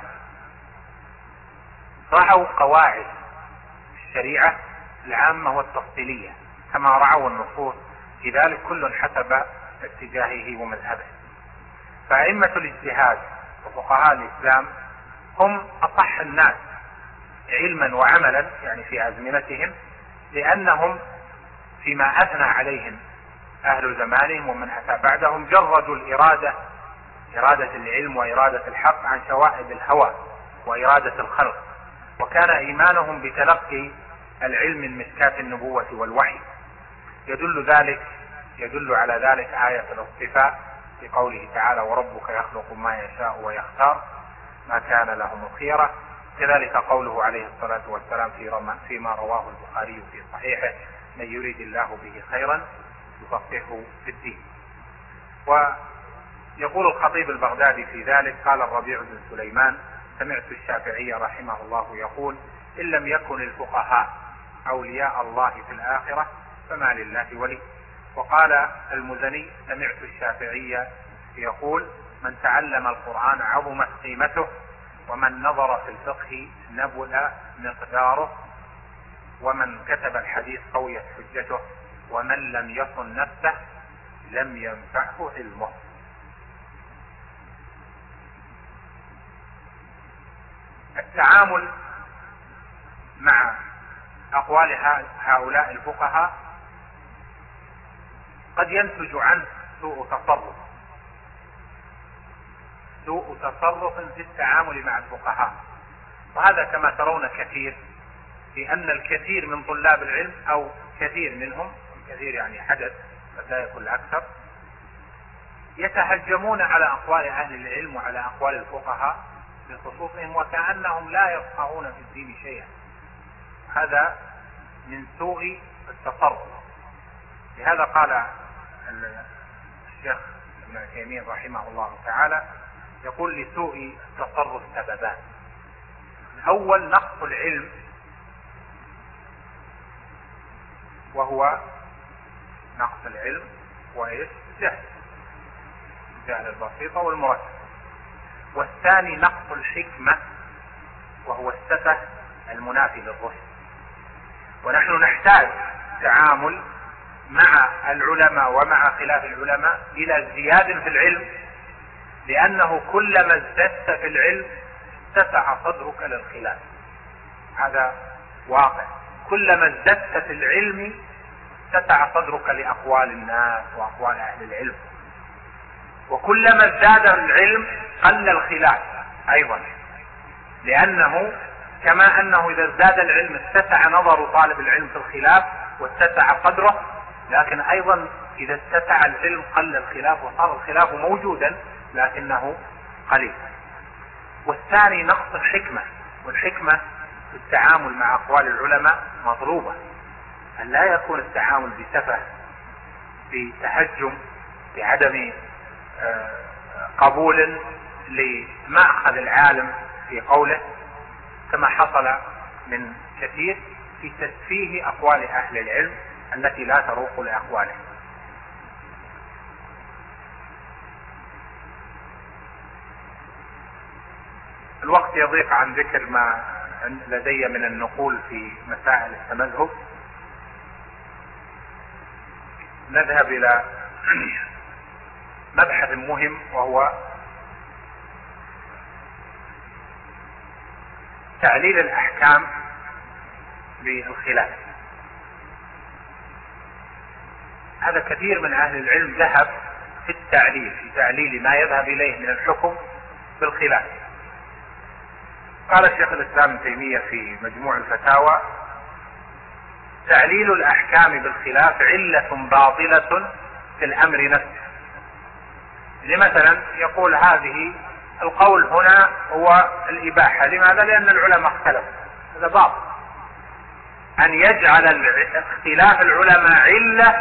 رعوا قواعد الشريعة العامة والتفصيلية كما رعوا النصوص في ذلك، كل حسب اتجاهه ومذهبه. فأئمة الاجتهاد وفقهاء الإسلام هم أصح الناس علما وعملا يعني في أزمنتهم، لأنهم فيما أثنى عليهم أهل زمانهم ومن أتى بعدهم جردوا إرادة العلم وإرادة الحق عن شوائب الهوى وإرادة الخلق، وكان إيمانهم بتلقي العلم من مشكاة النبوة والوحي. يدل على ذلك آية الاصطفاء في قوله تعالى: وربك يخلق ما يشاء ويختار ما كان لهم الخيرة. كذلك قوله عليه الصلاة والسلام فيما رواه البخاري في صحيحه: من يريد الله به خيرا يفقهه في الدين. ويقول الخطيب البغدادي في ذلك: قال الربيع بن سليمان: سمعت الشافعي رحمه الله يقول: إن لم يكن الفقهاء أولياء الله في الآخرة فما لله ولي. وقال المزني: سمعت الشافعي يقول: من تعلم القرآن عظمت قيمته، ومن نظر في الفقه نبل مقداره، ومن كتب الحديث قويت حجته، ومن لم يصن نفسه لم ينفعه علمه. التعامل مع أقوال هؤلاء الفقهاء قد ينتج عنه سوء تصرف في التعامل مع الفقهاء، وهذا كما ترون كثير، في أن الكثير من طلاب العلم أو كثير منهم، كثير يعني حدث قد لا يكون أكثر، يتهجمون على أقوال أهل العلم وعلى أقوال الفقهاء بخصوصهم وكأنهم لا يفقهون في الدين شيئا. هذا من سوء التصرف. لهذا قال الشيخ ابن عثيمين رحمه الله تعالى، يقول: لسوء التصرف سببان. الأول نقص العلم، وهو نقص العلم وإيش؟ جهل البسيطة والمركب. والثاني نقص الحكمة، وهو السفه المنافي للرشد. ونحن نحتاج تعامل مع العلماء ومع خلاف العلماء إلى ازدياد في العلم، لأنه كلما ازددت في العلم اتسع صدرك للخلاف. هذا واقع، كلما ازددت في العلم اتسع صدرك لأقوال الناس وأقوال أهل العلم، وكلما ازداد العلم قل الخلاف أيضا، لأنه كما أنه إذا ازداد العلم اتسع نظر طالب العلم في الخلاف واتسع صدره، لكن أيضا إذا اتسع العلم قل الخلاف وصار الخلاف موجودا لكنه قليل. والثاني نقص الحكمة، والحكمة في التعامل مع أقوال العلماء مطلوبة، أن لا يكون التعامل بسفه، بتهجم، بعدم قبول لمأخذ العالم في قوله، كما حصل من كثير في تسفيه أقوال أهل العلم التي لا تروق لأقواله. الوقت يضيق عن ذكر ما لدي من النقول في مسائل التمذهب. نذهب إلى مبحث مهم، وهو تعليل الأحكام بالخلاف. هذا كثير من أهل العلم ذهب في تعليل ما يذهب إليه من الحكم بالخلاف. قال الشيخ الإسلام ابن تيمية في مجموع الفتاوى: تعليل الأحكام بالخلاف علة باطلة في الأمر نفسه، مثلا يقول هذه القول هنا هو الإباحة. لماذا؟ لأن العلماء اختلفوا. هذا باطل. أن يجعل اختلاف العلماء علة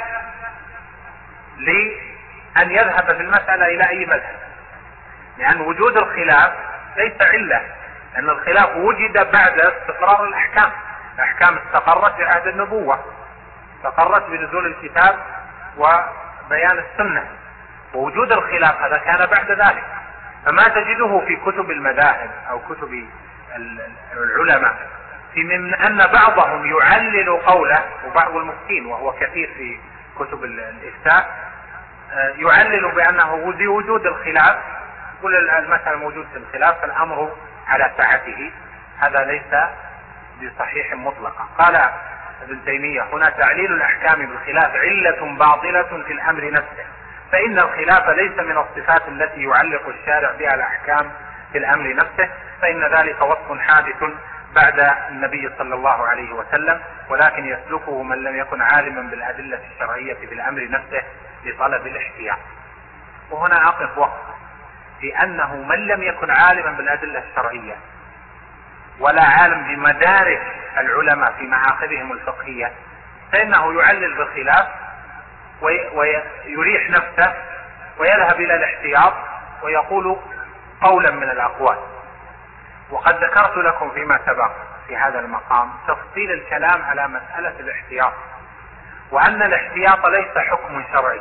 لأن يذهب في المسألة إلى أي مذهب، لأن وجود الخلاف ليس علة، لأن الخلاف وجد بعد استقرار الأحكام. الأحكام استقرت في عهد النبوة، استقرت بنزول الكتاب وبيان السنة، ووجود الخلاف هذا كان بعد ذلك. فما تجده في كتب المذاهب أو كتب العلماء في من أن بعضهم يعلل قوله، وبعض المفتين وهو كثير في كتب الإفتاء يعلل بأنه وجود الخلاف، كل المسألة موجود في الخلاف فالأمر على سعته. هذا ليس بصحيح مطلقا. قال ابن تيمية: هنا تعليل الأحكام بالخلاف علة باطلة في الأمر نفسه، فإن الخلاف ليس من الصفات التي يعلق الشارع بها الأحكام في الأمر نفسه، فإن ذلك وصف حادث بعد النبي صلى الله عليه وسلم، ولكن يسلكه من لم يكن عالما بالأدلة الشرعية في الأمر نفسه لطلب الاحتياط. وهنا أقف وقف لأنه من لم يكن عالما بالأدلة الشرعية ولا عالم بمدارك العلماء في مآخذهم الفقهية فإنه يعلل بالخلاف ويريح نفسه ويذهب إلى الاحتياط ويقول قولا من الأقوال. وقد ذكرت لكم فيما سبق في هذا المقام تفصيل الكلام على مسألة الاحتياط، وأن الاحتياط ليس حكم شرعي،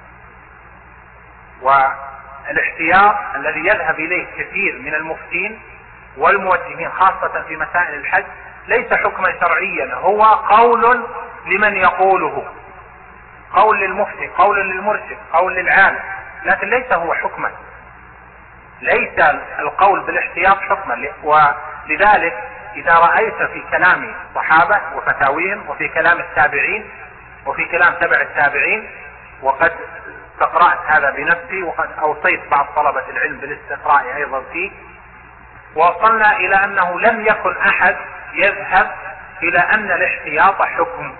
والاحتياط الذي يذهب إليه كثير من المفتين والموجهين خاصة في مسائل الحج ليس حكما شرعيا، هو قول لمن يقوله، قول للمفتي، قول للمرشد، قول للعالم، لكن ليس هو حكما. ليس القول بالاحتياط حكما. ولذلك إذا رأيت في كلام الصحابة وفتاويهم وفي كلام التابعين وفي كلام تبع التابعين، وقد استقرأت هذا بنفسي وقد أوصيت بعض طلبة العلم بالاستقراء أيضا فيه، وصلنا إلى أنه لم يكن أحد يذهب إلى أن الاحتياط حكم،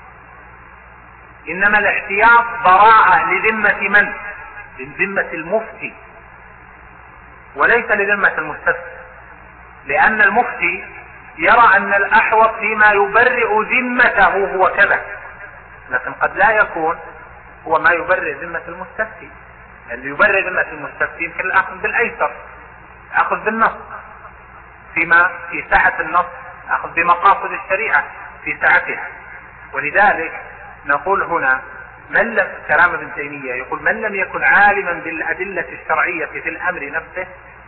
إنما الاحتياط براءة لذمة من؟ لذمة المفتي وليس لذمة المستفتي، لأن المفتي يرى أن الأحوط فيما يبرئ ذمته هو كذا، لكن قد لا يكون هو ما يبرئ ذمة المستفتي. اللي يبرئ ذمة المستفتي يمكن الأخذ بالأيسر، الأخذ بالنص فيما في سعة النص، الأخذ بمقاصد الشريعة في سعتها. ولذلك نقول هنا من لم، كلام ابن تيمية يقول: من لم يكن عالما بالأدلة الشرعية في الأمر نفسه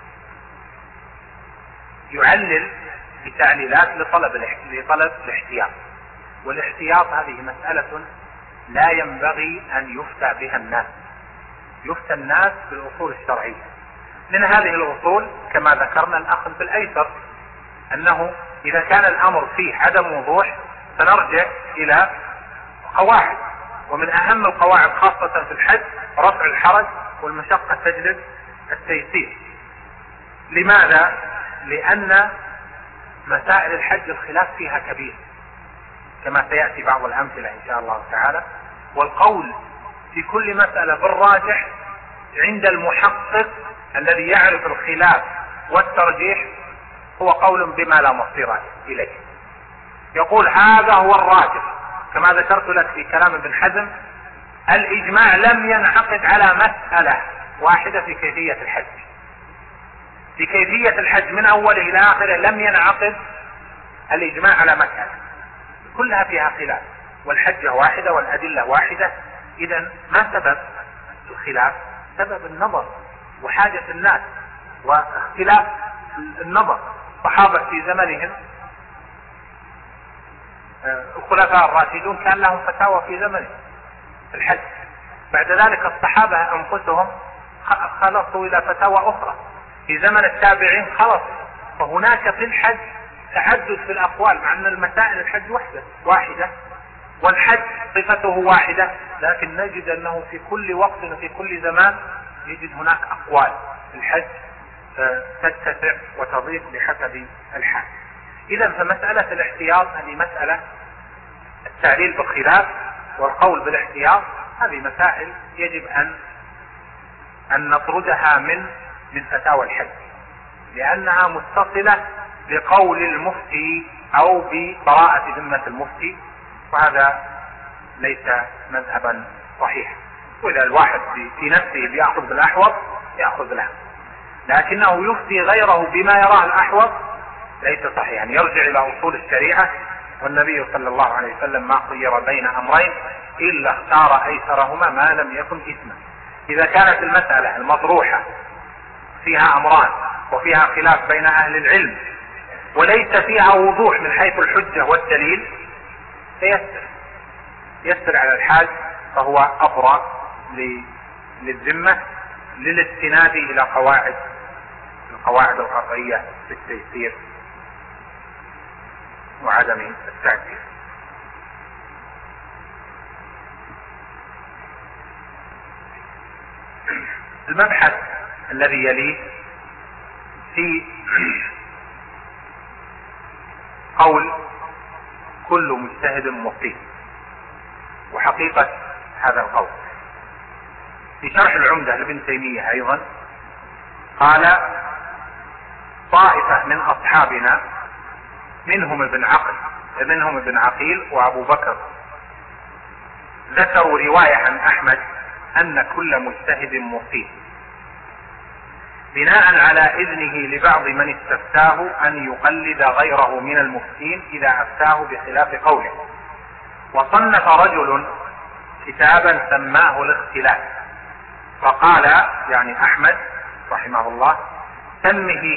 يعلل بتعليلات لطلب الاحتياط. والاحتياط هذه مسألة لا ينبغي أن يفتى بها الناس، يفتى الناس بالأصول الشرعية. من هذه الأصول كما ذكرنا الأخذ بالأيسر، أنه إذا كان الأمر فيه عدم وضوح فنرجع إلى قواعد، ومن أهم القواعد خاصة في الحج رفع الحرج والمشقة تجلب التيسير. لماذا؟ لأن مسائل الحج الخلاف فيها كبير كما سيأتي بعض الأمثلة إن شاء الله تعالى، والقول في كل مسألة بالراجح عند المحقق الذي يعرف الخلاف والترجيح هو قول بما لا مصير إليه، يقول هذا هو الراجح. كما ذكرت لك في كلام ابن حزم الإجماع لم ينعقد على مسألة واحدة في كيفية الحج، في كيفية الحج من أوله إلى آخره لم ينعقد الإجماع على مسألة، كلها فيها خلاف، والحجة واحدة والأدلة واحدة. إذن ما سبب الخلاف؟ سبب النظر وحاجة الناس واختلاف النظر. الصحابة في زمنهم الخلفاء الراشدون كان لهم فتاوى في زمنهم في الحج، بعد ذلك الصحابة أنفسهم خلصوا إلى فتاوى أخرى، في زمن التابعين خلص. فهناك في الحج تعدد في الأقوال، مع أن المسائل الحج واحدة والحج صفته واحدة، لكن نجد أنه في كل وقت وفي كل زمان يجد هناك أقوال في الحج تتسع وتضيف بحسب الحال. إذا فمسألة الاحتياط هذه مسألة، التعليل بالخلاف والقول بالاحتياط هذه مسائل يجب أن نطردها من فتاوى الحج، لأنها متصلة بقول المفتي أو ببراءة ذمة المفتي، وهذا ليس مذهبا صحيحا. وإذا الواحد في نفسه بيأخذ بالأحوط يأخذ بالأحوط، لكنه يفتي غيره بما يراه الأحوط ليس صحيحا. يرجع إلى أصول الشريعة، والنبي صلى الله عليه وسلم ما خير بين أمرين إلا اختار أيسرهما ما لم يكن إثما. إذا كانت المسألة المطروحة فيها أمران وفيها خلاف بين أهل العلم وليس فيها وضوح من حيث الحجة والدليل يسر على الحاج، فهو أبرأ للذمة للاستناد إلى القواعد القطعية في التيسير وعدم التعسير. المبحث الذي يليه في قول كل مجتهد مصيب، وحقيقة هذا القول. في شرح العمدة لابن تيمية أيضا قال طائفة من أصحابنا منهم ابن عقيل وأبو بكر ذكروا رواية عن أحمد أن كل مجتهد مصيب، بناء على إذنه لبعض من استفتاه أن يقلد غيره من المفتين إذا أفتاه بخلاف قوله. وصنف رجل كتابا سماه الاختلاف، فقال يعني أحمد رحمه الله سمه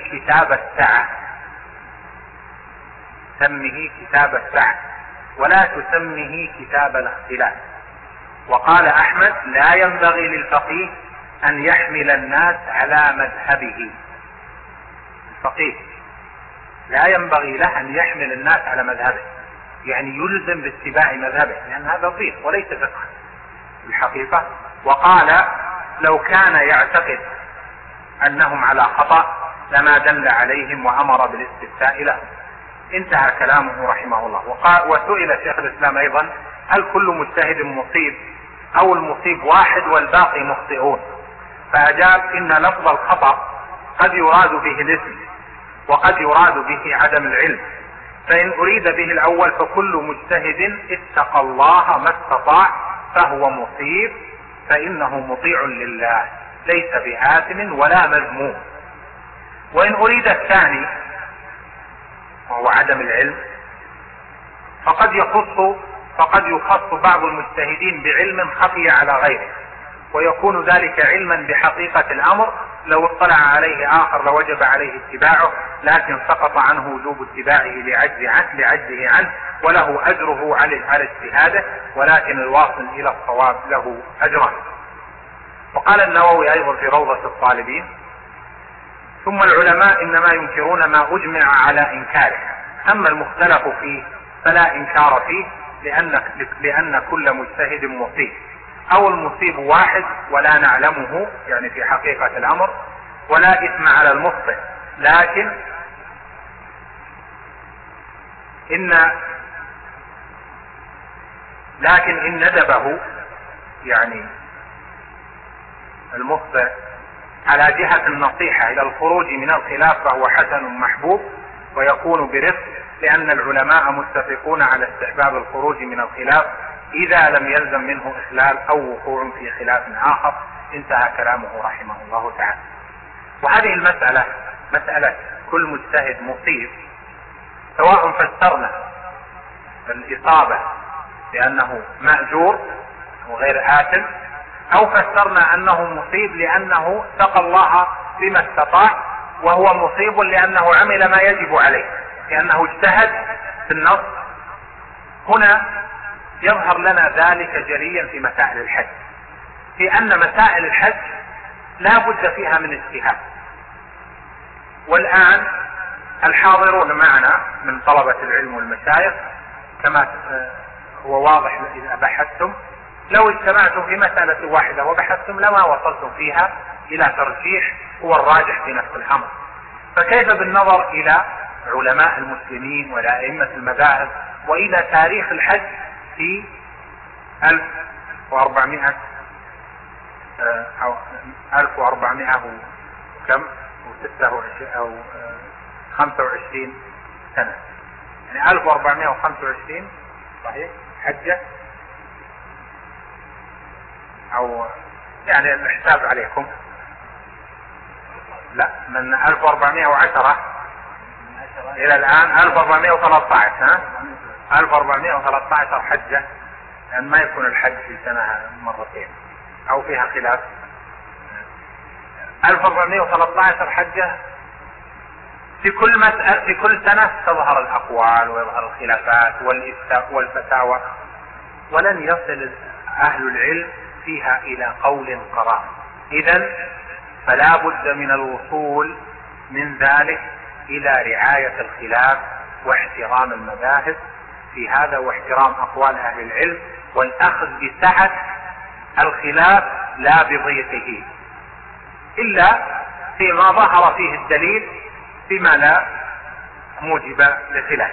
كتاب السعة ولا تسمه كتاب الاختلاف. وقال أحمد لا ينبغي للفقيه أن يحمل الناس على مذهبه. الفقيه لا ينبغي له أن يحمل الناس على مذهبه، يعني يلزم باتباع مذهبه، لأن هذا ضيق وليس فقه الحقيقة. وقال لو كان يعتقد أنهم على خطأ لما دل عليهم وأمر بالاستفتاء لهم. انتهى كلامه رحمه الله. وسئل شيخ الإسلام أيضا هل كل مجتهد مصيب أو المصيب واحد والباقي مخطئون؟ فأجاب إن لفظ الخطأ قد يراد به الاسم وقد يراد به عدم العلم، فإن أريد به الأول فكل مجتهد اتقى الله ما استطاع فهو مصيب، فإنه مطيع لله ليس بآثم ولا مذموم. وإن أريد الثاني وهو عدم العلم فقد يخص بعض المجتهدين بعلم خفي على غيره، ويكون ذلك علما بحقيقة الأمر، لو اطلع عليه آخر لوجب عليه اتباعه، لكن سقط عنه وجوب اتباعه لعجزه عنه، وله أجره على اجتهاده، ولكن الواصل إلى الصواب له أجران. وقال النووي أيضا في روضة الطالبين ثم العلماء إنما ينكرون ما أجمع على إنكاره، أما المختلف فيه فلا إنكار فيه، لأن كل مجتهد مصيب، أو المصيب واحد ولا نعلمه يعني في حقيقة الأمر، ولا إثم على المخطئ، لكن إن ندبه يعني المخطئ على جهة النصيحة إلى الخروج من الخلاف فهو حسن محبوب ويكون برفق، لأن العلماء متفقون على استحباب الخروج من الخلاف إذا لم يلزم منه إخلال أو وقوع في خلاف آخر. انتهى كلامه رحمه الله تعالى. وهذه المسألة مسألة كل مجتهد مصيب، سواء فسرنا الإصابة لأنه مأجور وغير آثم، أو فسرنا أنه مصيب لأنه اتقى الله بما استطاع، وهو مصيب لأنه عمل ما يجب عليه، لأنه اجتهد في النص. هنا يظهر لنا ذلك جليا في مسائل الحج، في أن مسائل الحج لا بد فيها من اجتهاد. والآن الحاضرون معنا من طلبة العلم والمشايخ كما هو واضح إذا بحثتم، لو اجتمعتم في مسألة واحدة وبحثتم لما وصلتم فيها إلى ترجيح هو الراجح في نفس الأمر. فكيف بالنظر إلى علماء المسلمين ولا أئمة المذاهب وإلى تاريخ الحج في 1400 أو 1400 وكم أو 25 سنة، يعني 1425 صحيح حجة، أو يعني الحساب عليكم، لا من 1410 إلى الآن 1413 ها 1413 حجة، لأن ما يكون الحج في سنة مرتين أو فيها خلاف. 1413 حجة، في كل مسألة في كل سنة تظهر الأقوال ويظهر الخلافات والفتاوى، ولن يصل أهل العلم فيها إلى قول قرار. إذن فلا بد من الوصول من ذلك إلى رعاية الخلاف واحترام المذاهب في هذا، واحترام أقوال أهل العلم، والأخذ بسعة الخلاف لا بضيقه، إلا فيما ظهر فيه الدليل فيما لا موجب للخلاف.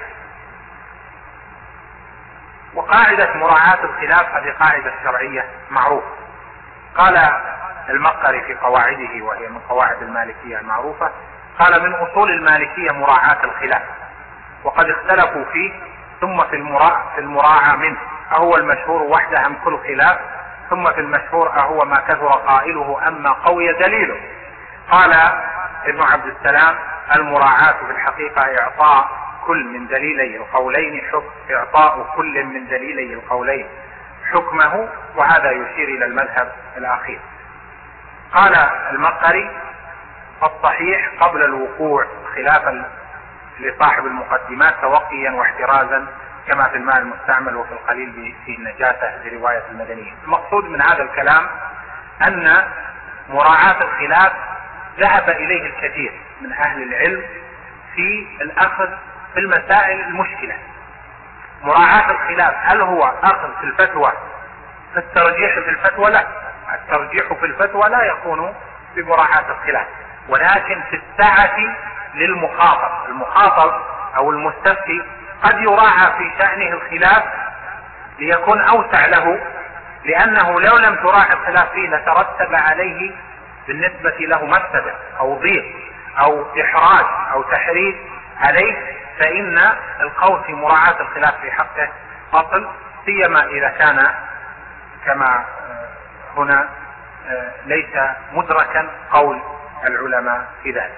وقاعدة مراعاة الخلاف هذه قاعدة شرعية معروفة. قال المقري في قواعده، وهي من قواعد المالكية المعروفة، قال من أصول المالكية مراعاة الخلاف، وقد اختلفوا فيه، ثم في المراعاة منه أهو المشهور وحده أم كل خلاف، ثم في المشهور أهو ما كثر قائله أما قوي دليله. قال ابن عبد السلام المراعاة في الحقيقة إعطاء كل من دليلي القولين إعطاء كل من دليلي القولين حكمه، وهذا يشير إلى المذهب الأخير. قال المقري الصحيح قبل الوقوع خلافا لصاحب المقدمات توقيا واحترازا كما في الماء المستعمل وفي القليل في النجاسة لرواية المدنية. المقصود من هذا الكلام أن مراعاة الخلاف ذهب إليه الكثير من أهل العلم في الأخذ في المسائل المشكلة. مراعاة الخلاف هل هو أخذ في الفتوى في الترجيح في الفتوى؟ لا، الترجيح في الفتوى لا يكون بمراعاة الخلاف، ولكن في السعة للمخاطب. المخاطب أو المستفتي قد يراعى في شأنه الخلاف ليكون أوسع له، لأنه لو لم تراعى الخلاف فيه لترتب عليه بالنسبة له مفسدة أو ضيق أو إحراج أو تحريج عليه، فإن القول في مراعاة الخلاف في حقه أصل، سيما إذا كان كما هنا ليس مدركا قول العلماء في ذلك.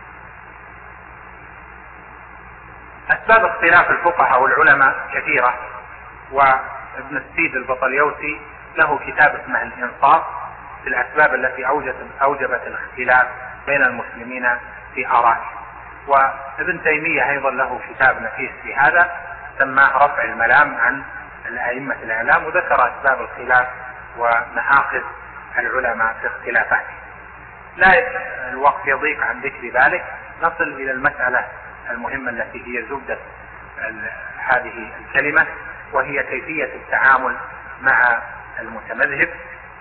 أسباب اختلاف الفقهاء والعلماء كثيرة، وابن السيد البطليوسي له كتاب اسمه الإنصاف في الأسباب التي أوجبت الاختلاف بين المسلمين في آرائهم. وابن تيمية أيضا له كتاب نفيس في هذا سماه رفع الملام عن الأئمة الإعلام، وذكر أسباب الخلاف ومآخذ العلماء في اختلافاته. لا الوقت يضيق عن ذكر ذلك، نصل إلى المسألة المهمة التي هي زبدة هذه الكلمة، وهي كيفية التعامل مع المتمذهب.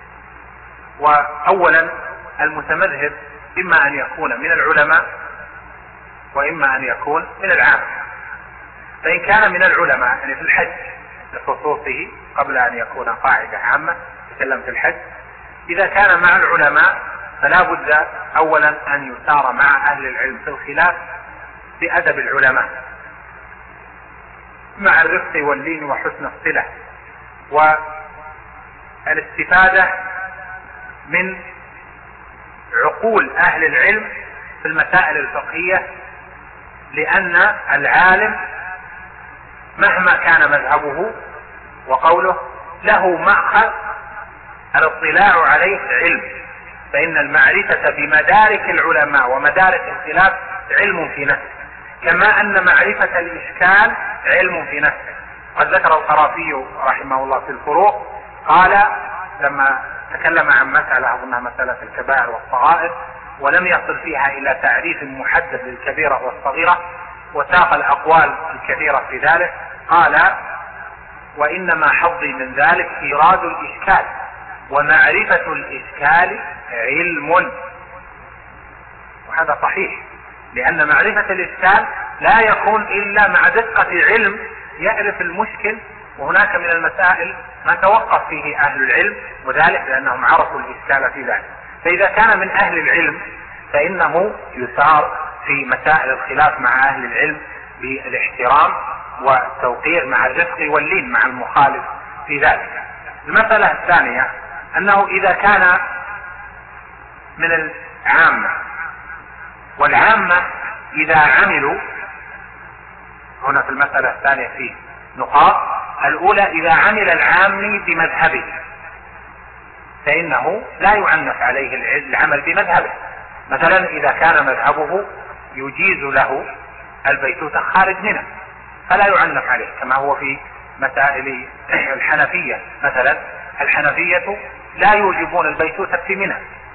وأولا المتمذهب إما أن يكون من العلماء وإما أن يكون من العامة. فإن كان من العلماء يعني في الحج بخصوصه قبل أن يكون قاعدة عامة تكلم في الحج، إذا كان مع العلماء فلا بد أولا أن يسار مع أهل العلم في الخلاف بأدب العلماء، مع الرفق واللين وحسن الصلة، والاستفادة من عقول أهل العلم في المسائل الفقهية، لأن العالم مهما كان مذهبه وقوله له مأخذ الاطلاع عليه علم، فإن المعرفة بمدارك العلماء ومدارك الخلاف علم في نفسه، كما أن معرفة الإشكال علم في نفسه. قد ذكر القرافي رحمه الله في الفروق، قال لما تكلم عن مسألة أظنها مسألة الكبائر والصغائر، ولم يصل فيها إلى تعريف محدد للكبيرة والصغيرة، وساق الأقوال الكثيرة في ذلك، قال وإنما حظي من ذلك إيراد الإشكال، ومعرفة الإشكال علم. وهذا صحيح، لأن معرفة الإشكال لا يكون إلا مع دقة علم يعرف المشكل وهناك من المسائل ما توقف فيه أهل العلم، وذلك لأنهم عرفوا الإشكال في ذلك. فإذا كان من أهل العلم فإنه يسار في مسائل الخلاف مع أهل العلم بالاحترام والتوقير مع الرفق واللين مع المخالف في ذلك. المسألة الثانية أنه إذا كان من العامة، والعامة إذا عملوا، هنا في المسألة الثانية فيه نقاط. الأولى: إذا عمل العامي بمذهبه فإنه لا يعنف عليه العمل بمذهبه. مثلا إذا كان مذهبه يجيز له البيتوتة خارج منى فلا يعنف عليه، كما هو في مسائل الحنفية. مثلا الحنفية لا يوجبون البيتوتة في منى،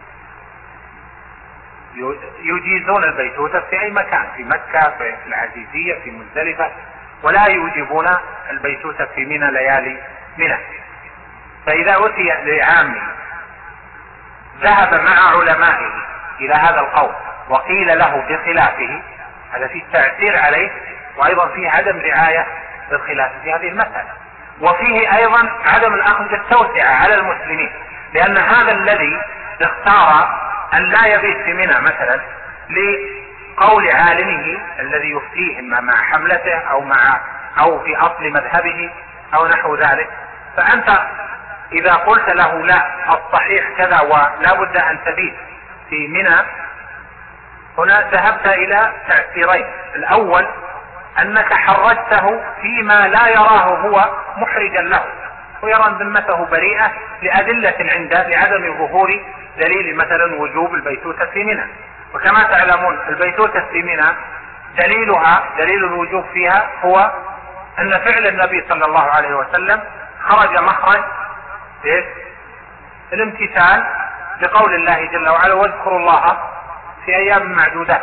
يجيزون البيتوتة في أي مكان، في مكة، في العزيزية، في مزدلفة، ولا يوجبون البيتوتة في منى ليالي منى. فإذا أتي لعامي ذهب مع علمائه إلى هذا القول وقيل له بخلافه، هذا فيه تأثير عليه، وأيضا فيه عدم رعاية للخلاف في هذه المسألة، وفيه أيضا عدم الأخذ بالتوسعة على المسلمين، لأن هذا الذي اختار أن لا يبيت في منى مثلا لقول عالمه الذي يفتيه إما مع حملته أو في أصل مذهبه أو نحو ذلك، فأنت إذا قلت له لا الصحيح كذا ولا بد أن تبيت في منى، هنا ذهبت إلى تأثيرين: الأول أنك حرجته فيما لا يراه هو محرجا له، ويرى أن ذمته بريئة لأدلة عنده لعدم ظهور دليل مثلا وجوب البيتوتة في منى. وكما تعلمون البيتوتة في منى دليل الوجوب فيها هو أن فعل النبي صلى الله عليه وسلم خرج مخرج الامتثال لقول الله جل وعلا: واذكروا الله في أيام معدودات،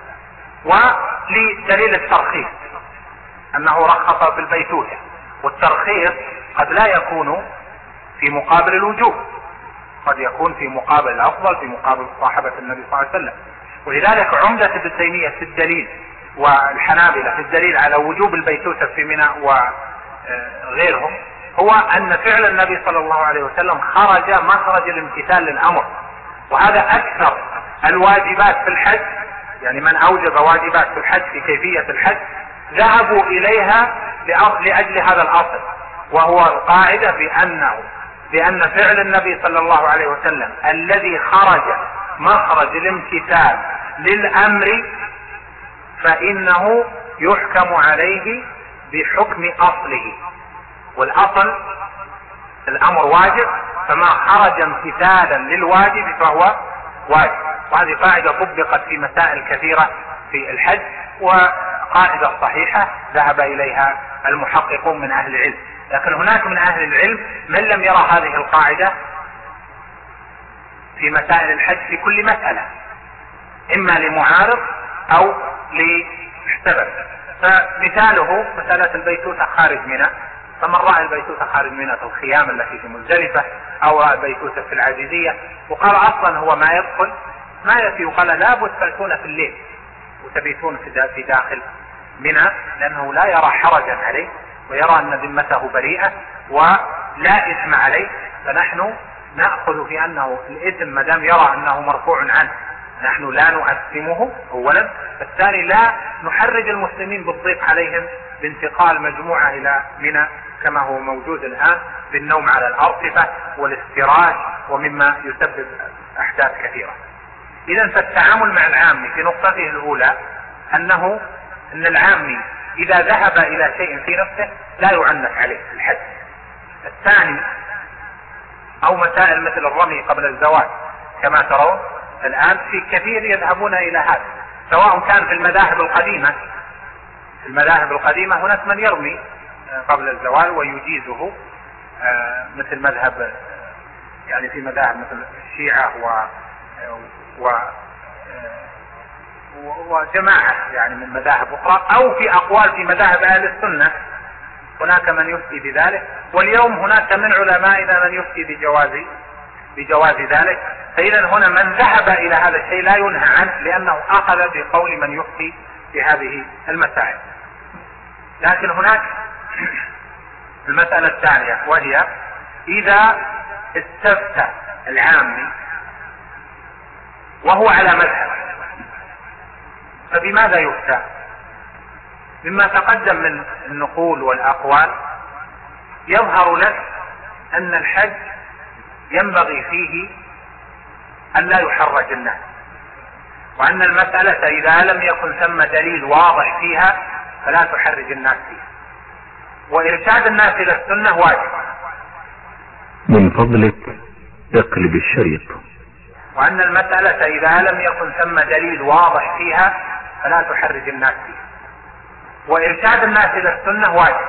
ولدليل الترخيص أنه رخص في البيتوتة، والترخيص قد لا يكون في مقابل الوجوب، قد يكون في مقابل الأفضل، في مقابل صاحبة النبي صلى الله عليه وسلم. ولذلك عمدة ابن تيمية في الدليل والحنابلة في الدليل على وجوب البيتوتة في منى وغيرهم هو أن فعل النبي صلى الله عليه وسلم خرج مخرج الامتثال للأمر، وهذا أكثر الواجبات في الحج، يعني من أوجب واجبات في الحج في كيفية الحج ذهبوا إليها لأجل هذا الأصل، وهو القاعدة بأن فعل النبي صلى الله عليه وسلم الذي خرج مخرج الامتثال للأمر فإنه يحكم عليه بحكم أصله، والأصل الأمر واجب، فما خرج امتثالا للواجب فهو واجب. وهذه قاعدة طبقت في مسائل كثيرة في الحج، وقاعدة صحيحة ذهب إليها المحققون من أهل العلم. لكن هناك من أهل العلم من لم يرى هذه القاعدة في مسائل الحج في كل مسألة، إما لمعارض أو لسبب. فمثاله مسألة البيتوتة خارج منى، فمن رأى البيتوتة خارج منى في الخيام التي في مزدلفة، أو رأى البيتوتة في العزيزية وقال أصلا هو ما يدخل ما يفي، وقال لا بد تأتون في الليل وتبيتون في داخل منى، لأنه لا يرى حرجا عليه ويرى أن ذمته بريئة ولا إثم عليه. فنحن نأخذ في أنه الإثم ما دام يرى أنه مرفوع عنه، نحن لا نؤثمه أولا، الثاني لا نحرج المسلمين بالضيق عليهم بانتقال مجموعة إلى منى كما هو موجود الآن بالنوم على الأرصفة والافتراش ومما يسبب أحداث كثيرة. إذا فالتعامل مع العامي في نقطته الأولى أن العامي إذا ذهب إلى شيء في نفسه لا يعنف عليه الحد. الثاني أو مسائل مثل الرمي قبل الزواج كما ترون الآن في كثير يذهبون إلى هذا، سواء كان في المذاهب القديمة. في المذاهب القديمة هناك من يرمي قبل الزواج ويجيزه، مثل مذهب يعني في مذاهب مثل الشيعة وجماعة يعني من مذاهب أخرى، أو في أقوال في مذاهب أهل السنة هناك من يفتي بذلك. واليوم هناك من علمائنا من يفتي بجواز ذلك. فإذا هنا من ذهب إلى هذا الشيء لا ينهى عنه، لأنه أخذ بقول من يفتي بهذه المسائل. لكن هناك المسألة الثانية وهي إذا استفتى العامي وهو على مذهب فبماذا يفتى؟ مما تقدم من النقول والأقوال يظهر لك أن الحج ينبغي فيه أن لا يحرج الناس، وأن المسألة إذا لم يكن ثم دليل واضح فيها فلا تحرج الناس فيها، وإرشاد الناس إلى السنة واجب. من فضلك اقلب الشريط. وأن المسألة إذا لم يكن ثم دليل واضح فيها فلا تحرج الناس فيها، وإرشاد الناس إلى السنة واجب.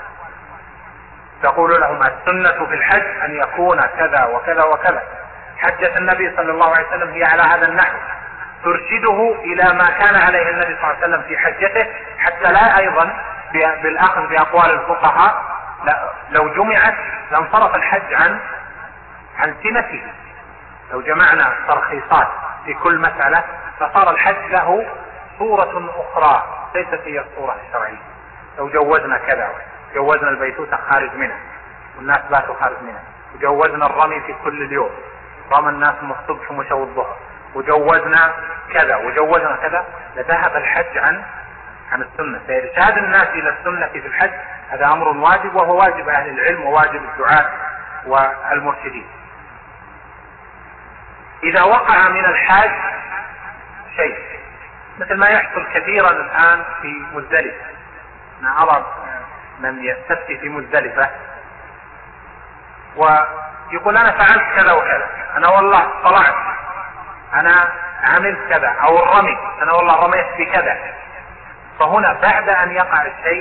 تقول لهم السنة في الحج أن يكون كذا وكذا وكذا، حجة النبي صلى الله عليه وسلم هي على هذا النحو، ترشده إلى ما كان عليه النبي صلى الله عليه وسلم في حجته، حتى لا أيضا بالأخذ بأقوال الفقهاء لو جمعت لانصرف الحج عن سنته. لو جمعنا ترخيصات في كل مسألة فصار الحج له صورة أخرى ليست هي الصورة الشرعية. لو جوزنا كذا، جوزنا البيتوتة خارج منها والناس باتوا خارج منها، وجوزنا الرمي في كل اليوم، رمى الناس من الصبح ومشوا الظهر، وجوزنا كذا وجوزنا كذا، لذهب الحج عن السنة. فإرشاد الناس إلى السنة في الحج هذا أمر واجب، وهو واجب أهل العلم وواجب الدعاة والمرشدين. إذا وقع من الحاج شيء مثل ما يحصل كثيرا الآن في مزدلفة، أنا أرى من يستفتي في مزدلفة ويقول أنا فعلت كذا وكذا، أنا والله طلعت، أنا عملت كذا، أو الرمي أنا والله رميت بكذا. فهنا بعد أن يقع الشيء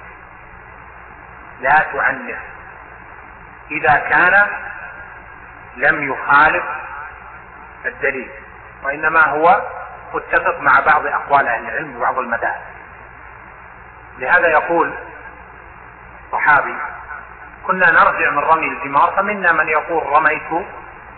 لا تعنف إذا كان لم يخالف الدليل، وإنما هو متفق مع بعض أقوال أهل العلم وبعض المذاهب. لهذا يقول صحابي كنا نرجع من رمي الجمار فمنا من يقول رميت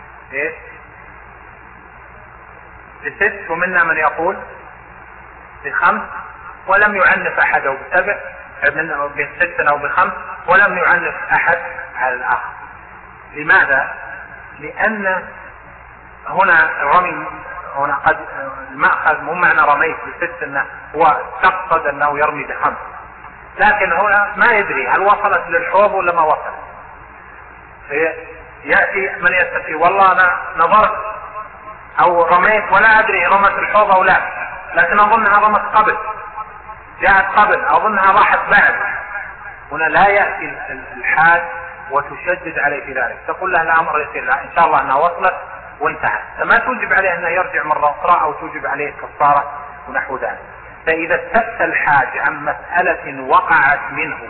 ب6 ومنا من يقول ب5 ولم يعنف أحد، أو ب7 ب6 أو ب5 ولم يعنف أحد على الآخر. لماذا؟ لأن هنا الرمي هنا قد المأخذ مو معنى رميت ب6 انه هو تقصد انه يرمي ب5، لكن هنا ما يدري هل وصلت للحوض ولا ما وصلت. يأتي من يستفي والله انا نظرت او رميت ولا ادري رمت الحوض او لا، لكن اظنها رمت قبل، جاءت قبل، اظنها راحت بعد. هنا لا يأتي الحاج وتشدد عليه في ذلك، تقول له الامر يصير لا ان شاء الله انها وصلت وانتهت، فما توجب عليه انه يرجع مرة اخرى او توجب عليه كفارة ونحو ذلك. فاذا استفتى الحاج عن مسألة وقعت منه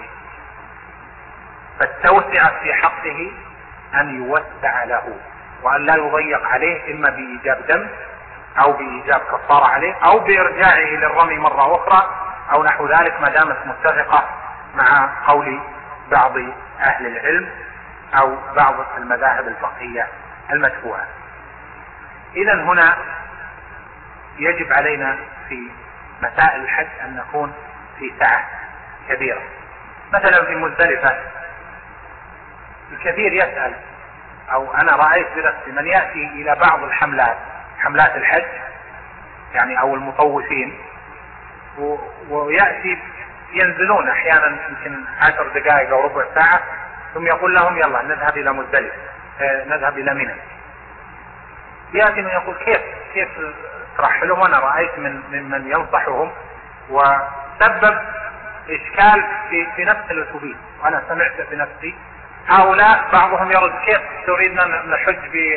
فالتوسعة في حقه ان يوسع له وان لا يضيق عليه، اما بايجاب دم او بايجاب كفارة عليه او بارجاعه للرمي مرة اخرى او نحو ذلك، ما دامت متفقة مع قول بعض اهل العلم او بعض المذاهب الفقهية المتبوعة. إذا هنا يجب علينا في مسائل الحج أن نكون في سعة كبيرة. مثلا في مزدلفة الكثير يسأل، أو أنا رأيت بنفسي من يأتي إلى بعض حملات الحج يعني أو المطوفين، ويأتي ينزلون أحيانا يمكن 10 دقائق أو ربع ساعة، ثم يقول لهم يلا نذهب إلى مزدلفة، نذهب إلى منى. يأتي من يقول كيف ترحلهم؟ وانا رأيت من ينصحهم وسبب اشكال في نفس الاتوبيس، وانا سمعت بنفسي هؤلاء بعضهم يرد كيف تريدنا نحج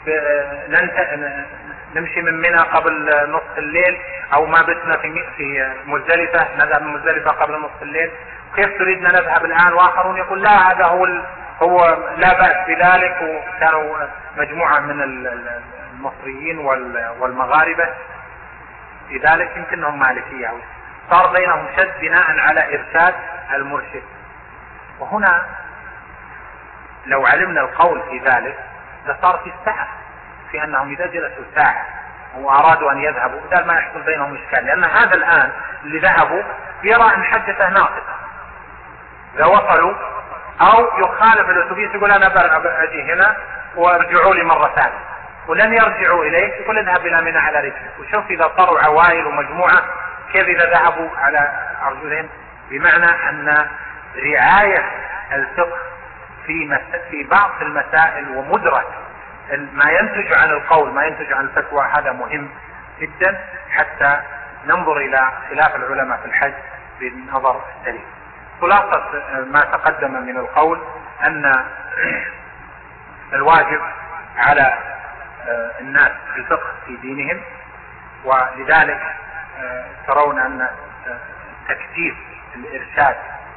نمشي من منى قبل نصف الليل، او ما بتنا في مزدلفة نذهب من مزدلفة قبل نصف الليل، كيف تريدنا نذهب الان؟ واخرون يقول لا هذا هو لا بأس بذلك. وكانوا مجموعة من المصريين والمغاربة في ذلك، يمكنهم مالكية، صار بينهم شد بناء على إرشاد المرشد. وهنا لو علمنا القول في ذلك لصار في الساعة، في أنهم إذا جلسوا ساعة وأرادوا أن يذهبوا بدل ما يحصل بينهم إشكال، لأن هذا الآن اللي ذهبوا يرى أن حجته ناقصة. إذا وصلوا او يخالف الاتوبيس يقول انا اجي هنا وارجعوا لي مرة ثانية، ولن يرجعوا اليك يقول اذهب الى منى على رجلك. وشوف اذا صاروا عوائل ومجموعة كيف اذا ذهبوا على ارجلهم. بمعنى ان رعاية الفقه في بعض المسائل ومدرك ما ينتج عن القول ما ينتج عن الفتوى هذا مهم جدا، حتى ننظر الى خلاف العلماء في الحج بالنظر السليم. خلاصة ما تقدم من القول ان الواجب على الناس في الفقه في دينهم، ولذلك ترون ان تكثيف الارشاد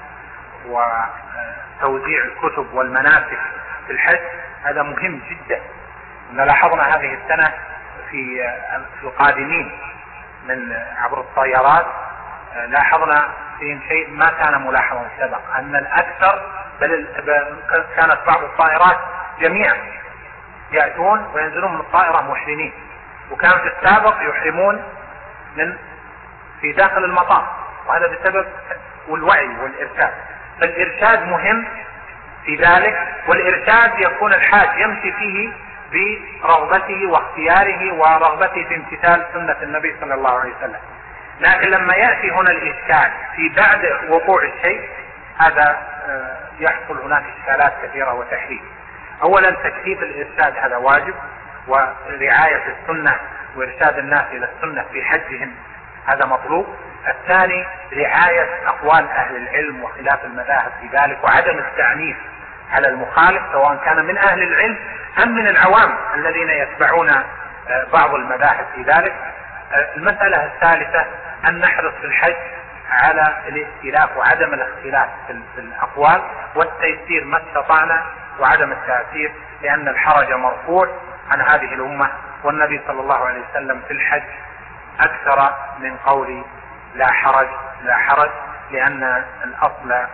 وتوزيع الكتب والمناسك في الحج هذا مهم جدا. لاحظنا هذه السنة في القادمين من عبر الطيارات لاحظنا فيهم شيء ما كان ملاحظا سبق، ان الاكثر بل كانت بعض الطائرات جميعا يأتون وينزلون من الطائرة محرمين، وكان في السابق يحرمون من في داخل المطار، وهذا بسبب والوعي والإرشاد. فالإرشاد مهم في ذلك، والإرشاد يكون الحاج يمشي فيه برغبته واختياره ورغبته في امتثال سنة النبي صلى الله عليه وسلم. لكن لما يأتي هنا الإشكال في بعد وقوع الشيء هذا يحصل هناك إشكالات كثيرة وتحريف. أولا تكثيف الإرشاد هذا واجب، ورعاية السنة وإرشاد الناس إلى السنة في حجهم هذا مطلوب. الثاني رعاية أقوال أهل العلم وخلاف المذاهب في ذلك، وعدم التعنيف على المخالف سواء كان من أهل العلم أم من العوام الذين يتبعون بعض المذاهب في ذلك. المسألة الثالثة أن نحرص في الحج على الاختلاف وعدم الاختلاف في الأقوال، والتيسير ما استطعنا وعدم التأثير، لأن الحرج مرفوع عن هذه الأمة، والنبي صلى الله عليه وسلم في الحج أكثر من قول لا حرج لا حرج، لأن الأصل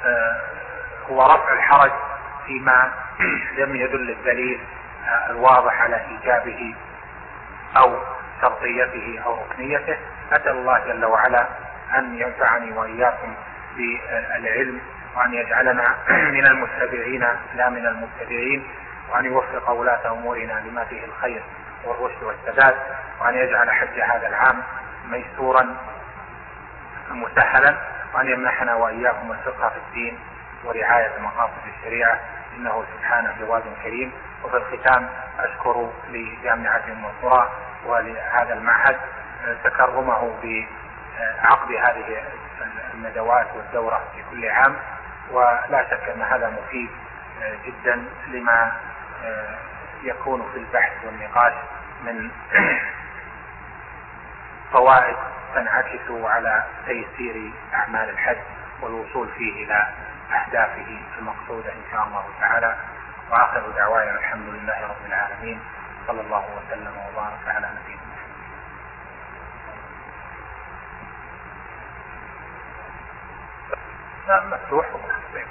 هو رفع الحرج فيما لم يدل الدليل الواضح على إيجابه أو شرطيته أو ركنيته. أسأل الله جل وعلا أن ينفعني وإياكم بالعلم، وأن يجعلنا من المتبعين لا من المبتدعين، وأن يوفق ولاة أمورنا لما فيه الخير والرشد والسداد، وأن يجعل حج هذا العام ميسورا مسهلا، وأن يمنحنا وإياكم الفقه في الدين ورعاية مقاصد الشريعة، إنه سبحانه جواد كريم. وفي الختام أشكر لجامعة المنصورة ولهذا المعهد تكرمه بعقد هذه الندوات والدورة في كل عام، ولا شك أن هذا مفيد جدا لما يكون في البحث والنقاش من فوائد تنعكس على تيسير أعمال الحج والوصول فيه إلى أهدافه المقصودة إن شاء الله تعالى. وآخر دعوانا الحمد لله رب العالمين، صلى الله وسلم وبارك على نبينا محمد. مفتوح ومفتوح.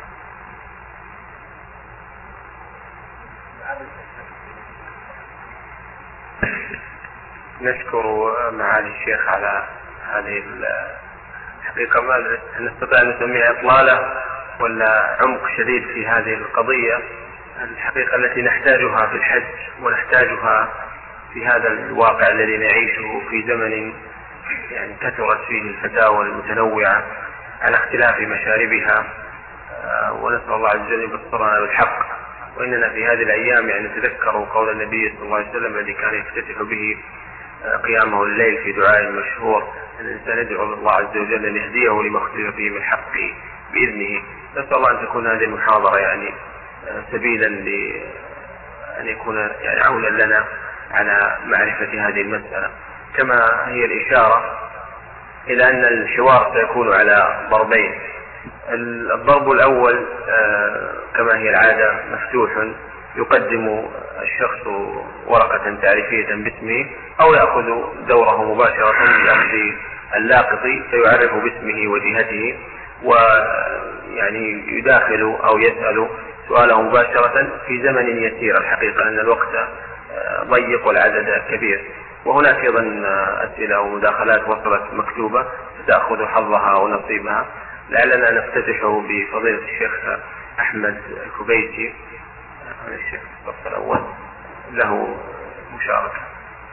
نشكر معالي الشيخ على هذه الحقيقة، ما نستطيع أن نسميها إطلالة ولا عمق شديد في هذه القضية الحقيقة التي نحتاجها في الحج، ونحتاجها في هذا الواقع الذي نعيشه في زمن يعني كثرت فيه الفتاوى المتنوعة على اختلاف مشاربها، ونسأل الله عز وجل يبصرنا بالحق. وإننا في هذه الأيام يعني نتذكر قول النبي صلى الله عليه وسلم الذي كان يفتتح به قيامه الليل في دعاء المشهور: الإنسان يدعو الله عز وجل أن يهديه لما اختلف فيه من حقه بإذنه. نسأل الله أن تكون هذه المحاضرة يعني سبيلا لأن يكون يعني عونا لنا على معرفة هذه المسألة، كما هي الإشارة إلى أن الحوار سيكون على ضربين. الضرب الأول كما هي العادة مفتوح، يقدم الشخص ورقة تعريفية باسمه، أو يأخذ دوره مباشرة بأخذ اللاقط فيعرف باسمه وجهته، ويعني يداخل أو يسأل سؤاله مباشرة في زمن يسير. الحقيقة أن الوقت ضيق والعدد كبير، وهناك أيضا أسئلة ومداخلات وصلت مكتوبة ستأخذ حظها ونصيبها. لعلنا نفتتح بفضيلة الشيخ أحمد الكبيسي الشيخ الصف الأول له مشاركة.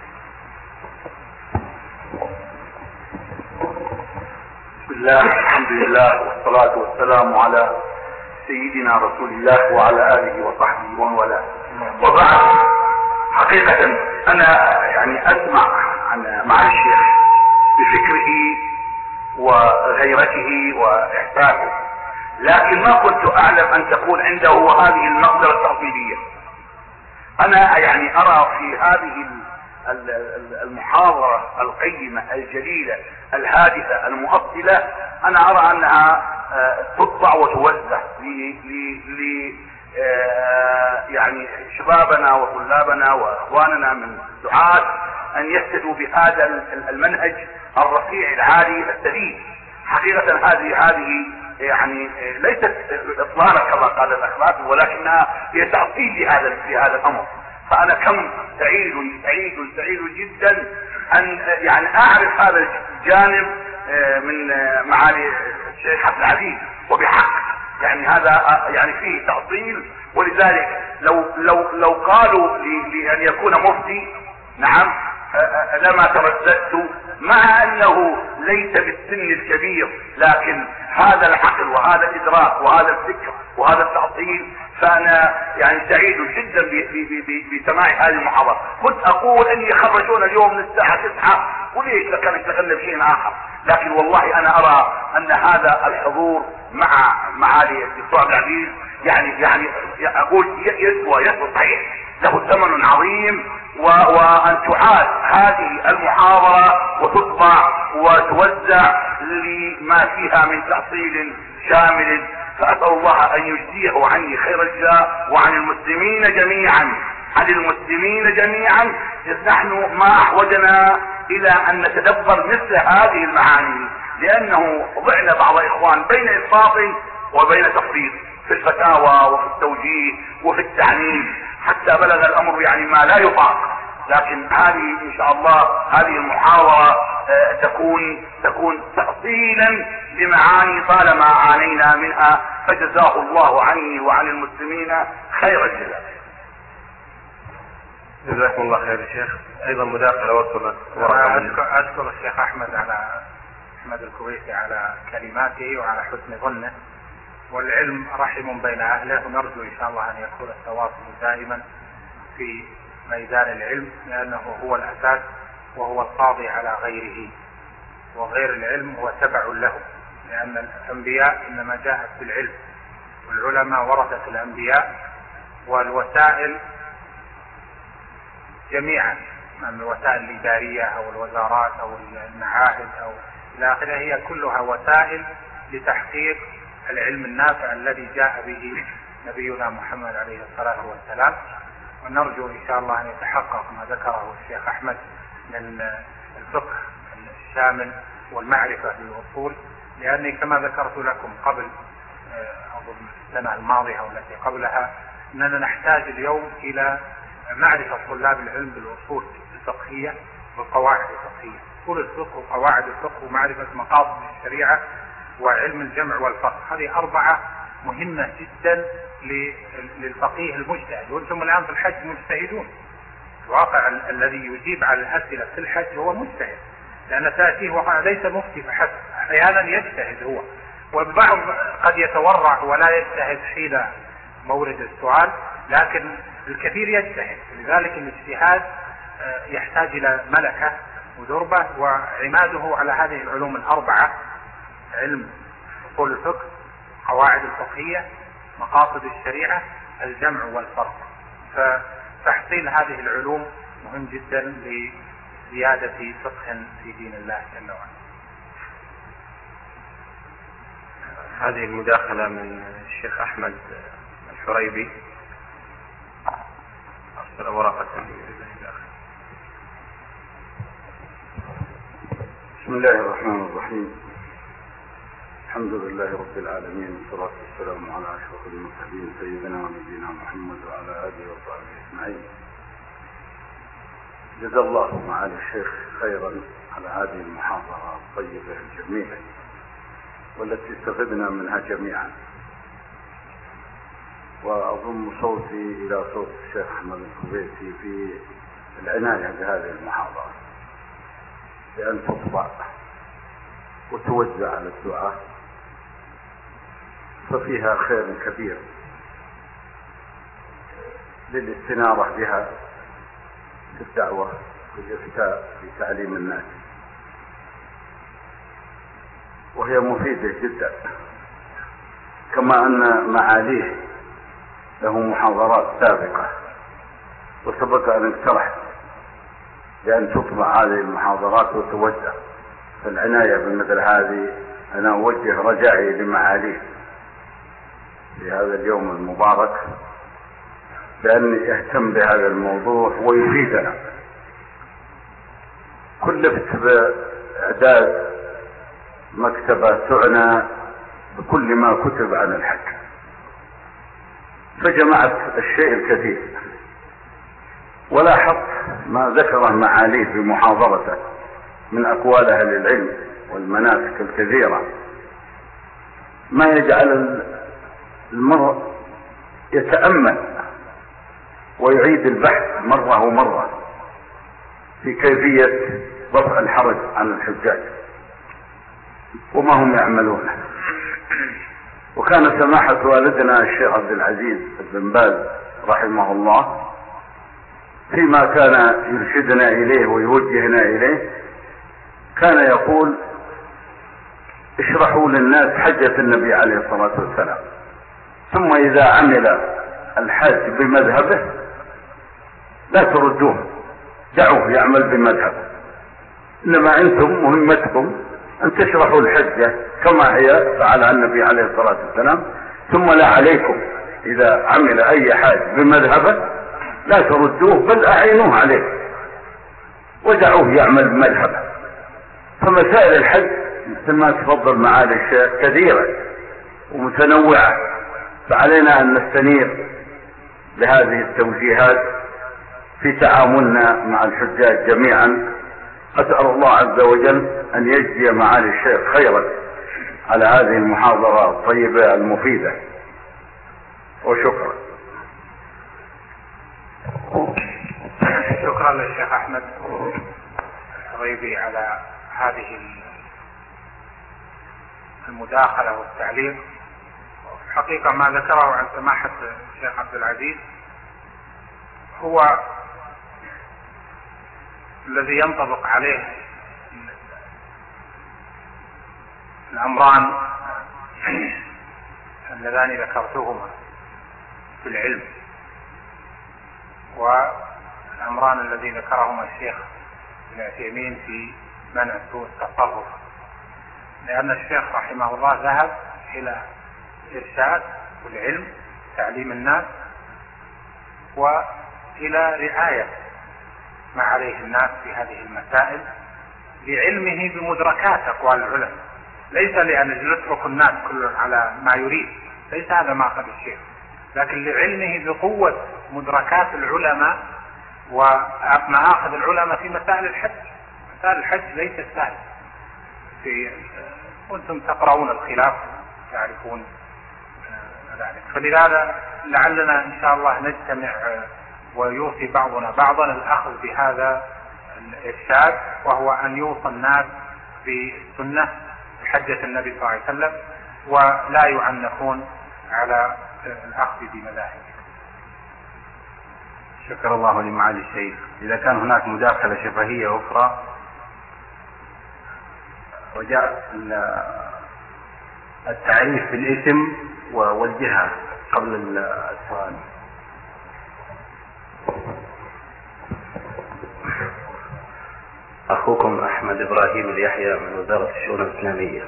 بسم الله، الحمد لله، والصلاة والسلام على سيدنا رسول الله وعلى آله وصحبه ومن والاه. وبعد، حقيقة أنا يعني أسمع مع الشيخ بفكره وغيرته وإحساسه، لكن ما كنت أعلم أن تكون عنده هذه المقدرة التعطيلية. أنا يعني أرى في هذه المحاضرة القيمة الجليلة الهادفة المؤصلة، أنا أرى أنها تطبع وتوزع يعني شبابنا وطلابنا وإخواننا من دعاة أن يهتدوا بهذا المنهج الرفيع العالي السليم. حقيقة هذه يعني ليست إطلالة كما قال الأخلاق، ولكنها هي تعطيل لهذا الأمر. فأنا كم سعيد جدا أن يعني أعرف هذا الجانب من معالي الشيخ عبد العزيز، وبحق يعني هذا يعني فيه تعطيل. ولذلك لو قالوا لأن يكون مفتي، نعم، لما ترددت، مع أنه ليس بالسن الكبير، لكن هذا العقل وهذا الإدراك وهذا الفكر وهذا التعطيل. فأنا يعني سعيد جدا بسماع هذه المحاضرة. كنت أقول أن يخرجون اليوم من الساعة 9، وليش لكان يشتغلنا بشيء آخر، لكن والله أنا أرى أن هذا الحضور مع معالي الدكتور عبد العزيز يعني أقول يسوى صحيح، له ثمن عظيم. وأن تعاد هذه المحاضرة وتطبع وتوزع لما فيها من تحصيل شامل. فأسأل الله أن يجزيه عني خير الجزاء وعن المسلمين جميعا، إذ نحن ما أحوجنا إلى أن نتدبر مثل هذه المعاني، لأنه ضعنا بعض إخوان بين إسقاط وبين تفريط في الفتاوى وفي التوجيه وفي التعنيف، حتى بلغ الأمر يعني ما لا يطاق. لكن هذه إن شاء الله هذه المحاضرة تكون تأصيلا لمعاني طالما عانينا منها، فجزاه الله عني وعن المسلمين خير الجزاء. جزاكم الله خير يا شيخ. أيضا مداخلة وصلت. أشكر الشيخ أحمد الكويسي على كلماته وعلى حسن ظنه، والعلم رحم بين أهله، ونرجو إن شاء الله أن يكون التواصل دائما في ميدان العلم، لأنه هو الأساس وهو القاضي على غيره، وغير العلم هو تبع له، لأن الأنبياء إنما جاءت بالعلم، والعلماء ورثة الأنبياء. والوسائل جميعا من الوسائل الإدارية أو الوزارات أو المعاهد أو إلى آخره، هي كلها وسائل لتحقيق العلم النافع الذي جاء به نبينا محمد عليه الصلاة والسلام. ونرجو إن شاء الله أن يتحقق ما ذكره الشيخ أحمد من الفقه الشامل والمعرفة بالأصول، لأني كما ذكرت لكم قبل أظن السنة الماضية أو التي قبلها، أننا نحتاج اليوم إلى معرفة طلاب العلم بالأصول الفقهية والقواعد الفقهية، أصول الفقه وقواعد الفقه ومعرفة مقاصد الشريعة وعلم الجمع والفرق. هذه 4 مهمة جدا للفقيه المجتهد. وانتم الآن في الحج مجتهدون، الواقع الذي يجيب على الأسئلة في الحج هو مجتهد، لأن تأتيه وقع ليس مفتي فحسب، أحيانا يجتهد هو، والبعض قد يتورع ولا يجتهد حين مورد السؤال، لكن الكثير يجتهد. لذلك الاجتهاد يحتاج إلى ملكة ودربة، وعماده على هذه العلوم 4: علم أصول الفقه، قواعد الفقهية، مقاصد الشريعة، الجمع والفرق. فتحصيل هذه العلوم مهم جدا لزيادة فقه في دين الله جل وعلا. هذه المداخلة من الشيخ أحمد الحريبي، أرسل ورقة. بسم الله الرحمن الرحيم. الحمد لله رب العالمين، والصلاة والسلام على أشرف المرسلين سيدنا ونبينا محمد وعلى آله وصحبه أجمعين. جزا الله معالي الشيخ خيرا على هذه المحاضرة الطيبة الجميلة والتي استفدنا منها جميعا. وأضم صوتي إلى صوت الشيخ أحمد الخبيثي في العناية بهذه المحاضرة بأن تطبع وتوزع على الدعاة، ففيها خير كبير للاستنارة بها في الدعوة والإفتاء في تعليم الناس، وهي مفيدة جدا، كما أن معاليه له محاضرات سابقة وسبق أن اقترحت بأن تطبع هذه المحاضرات وتوزع. فالعناية بمثل هذه أنا أوجه رجائي لمعاليه في هذا اليوم المبارك بأن يهتم بهذا الموضوع ويفيدنا. كلفت بإعداد مكتبة تعنى بكل ما كتب عن الحج، فجمعت الشيء الكثير ولاحظت ما ذكره معاليه في محاضرته من أقوال أهل العلم والمناسك الكثيرة، ما يجعل المرء يتأمل ويعيد البحث مرة ومرة في كيفية رفع الحرج عن الحجاج وما هم يعملونه. وكان سماحة والدنا الشيخ عبد العزيز بن باز رحمه الله فيما كان يرشدنا إليه ويوجهنا إليه كان يقول: اشرحوا للناس حجة النبي عليه الصلاة والسلام، ثم إذا عمل الحاج بمذهبه لا تردوه، دعوه يعمل بمذهبه، إنما أنتم مهمتكم أن تشرحوا الحجة كما هي فعلها النبي عليه الصلاة والسلام، ثم لا عليكم إذا عمل أي حاج بمذهبه لا تردوه بل أعينوه عليه ودعوه يعمل بمذهبه. فمسائل الحج مثل ما تفضل معالي الشيخ كثيرة ومتنوعة، فعلينا أن نستنير بهذه التوجيهات في تعاملنا مع الحجاج جميعا. أسأل الله عز وجل أن يجزي معالي الشيخ خيرا على هذه المحاضرة الطيبة المفيدة، وشكرا. شكرا للشيخ أحمد الحريبي على هذه المداخلة والتعليق. حقيقة ما ذكره عن سماحة الشيخ عبد العزيز هو الذي ينطبق عليه الأمران اللذان ذكرتهما في العلم، والأمران الذي ذكرهما الشيخ ابن عثيمين في منع سوء التصرف، لأن الشيخ رحمه الله ذهب إلى إرشاد والعلم تعليم الناس وإلى رعاية ما عليه الناس في هذه المسائل لعلمه بمدركات أقوال العلماء، ليس لأن يترك الناس كل على ما يريد، ليس هذا مقصد الشيخ، لكن لعلمه بقوة مدركات العلماء ومآخذ العلماء في مسائل الحج. مسائل الحج ليست سهلة، وانتم تقرؤون الخلاف تعرفون ذلك. فلذا لعلنا إن شاء الله نجتمع ويوصي بعضنا بعضا الأخذ بهذا الإرشاد، وهو أن يوصى الناس بالسنة بحجة النبي صلى الله عليه وسلم ولا يعنفون على الأخذ بمذاهب. شكر الله لمعالي الشيخ. إذا كان هناك مداخلة شفهية أخرى وجاء التعريف بالاسم والجهة قبل السؤال. أخوكم أحمد إبراهيم اليحيى من وزارة الشؤون الإسلامية.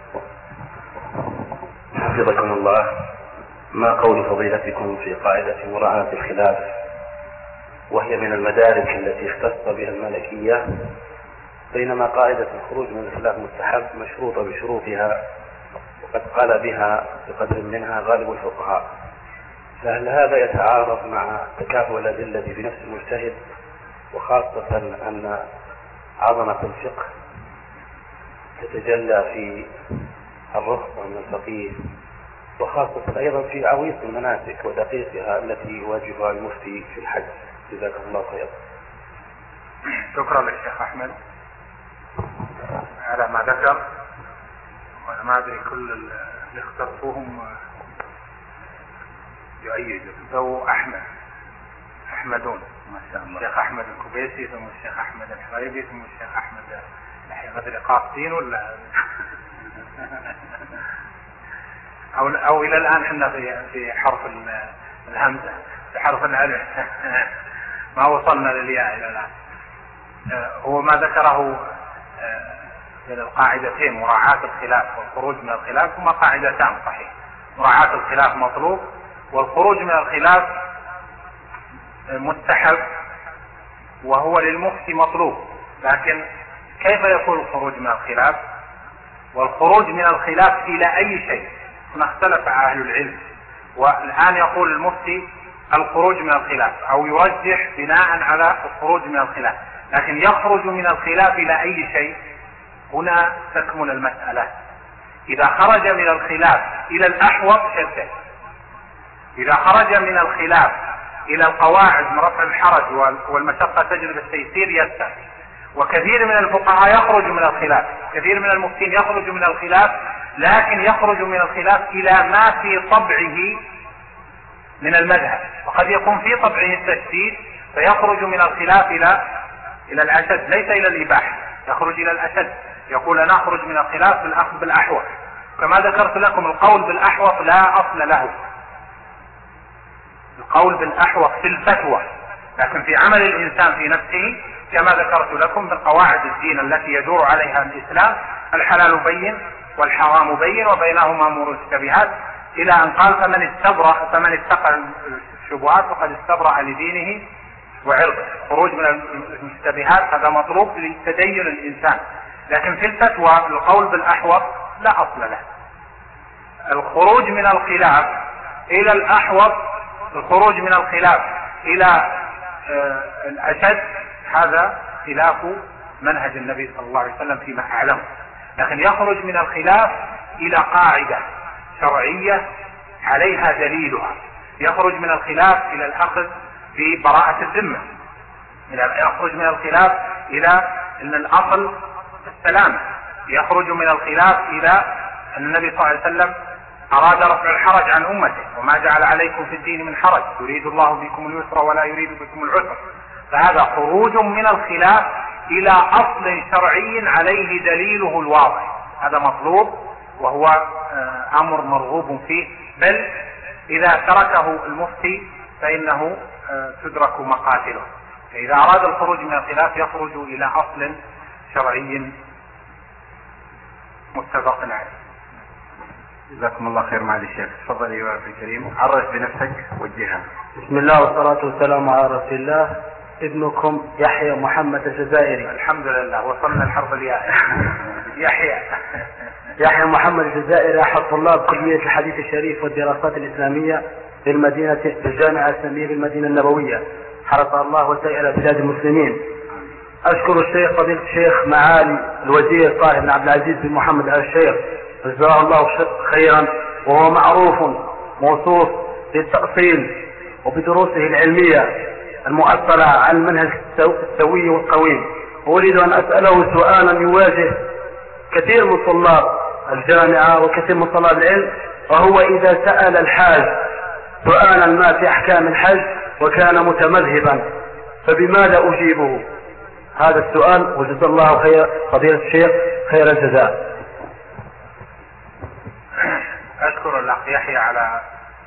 حفظكم الله، ما قول فضيلتكم في قاعدة مراعاة الخلاف، وهي من المدارك التي اختص بها المالكية، بينما قاعدة الخروج من الخلاف مستحب مشروطة بشروطها وقد قال بها بقدر منها غالب الفقهاء، فهل هذا يتعارض مع تكافؤ الأدلة في نفس المجتهد، وخاصة أن عظمة الفقه تتجلى في الرخصة من الفقيه وخاصة أيضا في عويص المناسك ودقيقها التي يواجهها المفتي في الحج. جزاكم الله خيرا. شكرا للشيخ أحمد على ما ذكر، وأنا ما أدري كل اللي اخترتوهم يؤيدوا، ذو أحمدون ما شاء الله. الشيخ أحمد الكوبيسي، ثم الشيخ أحمد الحريبي، ثم الشيخ أحمد غدر قاصين ولا أو إلى الآن احنا في حرف الهمزة، في حرف الألف ما وصلنا للياء إلى الآن. هو ما ذكره من القاعدتين مراعاة الخلاف والخروج من الخلاف هما قاعدتان صحيح. مراعاة الخلاف مطلوب، والخروج من الخلاف مستحب، وهو للمفتي مطلوب. لكن كيف يكون الخروج من الخلاف؟ والخروج من الخلاف إلى أي شيء؟ هنا اختلف أهل العلم، والآن يقول المفتي الخروج من الخلاف، أو يرجح بناء على الخروج من الخلاف، لكن يخرج من الخلاف إلى أي شيء؟ هنا تكمن المسألة. إذا خرج من الخلاف إلى الأحوط شدد، إذا خرج من الخلاف إلى القواعد من رفع الحرج والمشقة تجلب التيسير يسر. وكثير من الفقهاء يخرج من الخلاف، كثير من المفتين يخرج من الخلاف، لكن يخرج من الخلاف إلى ما في طبعه من المذهب، وقد يكون في طبعه التشديد فيخرج من الخلاف إلى الأشد، ليس إلى الإباحة، يخرج إلى الأشد. يقول أنا أخرج من الخلاف بالأخذ بالأحوط. كما ذكرت لكم القول بالأحوط لا أصل له، القول بالأحوط في الفتوى، لكن في عمل الإنسان في نفسه كما ذكرت لكم من قواعد الدين التي يدور عليها الإسلام: الحلال بين والحرام بين وبينهما أمور مشتبهات، إلى أن قال فمن اتقى الشبهات فقد استبرأ لدينه وعرضه. خروج من المشتبهات هذا مطلوب لتدين الإنسان، لكن في الفتوى القول بالأحوط لا أصل له. الخروج من الخلاف إلى الأحوط، الخروج من الخلاف إلى الأشد، هذا خلاف منهج النبي صلى الله عليه وسلم فيما أعلم. لكن يخرج من الخلاف إلى قاعدة شرعية عليها دليلها، يخرج من الخلاف إلى الأخذ ببراءة الذمة، يخرج من الخلاف إلى أن الأصل السلامة، يخرج من الخلاف إلى أن النبي صلى الله عليه وسلم أراد رفع الحرج عن أمته: وما جعل عليكم في الدين من حرج يريد الله بكم اليسر ولا يريد بكم العسر. فهذا خروج من الخلاف إلى أصل شرعي عليه دليله الواضح، هذا مطلوب وهو أمر مرغوب فيه، بل إذا تركه المفتي فإنه تدرك مقاتله. فإذا أراد الخروج من الخلاف يخرج إلى أصل شرعي متفق عليه. جزاكم الله خير. معالي الشيخ تفضل يا أخي الكريم، عرف بنفسك وجهها. بسم الله والصلاة والسلام على رسول الله. ابنكم يحيى محمد الجزائري. الحمد لله وصلنا الحرف الياء. يحيى محمد الجزائري أحد طلاب كلية الحديث الشريف والدراسات الإسلامية بالجامعة الإسلامية بالمدينة النبوية، حرص الله وسائر بلاد المسلمين. أشكر الشيخ فضيلة الشيخ معالي الوزير طاهر بن عبد العزيز بن محمد آل الشيخ جزاه الله خيرا، وهو معروف موصوف بالتأصيل وبدروسه العلمية المؤصلة عن المنهج السوي والقويم. أريد أن أسأله سؤالا يواجه كثير من طلاب الجامعة وكثير من طلاب العلم، وهو إذا سأل الحاج سؤالا ما في أحكام الحج وكان متمذهبا فبماذا أجيبه؟ هذا السؤال، وجزا الله خير فضيلة الشيخ خير الجزاء. أشكر الأخ يحيى على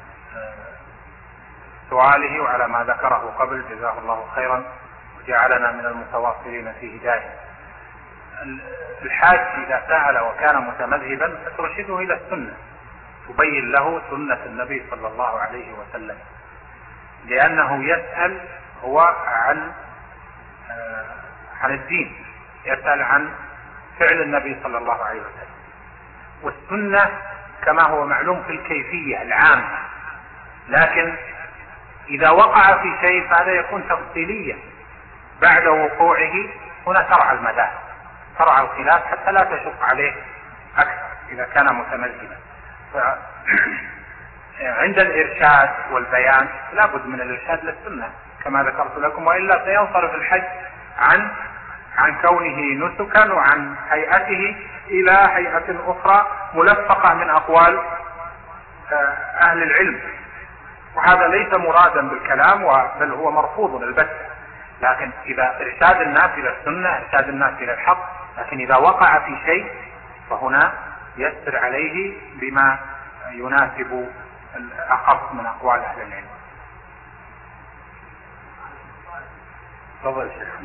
سؤاله وعلى ما ذكره قبل، جزاه الله خيرا وجعلنا من المتواصلين في هداية. الحاج إذا سأل وكان متمذهبا فترشده إلى السنة، تبين له سنة النبي صلى الله عليه وسلم، لأنه يسأل هو عن الدين، يسأل عن فعل النبي صلى الله عليه وسلم. والسنة كما هو معلوم في الكيفية العامة، لكن إذا وقع في شيء فهذا يكون تفصيليا بعد وقوعه. هنا ترعى المذاهب، ترعى الخلاف حتى لا تشق عليه أكثر إذا كان متمذهبا. عند الإرشاد والبيان لابد من الإرشاد للسنة كما ذكرت لكم، وإلا سينصرف الحج عن كونه نسكا وعن هيئته إلى هيئة أخرى ملفقة من أقوال أهل العلم، وهذا ليس مرادا بالكلام بل هو مرفوض البتة. لكن إذا إرشاد الناس إلى السنة، إرشاد الناس إلى الحق، لكن إذا وقع في شيء فهنا يسر عليه بما يناسب الأخف من أقوال أهل العلم. تفضل شيخ.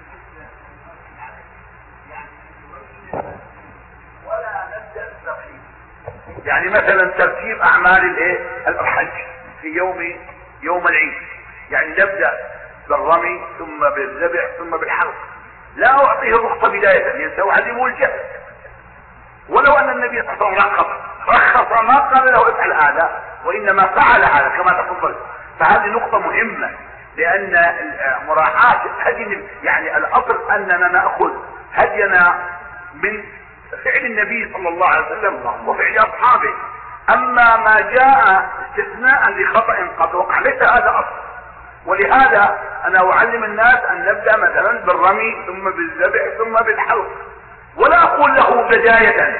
ولا نبدأ الترتيب، يعني مثلا ترتيب أعمال الحج في يوم العيد، يعني نبدأ بالرمي ثم بالذبح ثم بالحلق، لا أعطيه الرخصة بداية يستوعبه الجهل، ولو أن النبي صلى الله عليه وسلم رخص ما قال له افعل هذا، وإنما فعل هذا كما تفضل. فهذه نقطة مهمة، لأن مراعاة هدي، يعني الأصل أننا نأخذ هدينا من فعل النبي صلى الله عليه وسلم وفعل أصحابه. أما ما جاء استثناء لخطأ قد وقع ليس هذا أصل. ولهذا أنا أعلم الناس أن نبدأ مثلا بالرمي ثم بالذبح ثم بالحلق، ولا أقول له بداية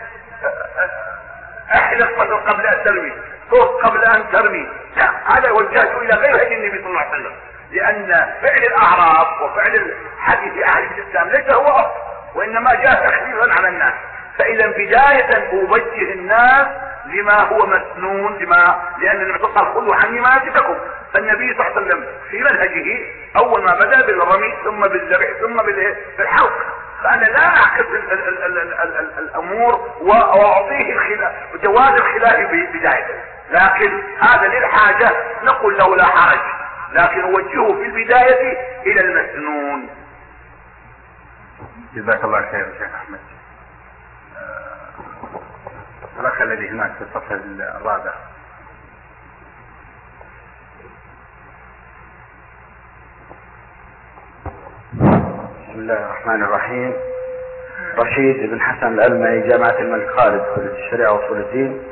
احلق قبل أن ترمي، صوت قبل أن ترمي، لا، هذا وجهته إلى غير هدي النبي صلى الله عليه وسلم، لأن فعل الأعراب وفعل حديث أهل الإسلام ليس هو أصل، وإنما جاء تخفيفا على الناس. فإذا بداية أوجه الناس لما هو مسنون، لأن النبي صلى الله عليه وسلم خذوا عني مناسككم، فالنبي صلى الله عليه وسلم في منهجه أول ما بدأ بالرمي ثم بالذبح ثم بالحلق. فأنا لا أعكس الأمور وأعطيه جواز الخلاف بداية، لكن هذا للحاجة نقول له لا حرج، لكن أوجهه في البداية إلى المسنون. جزاك الله خير شيخ أحمد. الأخ الذي هناك في الصف الرابع. بسم الله الرحمن الرحيم. رشيد بن حسن الألمي، جامعة الملك خالد، كلية الشريعة وأصول الدين.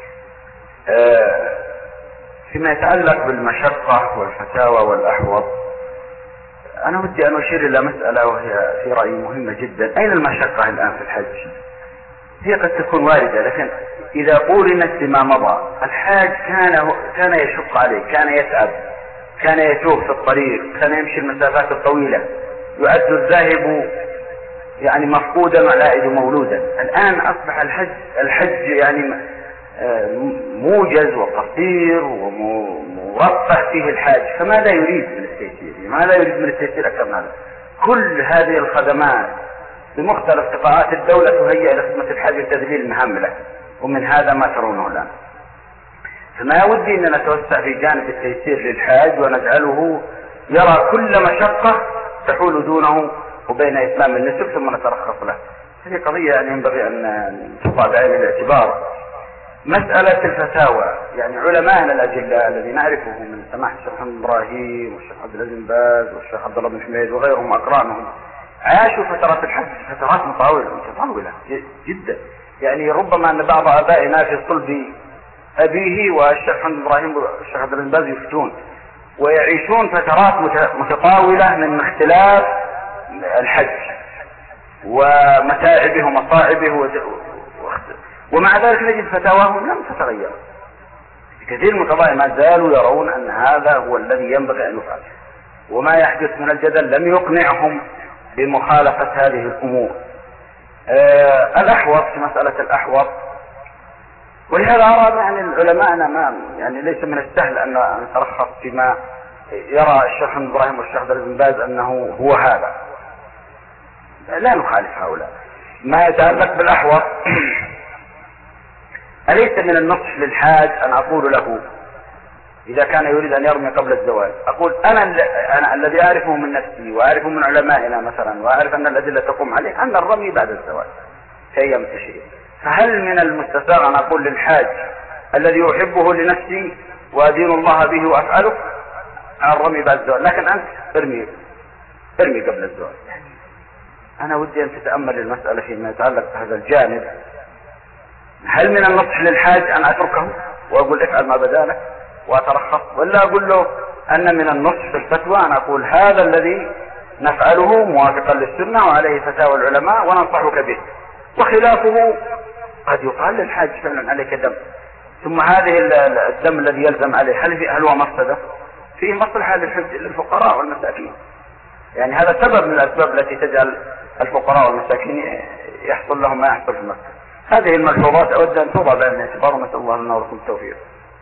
فيما يتعلق بالمشقة والفتاوى والأحوط، أنا ودي أن أشير إلى مسألة وهي في رأيي مهمة جدا. أين المشقة الآن في الحج؟ هي قد تكون واردة، لكن إذا قورنت بما مضى، الحاج كان يشق عليه، كان يتعب، كان يتوه في الطريق، كان يمشي المسافات الطويلة، يعد الذاهب يعني مفقودا والعائد مولودا. الآن أصبح الحج يعني موجز وقصير ومرفه فيه الحاج، فماذا يريد من التيسير؟ ماذا يريد من التيسير أكثر من هذا؟ كل هذه الخدمات بمختلف قطاعات الدولة تهيئ لخدمة الحاج وتذليل المهام له، ومن هذا ما ترونه الآن. فما ودي أن نتوسع في جانب التيسير للحاج ونجعله يرى كل مشقة تحول دونه وبين إتمام النسك ثم نترخص له. هذه قضية يعني ينبغي أن تضع بعين الاعتبار. مسألة الفتاوى، يعني علماءنا الأجلاء الذي نعرفهم من سماحة الشيخ محمد إبراهيم والشيخ عبد العزيز بن باز والشيخ عبد الله بن حميد وغيرهم أقرانهم، عاشوا فترات الحج فترات متطاولة جدا. يعني ربما أن بعض آبائنا في صلب أبيه والشيخ محمد إبراهيم والشيخ عبد العزيز بن باز يفتون ويعيشون فترات متطاولة من اختلاف الحج ومتاعبه ومصاعبه، ومع ذلك نجد فتاواهم لم تتغير. كثير من القضايا ما زالوا يرون أن هذا هو الذي ينبغي أن يفعل، وما يحدث من الجدل لم يقنعهم بمخالفة هذه الأمور. الأحوط في مسألة الأحوط، ولهذا أرى يعني العلماء ما يعني ليس من السهل أن نترخص فيما يرى الشيخ محمد إبراهيم والشيخ عبد العزيز بن باز أنه هو هذا، لا نخالف هؤلاء. ما يتعلق بالأحوط، أليس من النصح للحاج أن أقول له إذا كان يريد أن يرمي قبل الزواج، أقول أنا الذي أعرفه من نفسي وأعرفه من علمائنا مثلا، وأعرف أن الأدلة تقوم عليه أن الرمي بعد الزواج في أيام التشريق، فهل من المستساغ أن أقول للحاج الذي أحبه لنفسي وأدين الله به وأفعله الرمي بعد الزواج، لكن أنت ارمي قبل الزواج؟ أنا ودي أن تتأمل المسألة فيما يتعلق بهذا الجانب. هل من النصح للحاج أن أتركه واقول افعل ما بدالك واترخص، ولا اقول له ان من النص في الفتوى ان اقول هذا الذي نفعله موافقا للسنة وعليه فتاوى العلماء وننصحك به، وخلافه قد يقال للحاج فعلا عليك دم. ثم هذه الدم الذي يلزم عليه هل هو مفسدة؟ فيه مصلحة للفقراء والمساكين، يعني هذا سبب من الأسباب التي تجعل الفقراء والمساكين يحصل لهم ما يحصل في مكة. هذه الملحوظات أود أن توضع بعين الاعتبار، ونسأل الله لنا ولكم التوفيق.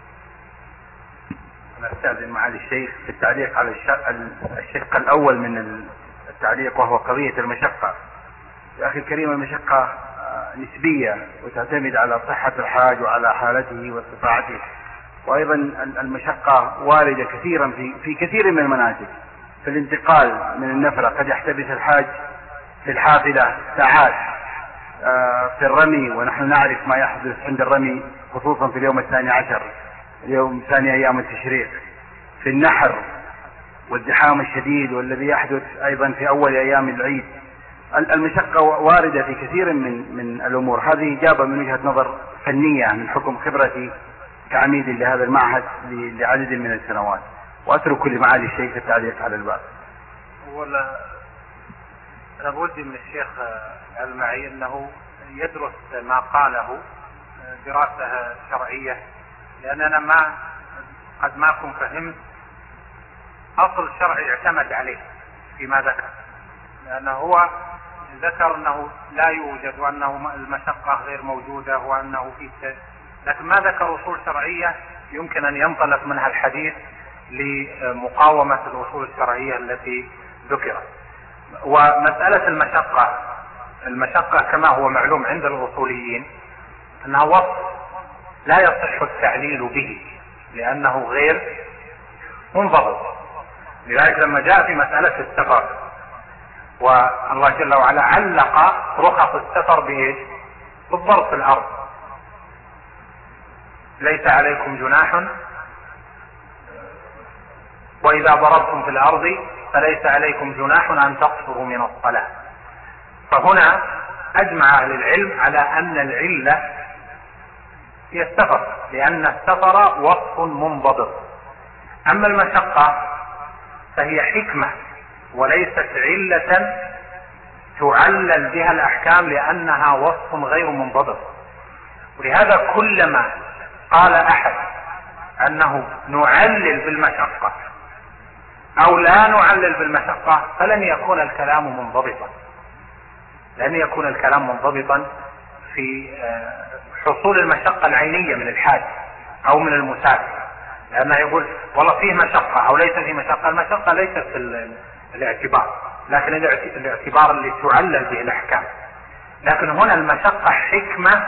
أنا أستأذن معالي الشيخ في التعليق على الشق الأول من التعليق، وهو قضية المشقة. يا أخي الكريم، المشقة نسبية وتعتمد على صحة الحاج وعلى حالته واستطاعته، وأيضا المشقة واردة كثيرا في كثير من المناسك. في الانتقال من النفرة قد يحتبس الحاج في الحافلة ساعات، في الرمي ونحن نعرف ما يحدث عند الرمي خصوصا في اليوم 12 اليوم ثاني أيام التشريق، في النحر والزحام الشديد والذي يحدث أيضا في أول أيام العيد. المشقة واردة في كثير من الأمور. هذه إجابة من وجهة نظر فنية من حكم خبرتي كعميد لهذا المعهد لعدد من السنوات، وأترك لمعالي الشيخ التعليق على الباب. أنا بودي من الشيخ المعي أنه يدرس ما قاله دراسة شرعية، لأن أنا قد ما كنت فهمت أصل شرعي اعتمد عليه فيما ذكر، لأنه هو ذكر أنه لا يوجد وأنه المشقة غير موجودة وأنه في لكن ما ذكر أصول شرعية يمكن أن ينطلق منها الحديث لمقاومة الأصول الشرعية التي ذكرت. ومسألة المشقة كما هو معلوم عند الأصوليين أنها وصف لا يصح التعليل به لأنه غير منضبط. لذلك لما جاء في مسألة السفر والله جل وعلا علق رخص السفر بإيش؟ بالضرب في الأرض، ليس عليكم جناح وإذا ضربتم في الأرض فليس عليكم جناح أن تقصروا من الصلاة. فهنا أجمع أهل العلم على أن العلة هي السفر، لأن السفر وصف منضبط. أما المشقة فهي حكمة وليست علة تعلل بها الأحكام لأنها وصف غير منضبط. ولهذا كلما قال أحد أنه نعلل بالمشقة أو لا نعلل بالمشقة فلن يكون الكلام منضبطا، لن يكون الكلام منضبطا في حصول المشقة العينية من الحاج أو من المسافر، لأنه يقول والله فيه مشقة أو ليس فيه مشقة. المشقة ليست في الاعتبار، لكن الاعتبار اللي تعلل به الأحكام. لكن هنا المشقة حكمة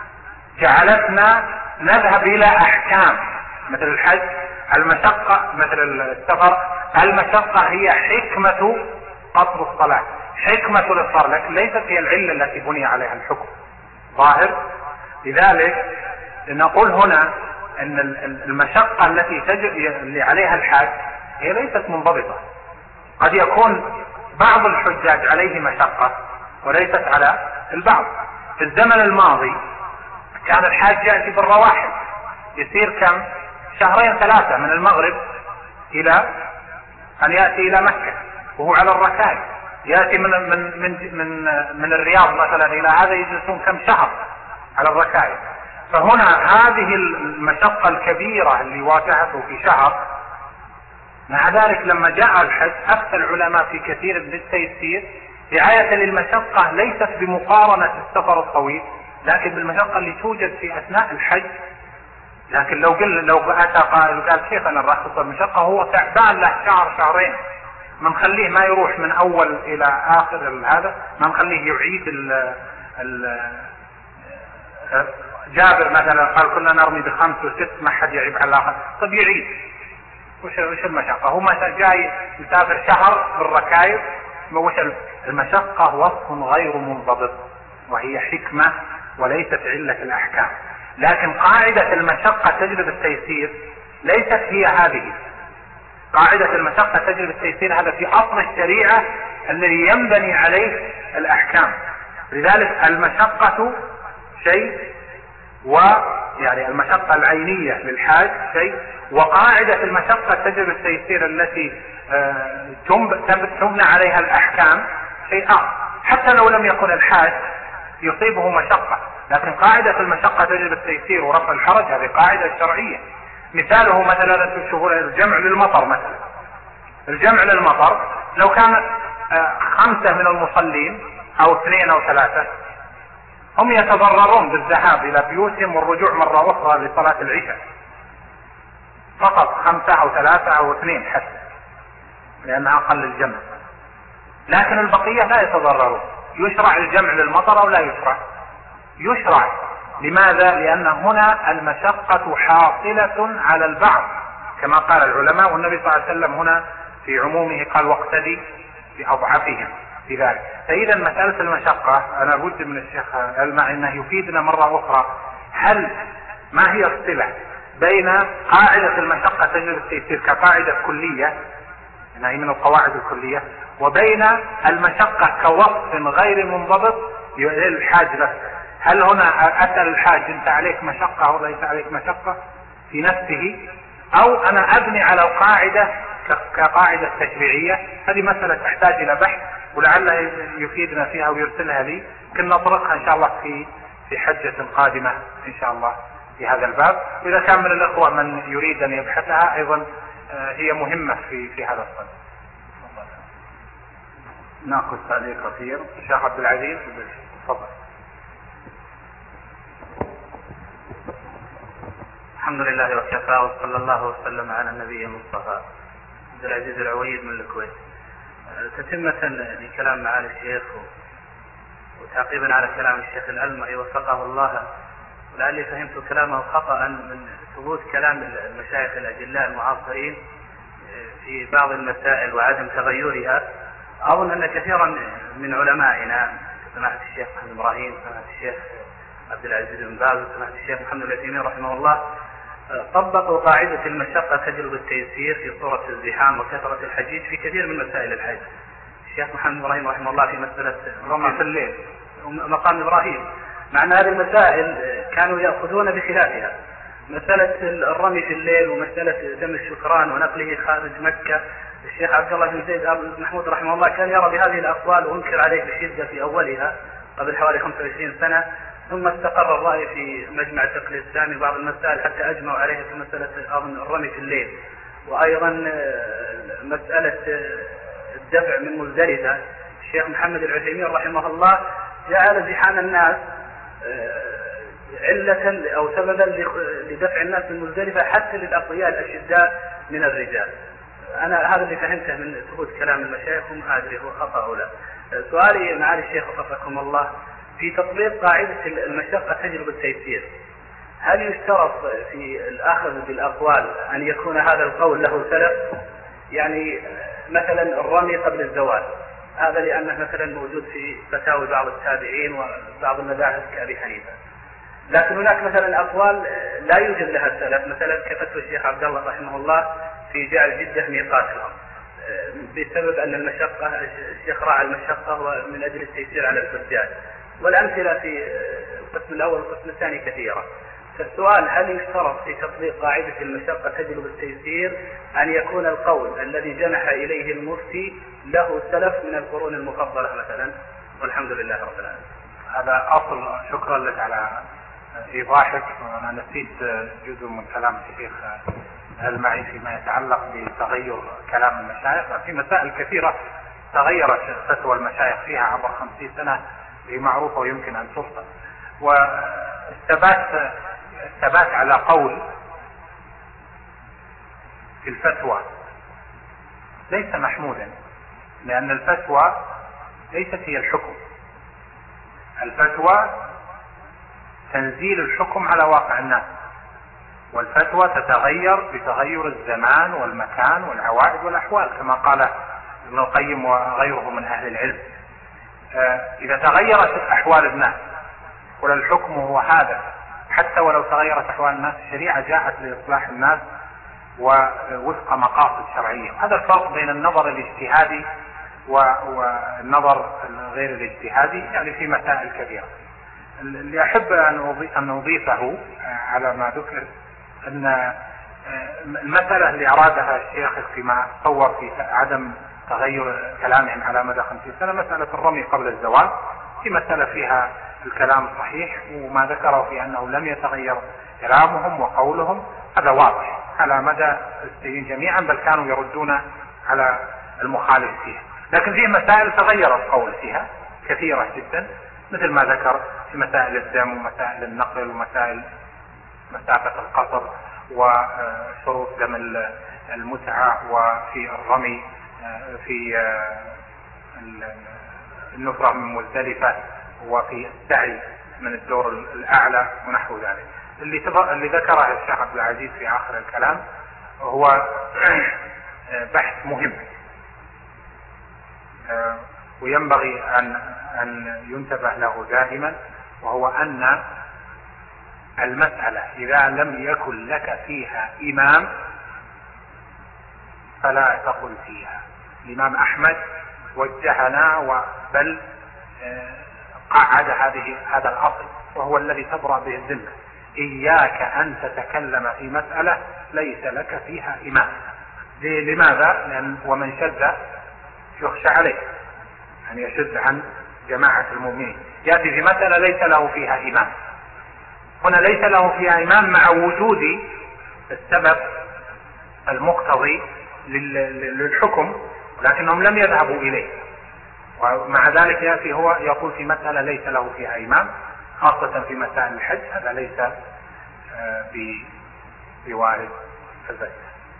جعلتنا نذهب إلى أحكام مثل الحج. المشقة مثل السفر، المشقة هي حكمة قصر الصلاة، حكمة الإفطار، لكن ليست هي العلة التي بني عليها الحكم ظاهر. لذلك نقول هنا أن المشقة اللي عليها الحاج هي ليست منضبطة. قد يكون بعض الحجاج عليه مشقة وليست على البعض. في الزمن الماضي كان الحاج يأتي بالرواحل، يسير كم 2-3 من المغرب إلى أن يأتي إلى مكة وهو على الركائب. يأتي من الرياض مثلا إلى هذا يجلسون كم شهر على الركائب. فهنا هذه المشقة الكبيرة اللي واجهته في شهر، مع ذلك لما جاء الحج أفتى العلماء في كثير من التيسير رعاية للمشقة ليست بمقارنة السفر الطويل لكن بالمشقة اللي توجد في أثناء الحج. لكن لو أتى قائل وقال كيف أنا نرخص المشقة، هو تعبان له 1-2 ما نخليه ما يروح من أول إلى آخر هذا، ما نخليه يعيد جابر مثلا قال كنا نرمي ب5 و6 ما حد يعيب على الآخر، طب يعيد وش المشقة؟ هو مثلا جاي يسافر شهر بالركائب. وش المشقة؟ وصف غير منضبط وهي حكمة وليست علة الأحكام. لكن قاعدة المشقة تجلب التيسير ليست هي هذه. قاعدة المشقة تجلب التيسير هذا في أصل الشريعة الذي ينبني عليه الأحكام. لذلك المشقة شيء يعني المشقة العينية للحاج شيء، وقاعدة المشقة تجب التيسير التي تبنى عليها الأحكام شيء آخر. حتى لو لم يكن الحاج يصيبه مشقة، لكن قاعدة المشقة تجب التيسير ورفع الحرج، هذه قاعدة شرعية. مثاله مثلا الجمع للمطر، مثلا الجمع للمطر لو كان 5 من المصلين أو 2 أو 3 هم يتضررون بالذهاب إلى بيوتهم والرجوع مرة أخرى لصلاة العشاء، فقط 5 أو 3 أو 2 حتى، لأنها أقل الجمع، لكن البقية لا يتضررون. يشرع الجمع للمطر أو لا يشرع؟ يشرع. لماذا؟ لأن هنا المشقة حاصلة على البعض كما قال العلماء، والنبي صلى الله عليه وسلم هنا في عمومه قال واقتدي بأضعفهم في ذلك. فإذا مسألة المشقة أنا بد من الشيخ المعي أنه يفيدنا مرة أخرى، ما هي الصلة بين قاعدة المشقة تجب التيسير كقاعدة كلية، هي من القواعد الكلية، وبين المشقة كوصف غير منضبط للحاج نفسه. هل هنا أسأل الحاج أنت عليك مشقة أو ليس عليك مشقة في نفسه، أو أنا أبني على القاعدة كقاعدة تشريعية؟ هذه مسألة تحتاج إلى بحث، ولعله يفيدنا فيها ويرسلها لي، كنا نطرقها إن شاء الله في حجة قادمة إن شاء الله في هذا الباب. وإذا كان من الأخوة من يريد أن يبحثها أيضا هي مهمة في هذا الصدد. ناخذ تعليق قصير. الشيخ عبد العزيز تفضل. الحمد لله وكفى، وصلى الله وسلم على النبي المصطفى. عبد العزيز العويد من الكويت. تتمة لكلام معالي الشيخ وتعقيبا على كلام الشيخ الألمعي وفقه الله، ولعلي فهمت كلامه خطأ من ثبوت كلام المشايخ الأجلاء المعاصرين في بعض المسائل وعدم تغيرها. أظن أن كثيرا من علمائنا سماحة الشيخ محمد إبراهيم، سماحة الشيخ عبد العزيز بن باز، وسماحة الشيخ محمد العثيمين رحمه الله طبقوا قاعدة المشقة تجلب التيسير في صورة الزحام وكثرة الحجيج في كثير من مسائل الحج. الشيخ محمد إبراهيم رحمه الله في مسألة الرمي في الليل ومقام إبراهيم، مع أن هذه المسائل كانوا يأخذون بخلافها، مسألة الرمي في الليل ومسألة دم الشكران ونقله خارج مكة. الشيخ عبد الله بن زيد آل محمود رحمه الله كان يرى بهذه الأقوال وانكر عليه بشدة في أولها قبل حوالي 25 سنة، ثم استقر الرأي في مجمع التقليد الإسلامي بعض المسائل حتى أجمعوا عليها في مسألة الرمي في الليل. وأيضا مسألة الدفع من مزدلفة، الشيخ محمد العثيمين رحمه الله جعل زحام الناس علة أو سببا لدفع الناس من مزدلفة حتى للأقوياء الأشداء من الرجال. أنا هذا اللي فهمته من ثبوت كلام المشايخ، وما أدري هو خطأ أو لا. سؤالي معالي الشيخ وفقكم الله، في تطبيق قاعدة المشقة تجلب التيسير، هل يشترط في الأخذ بالأقوال أن يكون هذا القول له سلف؟ يعني مثلا الرمي قبل الزوال، هذا لأنه مثلا موجود في فتاوي بعض التابعين وبعض المذاهب كأبي حنيفة، لكن هناك مثلا أقوال لا يوجد لها سلف، مثلا كفتوى الشيخ عبد الله رحمه الله في جعل جدة ميقاتها بسبب أن المشقة، الشيخ راعى المشقة ومن أجل التيسير على الحجاج، والأمثلة في القسم الأول والقسم الثاني كثيرة. فالسؤال هل يشترط في تطبيق قاعدة المشقة تجلب التيسير أن يكون القول الذي جنح إليه المفتي له سلف من القرون المفضلة مثلا؟ والحمد لله رب العالمين. هذا أصل. شكرا لك على إيضاحك. وأنا نسيت جزء من كلام الشيخ المعي فيما يتعلق بتغير كلام المشايخ. في مسائل كثيرة تغيرت فتوى المشايخ فيها عبر 50 سنة، هي معروفة ويمكن أن تفصل. والثبات على قول في الفتوى ليس محمودا، لأن الفتوى ليست هي الحكم. الفتوى تنزيل الحكم على واقع الناس، والفتوى تتغير بتغير الزمان والمكان والعوائد والأحوال كما قال ابن القيم وغيره من أهل العلم. إذا تغيرت أحوال الناس والحكم هو هذا، حتى ولو تغيرت أحوال الناس، الشريعة جاءت لإصلاح الناس ووفق مقاصد شرعية. هذا الفرق بين النظر الاجتهادي والنظر غير الاجتهادي، يعني في مسائل كبيرة. اللي أحب أن أضيفه على ما ذكر أن المسألة اللي أرادها الشيخ فيما تصور في عدم تغير كلامهم على مدى 50 سنة مسألة الرمي قبل الزوال، في مسألة فيها الكلام صحيح، وما ذكره في أنه لم يتغير كلامهم وقولهم هذا واضح على مدى السنين جميعا، بل كانوا يردون على المخالف فيها. لكن فيه مسائل تغير القول فيها كثيرة جدا، مثل ما ذكر في مسائل الدم ومسائل النقل ومسائل مسافة القصر وشروط دم المتعة، وفي الرمي في النفرة من مزدلفة، وفي السعي من الدور الأعلى ونحو ذلك. اللي ذكره الشيخ عبد العزيز في آخر الكلام هو بحث مهم، وينبغي أن ينتبه له دائما، وهو أن المسألة إذا لم يكن لك فيها إمام فلا تقل فيها. الإمام أحمد وجهنا بل قعد هذا الأصل، وهو الذي تبرأ به الذمة: إياك أن تتكلم في مسألة ليس لك فيها إمام. لماذا؟ لأن ومن شذ يخشى عليه، يعني يشذ عن جماعة المؤمنين، يأتي في مسألة ليس له فيها إمام. هنا ليس له فيها إمام مع وجود السبب المقتضي للحكم، لكنهم لم يذهبوا إليه، ومع ذلك يأتي هو يقول في مسألة ليس له فيها إمام، خاصة في مسائل الحج. هذا ليس بوارد في البيت.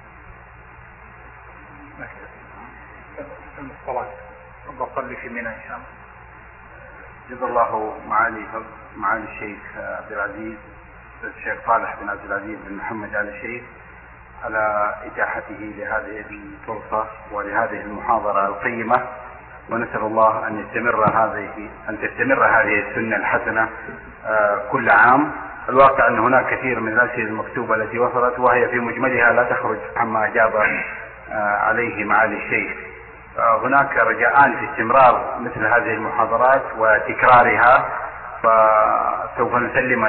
الصلاة بصلي في منى إن شاء الله. جزا الله معالي الشيخ عبد العزيز الشيخ صالح بن عبد العزيز بن محمد آل الشيخ على إتاحته لهذه الفرصة ولهذه المحاضرة القيمة، ونسأل الله أن تستمر هذه السنة الحسنة كل عام. الواقع أن هناك كثير من الأسئلة المكتوبة التي وصلت وهي في مجملها لا تخرج عما أجاب عليه معالي الشيخ. هناك رجاءان في استمرار مثل هذه المحاضرات وتكرارها، فسوف نسلم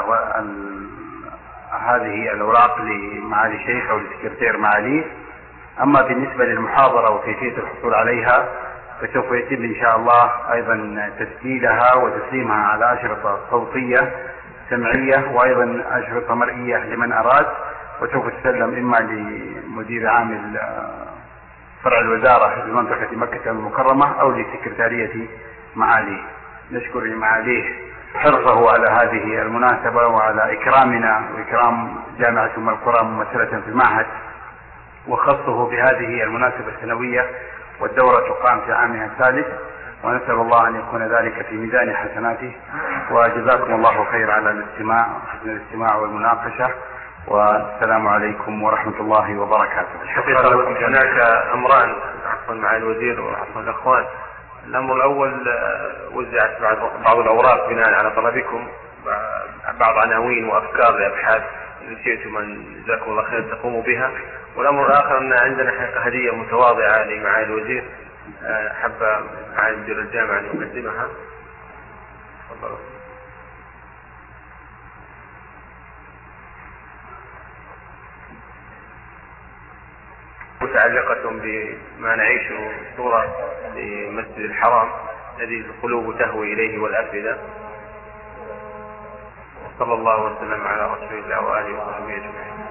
هذه الأوراق لمعالي الشيخ أو لسكرتير معاليه. أما بالنسبة للمحاضرة وكيفية الحصول عليها فسوف يتم إن شاء الله أيضا تسجيلها وتسليمها على أشرطة صوتية سمعية، وأيضا أشرطة مرئية لمن أراد، وسوف تسلم إما لمدير عام فرع الوزارة لمنطقة مكة المكرمة أو لسكرتارية معاليه. نشكر معاليه حرصه على هذه المناسبة وعلى إكرامنا وإكرام جامعة أم القرى ممثلة في المعهد، وخصه بهذه المناسبة السنوية، والدورة تقام في عامها الثالث، ونسأل الله أن يكون ذلك في ميزان حسناته. وجزاكم الله خير على حسن الاستماع والمناقشة، والسلام عليكم ورحمة الله وبركاته. حقيقة هناك أمران عفوا مع الوزير وعفوا الأخوان. الأمر الأول وزعت بعض الأوراق بناء على طلبكم بعض عناوين وأفكار لأبحاث إن شئتم أن جزاكم الله خير تقوموا بها. والأمر الآخر أن عندنا حقيقة هدية متواضعة لمعالي الوزير، حب معالي مدير الجامعة أن يقدمها. تفضلوا. متعلقة بما نعيشه صورة لمسجد الحرام الذي القلوب تهوي إليه والأفئدة. صلى الله وسلم على رسول الله وآله وصحبه أجمعين.